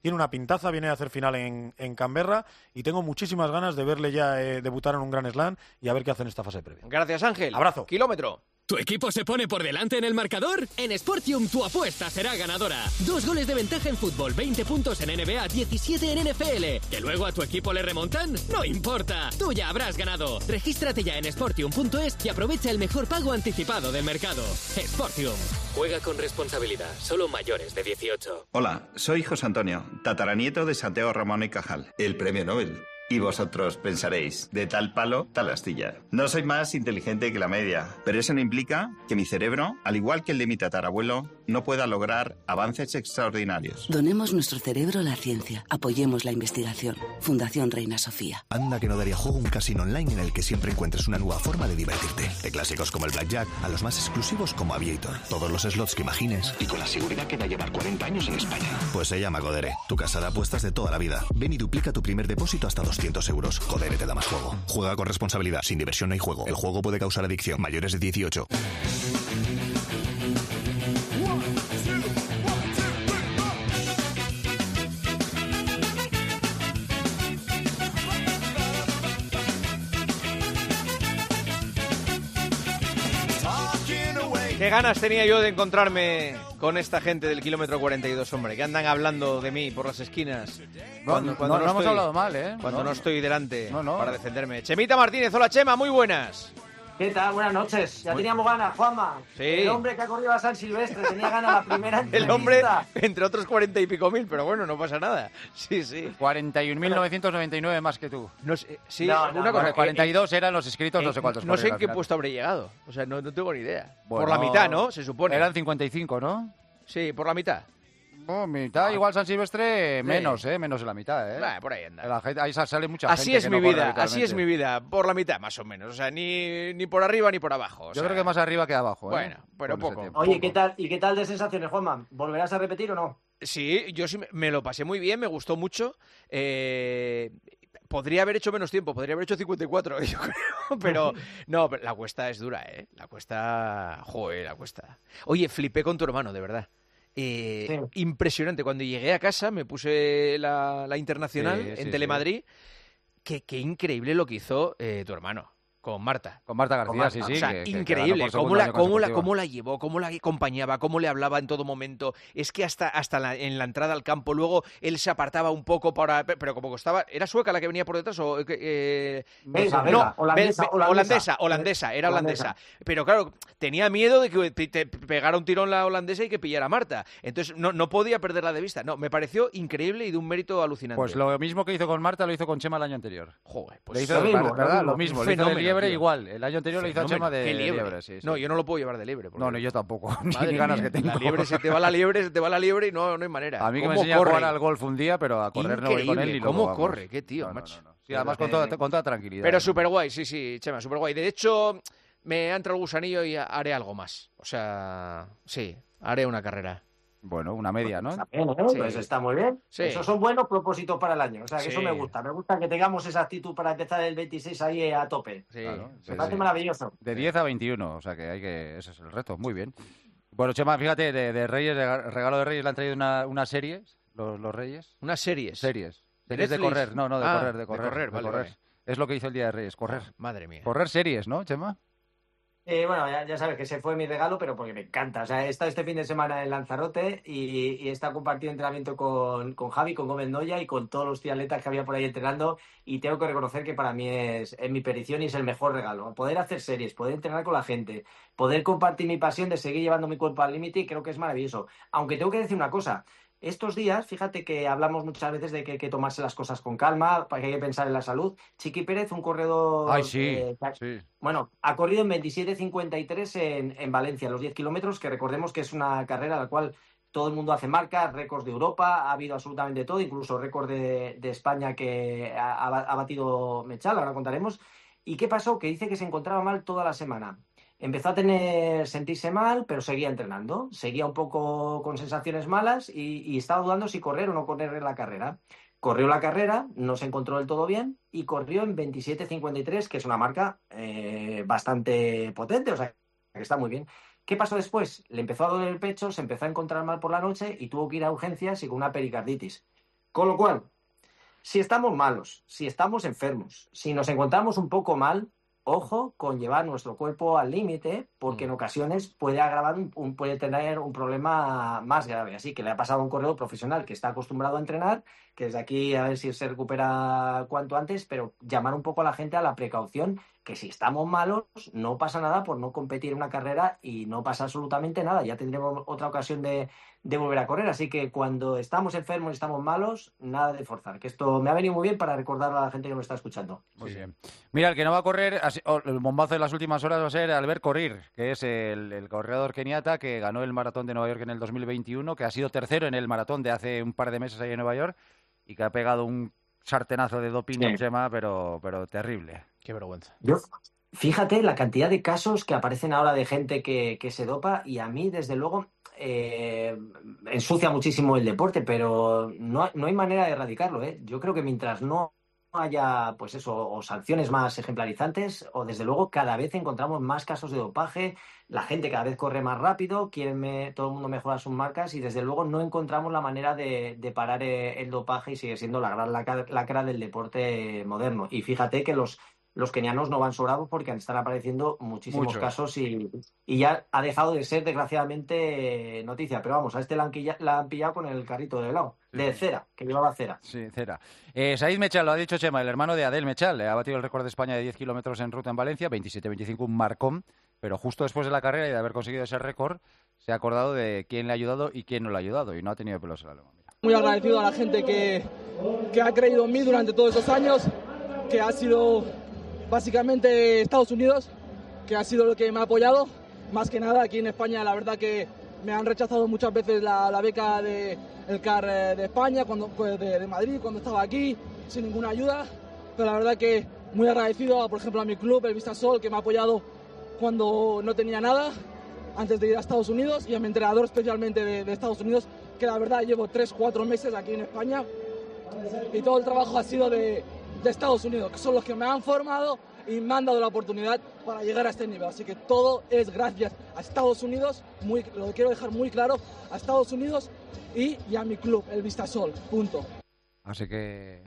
tiene una pintaza, viene a hacer final en Canberra y tengo muchísimas ganas de verle ya debutar en un Grand Slam y a ver qué hace en esta fase previa. Gracias, Ángel. Abrazo. Kilómetro. ¿Tu equipo se pone por delante en el marcador? En Sportium tu apuesta será ganadora. 2 goles de ventaja en fútbol, 20 puntos en NBA, 17 en NFL. ¿Que luego a tu equipo le remontan? No importa, tú ya habrás ganado. Regístrate ya en sportium.es y aprovecha el mejor pago anticipado del mercado. Sportium. Juega con responsabilidad, solo mayores de 18. Hola, soy José Antonio, tataranieto de Santiago Ramón y Cajal, el premio Nobel. Y vosotros pensaréis, de tal palo, tal astilla. No soy más inteligente que la media, pero eso no implica que mi cerebro, al igual que el de mi tatarabuelo, no pueda lograr avances extraordinarios. Donemos nuestro cerebro a la ciencia. Apoyemos la investigación. Fundación Reina Sofía. Anda que no daría juego un casino online en el que siempre encuentres una nueva forma de divertirte. De clásicos como el Blackjack a los más exclusivos como Aviator. Todos los slots que imagines. Y con la seguridad que da llevar 40 años en España. Pues se llama Codere, tu casa de apuestas de toda la vida. Ven y duplica tu primer depósito hasta 200 euros. Codere te da más juego. Juega con responsabilidad. Sin diversión no hay juego. El juego puede causar adicción. Mayores de 18. Qué ganas tenía yo de encontrarme con esta gente del kilómetro 42, hombre, que andan hablando de mí por las esquinas. Cuando no hemos hablado mal, ¿eh? Cuando no estoy delante para defenderme. Chemita Martínez, hola Chema, muy buenas. ¿Qué tal? Buenas noches. Ya teníamos ganas, Juanma. Sí. El hombre que ha corrido a San Silvestre tenía ganas la primera entrevista. El hombre, entre otros 40 y pico mil, pero bueno, no pasa nada. Sí, sí. 41.999 más que tú. No sé, sí, una cosa. 42 eran los inscritos, no sé cuántos. No sé en qué puesto habré llegado. O sea, no tengo ni idea. Bueno, por la mitad, ¿no? Se supone. Eran 55, ¿no? Sí, por la mitad. No, mitad, igual San Silvestre, menos, menos de la mitad, por ahí anda. La gente, ahí sale mucha así gente. Es mi vida, así es mi vida, por la mitad más o menos. O sea, ni por arriba ni por abajo. Yo creo que más arriba que abajo. Bueno, pero poco. Oye, ¿qué tal de sensaciones, Juanma? ¿Volverás a repetir o no? Sí, yo sí me lo pasé muy bien, me gustó mucho. Podría haber hecho menos tiempo, podría haber hecho 54, yo creo, pero no, la cuesta es dura, ¿eh? La cuesta, la cuesta. Oye, flipé con tu hermano, de verdad. Sí. Impresionante. Cuando llegué a casa me puse la internacional en Telemadrid. Qué increíble lo que hizo tu hermano con Marta. Con Marta García, sí. O sea, increíble. Cómo la llevó, cómo la acompañaba, cómo le hablaba en todo momento. Es que hasta en la entrada al campo, luego él se apartaba un poco para... Pero como costaba... ¿Era sueca la que venía por detrás o...? Holandesa, era holandesa. Pero claro, tenía miedo de que te pegara un tirón la holandesa y que pillara a Marta. Entonces no podía perderla de vista. No, me pareció increíble y de un mérito alucinante. Pues lo mismo que hizo con Marta lo hizo con Chema el año anterior. Joder, pues... Le hizo lo mismo. Le hizo de liebre igual. El año anterior le hizo a Chema de liebre. Sí. No, yo no lo puedo llevar de liebre. No, yo tampoco. Ni ganas que tengo. La liebre, se te va la liebre y no hay manera. A mí que me enseña a jugar al golf un día, pero a correr no voy con él. ¿Cómo corre? Qué tío, macho. Sí, además con toda tranquilidad. Pero súper guay, sí, Chema, súper guay. De hecho, me ha entrado el gusanillo y haré algo más. O sea, sí, haré una carrera. Bueno, una media, ¿no? Está bien, Pues está muy bien. Sí. Esos son buenos propósitos para el año. O sea, que eso me gusta. Me gusta que tengamos esa actitud para empezar el 26 ahí a tope. Sí, claro, me parece maravilloso. De 10 a 21, o sea que ese es el reto. Muy bien. Bueno, Chema, fíjate, de Reyes, de regalo de Reyes le han traído una serie, los Reyes. ¿Unas series? Series de correr, de correr. Vale. Es lo que hizo el día de Reyes, correr. Madre mía. Correr series, ¿no, Chema? Bueno, ya sabes que ese fue mi regalo, pero porque me encanta. O sea, he estado este fin de semana en Lanzarote y he estado compartiendo entrenamiento con Javi, con Gómez Noya y con todos los triatletas que había por ahí entrenando, y tengo que reconocer que para mí es mi perdición y es el mejor regalo. Poder hacer series, poder entrenar con la gente, poder compartir mi pasión de seguir llevando mi cuerpo al límite, creo que es maravilloso. Aunque tengo que decir una cosa. Estos días, fíjate que hablamos muchas veces de que hay que tomarse las cosas con calma, que hay que pensar en la salud. Chiqui Pérez, un corredor... ¡Ay, sí! Bueno, ha corrido en 27:53 en Valencia, los 10 kilómetros, que recordemos que es una carrera a la cual todo el mundo hace marcas, récords de Europa, ha habido absolutamente todo, incluso récord de España que ha batido Mechal, ahora contaremos. ¿Y qué pasó? Que dice que se encontraba mal toda la semana. Empezó a sentirse mal, pero seguía entrenando. Seguía un poco con sensaciones malas y estaba dudando si correr o no correr en la carrera. Corrió la carrera, no se encontró del todo bien y corrió en 27:53, que es una marca bastante potente, o sea, que está muy bien. ¿Qué pasó después? Le empezó a doler el pecho, se empezó a encontrar mal por la noche y tuvo que ir a urgencias y con una pericarditis. Con lo cual, si estamos malos, si estamos enfermos, si nos encontramos un poco mal, ojo con llevar nuestro cuerpo al límite, porque en ocasiones puede agravar puede tener un problema más grave. Así que le ha pasado a un corredor profesional que está acostumbrado a entrenar, que desde aquí a ver si se recupera cuanto antes, pero llamar un poco a la gente a la precaución, que si estamos malos no pasa nada por no competir en una carrera y no pasa absolutamente nada. Ya tendremos otra ocasión de volver a correr. Así que cuando estamos enfermos y estamos malos, nada de forzar. Que esto me ha venido muy bien para recordar a la gente que nos está escuchando. Muy bien. Mira, el que no va a correr, el bombazo de las últimas horas va a ser Albert Korir, que es el corredor keniata que ganó el maratón de Nueva York en el 2021, que ha sido tercero en el maratón de hace un par de meses ahí en Nueva York y que ha pegado un sartenazo de doping, Chema, pero terrible. Qué vergüenza. Fíjate la cantidad de casos que aparecen ahora de gente que se dopa, y a mí, desde luego, ensucia muchísimo el deporte, pero no hay manera de erradicarlo, ¿eh? Yo creo que mientras no haya, pues eso, o sanciones más ejemplarizantes, o desde luego cada vez encontramos más casos de dopaje, la gente cada vez corre más rápido, todo el mundo mejora sus marcas, y desde luego no encontramos la manera de parar el dopaje, y sigue siendo la gran lacra del deporte moderno. Y fíjate que los kenianos no van sobrados porque están apareciendo muchísimos casos y ya ha dejado de ser, desgraciadamente, noticia. Pero vamos, a este la han pillado con el carrito de helado, de cera, que llevaba cera. Sí, cera. Said Mechal, lo ha dicho Chema, el hermano de Adel Mechal, ha batido el récord de España de 10 kilómetros en ruta en Valencia, 27-25, un marcón, pero justo después de la carrera y de haber conseguido ese récord, se ha acordado de quién le ha ayudado y quién no le ha ayudado, y no ha tenido pelos en la lengua. Muy agradecido a la gente que ha creído en mí durante todos esos años, que ha sido básicamente Estados Unidos, que ha sido lo que me ha apoyado. Más que nada aquí en España, la verdad que me han rechazado muchas veces la beca del CAR de España, de Madrid, cuando estaba aquí, sin ninguna ayuda. Pero la verdad que muy agradecido, por ejemplo, a mi club, el Vistasol, que me ha apoyado cuando no tenía nada, antes de ir a Estados Unidos, y a mi entrenador especialmente de Estados Unidos, que la verdad llevo 3-4 meses aquí en España, y todo el trabajo ha sido de Estados Unidos, que son los que me han formado y me han dado la oportunidad para llegar a este nivel. Así que todo es gracias a Estados Unidos, lo quiero dejar muy claro, a Estados Unidos y a mi club, el Vistasol, punto. Así que...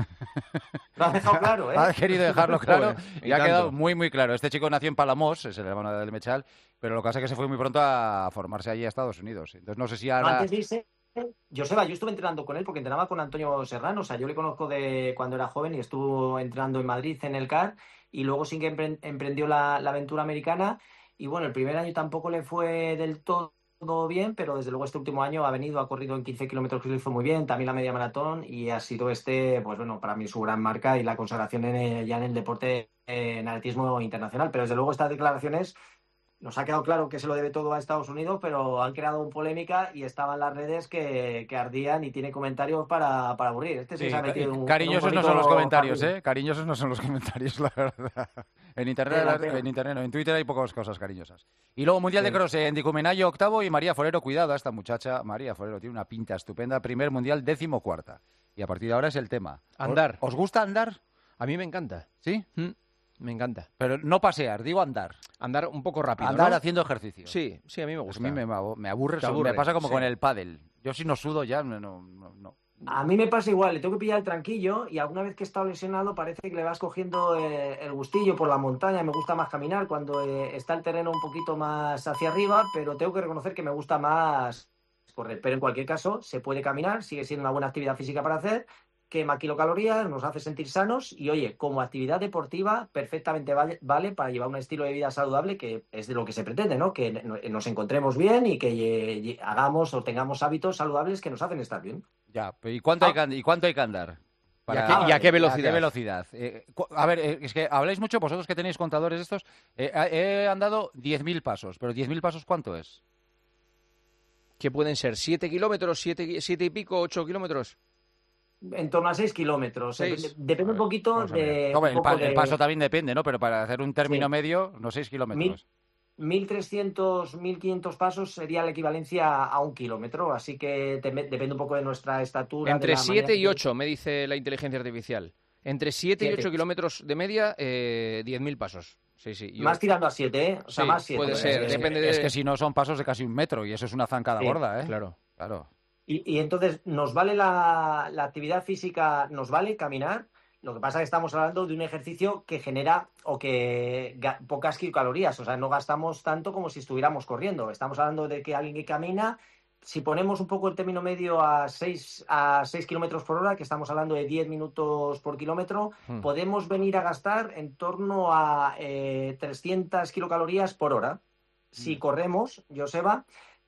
Lo has dejado claro, ¿eh? Ha querido dejarlo claro y ha quedado muy, muy claro. Este chico nació en Palamos, es el hermano de Adel Mechal, pero lo que pasa es que se fue muy pronto a formarse allí a Estados Unidos. Entonces no sé si ahora... Antes dice... Joseba, yo estuve entrenando con él porque entrenaba con Antonio Serrano, o sea, yo le conozco de cuando era joven y estuvo entrenando en Madrid en el CAR, y luego sí que emprendió la aventura americana, y bueno, el primer año tampoco le fue del todo bien, pero desde luego este último año ha corrido en 15 kilómetros que lo hizo muy bien, también la media maratón, y ha sido pues bueno, para mí su gran marca y la consagración ya en el deporte en atletismo internacional. Pero desde luego estas declaraciones nos ha quedado claro que se lo debe todo a Estados Unidos, pero han creado polémica y estaban las redes que ardían y tiene comentarios para aburrir. Sí, se ha metido cariñosos no son los comentarios, ¿eh? Cariñosos no son los comentarios, la verdad. En internet, en Twitter hay pocas cosas cariñosas. Y luego Mundial de Cross, Andy Cumenayo, octavo, y María Forero, cuidado a esta muchacha. María Forero tiene una pinta estupenda. Primer Mundial, 14ª. Y a partir de ahora es el tema. Andar. ¿Os gusta andar? A mí me encanta. ¿Sí? Me encanta. Pero no pasear, digo andar. Andar un poco rápido, andar, ¿no? ¿no? Haciendo ejercicio. Sí, a mí me gusta. Pues a mí me aburre, me pasa como con el pádel. Yo si no sudo ya, no. A mí me pasa igual, le tengo que pillar el tranquillo, y alguna vez que he estado lesionado parece que le vas cogiendo el gustillo por la montaña. Me gusta más caminar cuando está el terreno un poquito más hacia arriba, pero tengo que reconocer que me gusta más correr. Pero en cualquier caso, se puede caminar, sigue siendo una buena actividad física para hacer, quema kilocalorías, nos hace sentir sanos y, oye, como actividad deportiva perfectamente vale para llevar un estilo de vida saludable, que es de lo que se pretende, ¿no? Que nos encontremos bien y que hagamos o tengamos hábitos saludables que nos hacen estar bien. Ya, ¿y cuánto hay que andar? ¿Y a qué velocidad? ¿A qué velocidad? A ver, es que habláis mucho, vosotros que tenéis contadores estos, he andado 10.000 pasos, pero 10.000 pasos, ¿cuánto es? ¿Qué pueden ser? ¿7 kilómetros? ¿7 y pico? ¿8 kilómetros? En torno a 6 kilómetros. Depende un poquito de... El paso también depende, ¿no? Pero para hacer un término medio, no 6 kilómetros. 1.300, 1.500 pasos sería la equivalencia a 1 kilómetro, así que depende un poco de nuestra estatura. Entre 7 y 8, me dice la inteligencia artificial. Entre 7 y 8 kilómetros de media, 10.000 pasos. Sí. Más tirando a 7, ¿eh? O sea, más 7. Puede ser, depende de... Es que si no son pasos de casi 1 metro, y eso es una zancada gorda, ¿eh? Claro. Y entonces, ¿nos vale la actividad física, nos vale caminar? Lo que pasa es que estamos hablando de un ejercicio que genera o que pocas kilocalorías, o sea, no gastamos tanto como si estuviéramos corriendo. Estamos hablando de que alguien que camina, si ponemos un poco el término medio a 6 kilómetros por hora, que estamos hablando de 10 minutos por kilómetro, podemos venir a gastar en torno a 300 kilocalorías por hora. Si corremos, Joseba,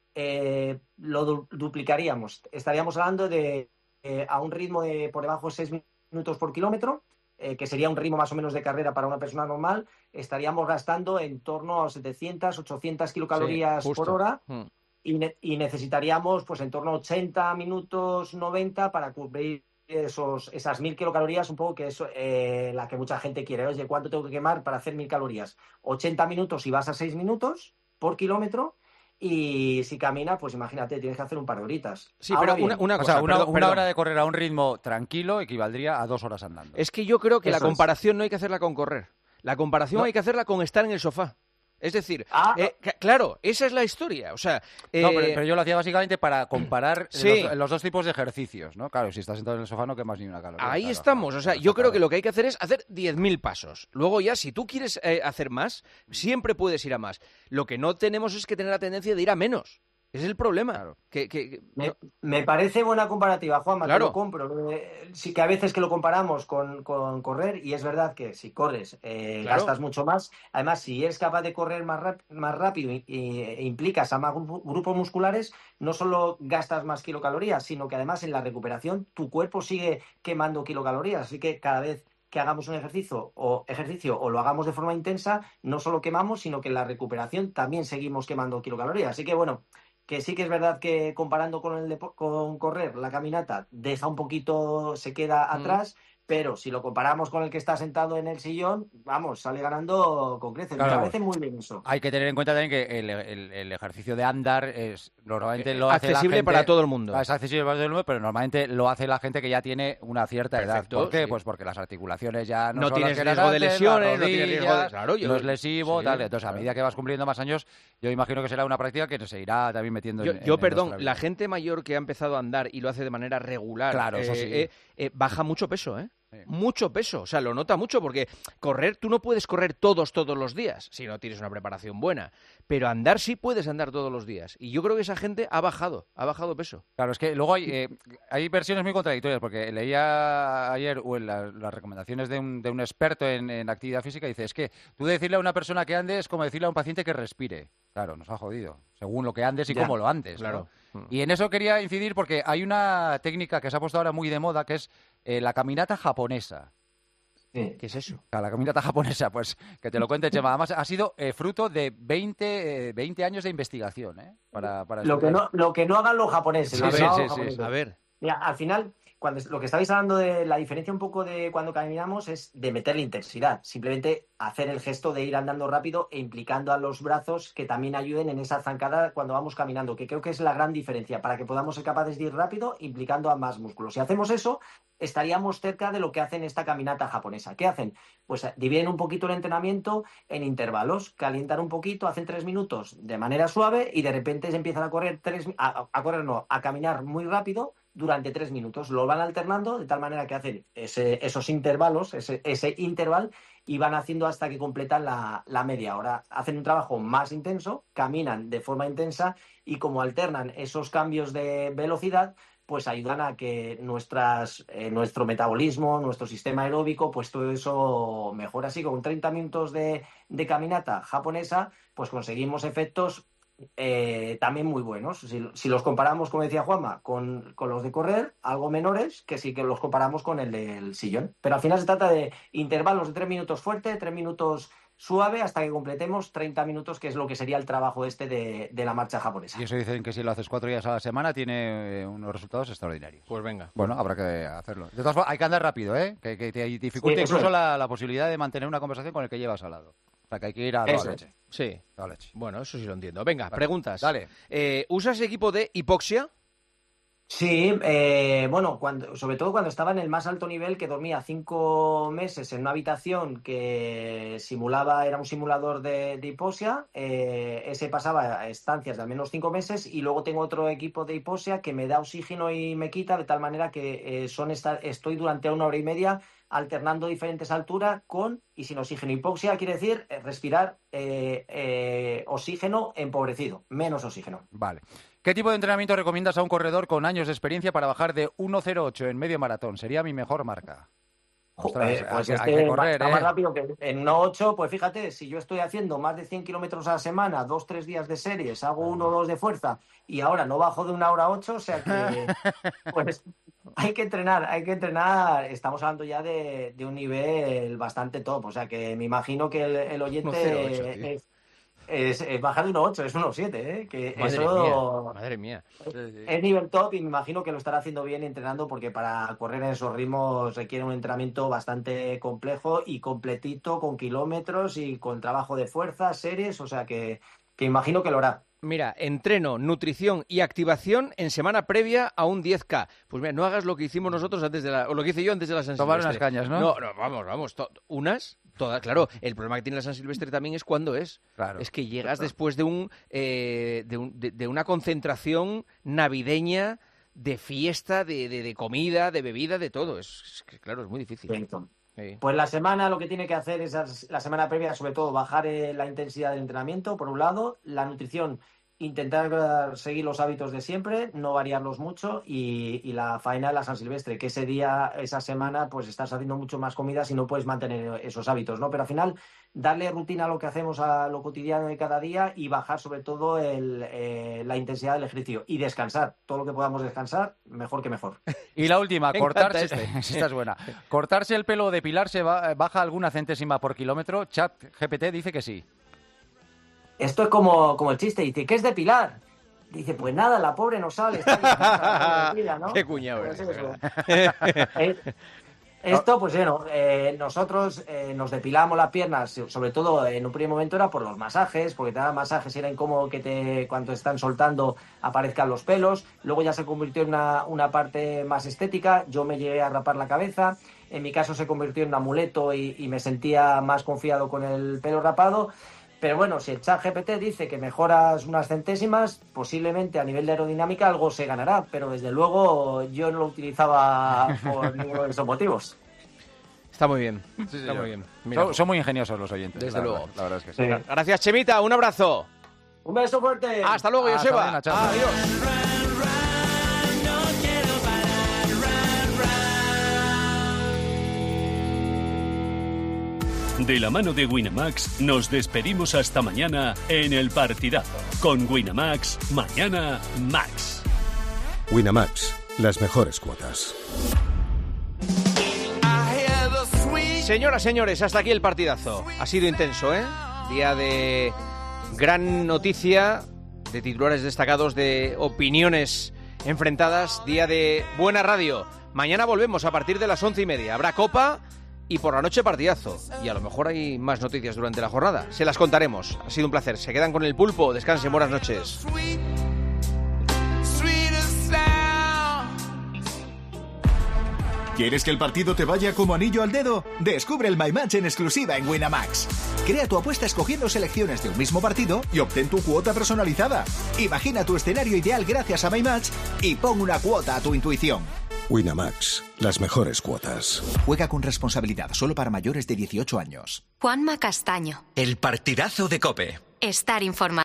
lo duplicaríamos. Estaríamos hablando de a un ritmo de por debajo de 6 minutos por kilómetro, que sería un ritmo más o menos de carrera para una persona normal, estaríamos gastando en torno a 700, 800 kilocalorías por hora y necesitaríamos pues en torno a 80 minutos, 90 para cubrir esas 1000 kilocalorías, un poco que es la que mucha gente quiere. Oye, ¿cuánto tengo que quemar para hacer 1000 calorías? 80 minutos si vas a 6 minutos por kilómetro. Y si camina, pues imagínate, tienes que hacer un par de horitas. Sí, ahora pero una cosa, una hora de correr a un ritmo tranquilo equivaldría a 2 horas andando. Es que yo creo que la comparación no hay que hacerla con correr. La comparación hay que hacerla con estar en el sofá. Es decir, claro, esa es la historia. O sea, no, pero yo lo hacía básicamente para comparar los dos tipos de ejercicios, ¿no? Claro, si estás sentado en el sofá no quemas ni una caloría. Ahí estamos. O sea, yo creo que lo que hay que hacer es hacer 10.000 pasos. Luego ya, si tú quieres hacer más, siempre puedes ir a más. Lo que no tenemos es que tener la tendencia de ir a menos. Ese es el problema. Claro. Me parece buena comparativa, Juanma, claro. Te lo compro. Sí que a veces que lo comparamos con correr, y es verdad que si corres gastas mucho más. Además, si eres capaz de correr más rápido e implicas a más grupos musculares, no solo gastas más kilocalorías, sino que además en la recuperación tu cuerpo sigue quemando kilocalorías. Así que cada vez que hagamos un ejercicio o lo hagamos de forma intensa, no solo quemamos, sino que en la recuperación también seguimos quemando kilocalorías. Así que bueno, que sí que es verdad que comparando con correr, la caminata deja un poquito, se queda atrás, pero si lo comparamos con el que está sentado en el sillón, vamos, sale ganando con creces. Claro, me parece muy bien eso. Hay que tener en cuenta también que el ejercicio de andar es normalmente lo hace accesible la gente, para todo el mundo. Es accesible para todo el mundo, pero normalmente lo hace la gente que ya tiene una cierta edad. ¿Por qué? Sí. Pues porque las articulaciones ya no son tienes las que riesgo de lesiones, rodillas, no tienes riesgo de... Claro, no es lesivo, tal. Entonces, a medida que vas cumpliendo más años, yo imagino que será una práctica que se irá también metiendo perdón, la gente mayor que ha empezado a andar y lo hace de manera regular, claro, eso sí. Baja mucho peso, ¿eh? Sí. Mucho peso, o sea, lo nota mucho porque correr, tú no puedes correr todos los días si no tienes una preparación buena, pero andar sí puedes andar todos los días y yo creo que esa gente ha bajado peso. Claro, es que luego hay versiones muy contradictorias porque leía ayer las recomendaciones de un experto en actividad física y dice, es que tú decirle a una persona que ande es como decirle a un paciente que respire. Claro, nos ha jodido, según lo que andes y cómo lo andes. Claro. ¿No? Y en eso quería incidir porque hay una técnica que se ha puesto ahora muy de moda que es la caminata japonesa. ¿Qué es eso? La caminata japonesa, pues que te lo cuente Chema. Además, ha sido fruto de 20 años de investigación. Para lo que no hagan los japoneses. Sí. A ver. Mira, al final, lo que estabais hablando de la diferencia un poco de cuando caminamos es de meterle intensidad. Simplemente hacer el gesto de ir andando rápido e implicando a los brazos que también ayuden en esa zancada cuando vamos caminando, que creo que es la gran diferencia para que podamos ser capaces de ir rápido implicando a más músculos. Si hacemos eso, estaríamos cerca de lo que hacen esta caminata japonesa. ¿Qué hacen? Pues dividen un poquito el entrenamiento en intervalos, calientan un poquito, hacen 3 minutos de manera suave y de repente se empiezan a correr a caminar muy rápido durante 3 minutos. Lo van alternando de tal manera que hacen esos intervalos, ese interval, y van haciendo hasta que completan la media hora. Hacen un trabajo más intenso, caminan de forma intensa y como alternan esos cambios de velocidad, pues ayudan a que nuestro metabolismo, nuestro sistema aeróbico, pues todo eso mejora. Así que con 30 minutos de caminata japonesa, pues conseguimos efectos también muy buenos. Si los comparamos, como decía Juanma, con los de correr, algo menores que si que los comparamos con el del sillón. Pero al final se trata de intervalos de 3 minutos fuerte, 3 minutos suave, hasta que completemos 30 minutos, que es lo que sería el trabajo de la marcha japonesa. Y eso dicen que si lo haces 4 días a la semana tiene unos resultados extraordinarios. Pues venga. Bueno, habrá que hacerlo. De todas formas, hay que andar rápido, que te dificulte incluso la posibilidad de mantener una conversación con el que llevas al lado. O sea, que hay que ir a toda leche. Sí. Toda leche. Bueno, eso sí lo entiendo. Venga, preguntas. Dale. ¿Usas equipo de hipoxia? Sí, bueno, sobre todo cuando estaba en el más alto nivel, que dormía 5 meses en una habitación que era un simulador de hipoxia, ese pasaba a estancias de al menos 5 meses, y luego tengo otro equipo de hipoxia que me da oxígeno y me quita, de tal manera que estoy durante 1 hora y media alternando diferentes alturas con y sin oxígeno. Hipoxia quiere decir respirar oxígeno empobrecido, menos oxígeno. Vale. ¿Qué tipo de entrenamiento recomiendas a un corredor con años de experiencia para bajar de 1.08 en medio maratón? Sería mi mejor marca. Ostras, pues hay que correr, está más rápido que en 1.8, pues fíjate, si yo estoy haciendo más de 100 kilómetros a la semana, 2-3 días de series, hago 1 o 2 de fuerza y ahora no bajo de 1 hora 8, o sea que pues hay que entrenar, estamos hablando ya de un nivel bastante top, o sea que me imagino que el oyente es bajar de 1.8, es 1.7, que Madre mía. Es nivel top, y me imagino que lo estará haciendo bien entrenando, porque para correr en esos ritmos requiere un entrenamiento bastante complejo y completito, con kilómetros y con trabajo de fuerza, series, o sea que imagino que lo hará. Mira, entreno, nutrición y activación en semana previa a un 10K. Pues mira, no hagas lo que hicimos nosotros o lo que hice yo antes de la San Silvestre. Tomar unas cañas, ¿no? No, vamos. ¿Unas? Todas, claro. El problema que tiene la San Silvestre también es cuándo es. Claro. Es que llegas después de una concentración navideña, de fiesta, de comida, de bebida, de todo. Es que, claro, es muy difícil. Sí. Pues la semana lo que tiene que hacer es, la semana previa, sobre todo, bajar la intensidad del entrenamiento, por un lado. La nutrición, intentar seguir los hábitos de siempre, no variarlos mucho, y la faena de la San Silvestre, que ese día, esa semana, pues estás haciendo mucho más comidas y no puedes mantener esos hábitos, ¿no? Pero al final, darle rutina a lo que hacemos, a lo cotidiano de cada día, y bajar sobre todo la intensidad del ejercicio y descansar. Todo lo que podamos descansar, mejor que mejor. Y la última, cortarse. Esta es buena. ¿Cortarse el pelo o depilarse baja alguna centésima por kilómetro? ChatGPT dice que sí. Esto es como el chiste, dice, ¿qué es depilar? Dice, pues nada, la pobre no sale, está depila, ¿no? Qué cuñado pues eres, Esto, pues bueno, nosotros nos depilamos las piernas, sobre todo en un primer momento era por los masajes, porque te daban masajes y era incómodo que cuando te están soltando aparezcan los pelos. Luego ya se convirtió en una parte más estética. Yo me llegué a rapar la cabeza. En mi caso se convirtió en un amuleto y me sentía más confiado con el pelo rapado. Pero bueno, si el ChatGPT dice que mejoras unas centésimas, posiblemente a nivel de aerodinámica algo se ganará, pero desde luego yo no lo utilizaba por ninguno de esos motivos. Está muy bien. Sí, está muy bien. Mira, son muy ingeniosos los oyentes. Desde luego. La verdad es que sí. Gracias, Chemita. Un abrazo. Un beso fuerte. Hasta luego, Joseba. Adiós. De la mano de Winamax nos despedimos hasta mañana en El Partidazo. Con Winamax, mañana Max. Winamax, las mejores cuotas. Señoras, señores, hasta aquí El Partidazo. Ha sido intenso, ¿eh? Día de gran noticia, de titulares destacados, de opiniones enfrentadas, día de buena radio. Mañana volvemos a partir de las 11:30. Habrá Copa y por la noche partidazo. Y a lo mejor hay más noticias durante la jornada. Se las contaremos. Ha sido un placer. Se quedan con el pulpo. Descansen. Buenas noches. ¿Quieres que el partido te vaya como anillo al dedo? Descubre el My Match en exclusiva en Winamax. Crea tu apuesta escogiendo selecciones de un mismo partido y obtén tu cuota personalizada. Imagina tu escenario ideal gracias a My Match y pon una cuota a tu intuición. Winamax, las mejores cuotas. Juega con responsabilidad, solo para mayores de 18 años. Juanma Castaño. El Partidazo de COPE. Estar informado.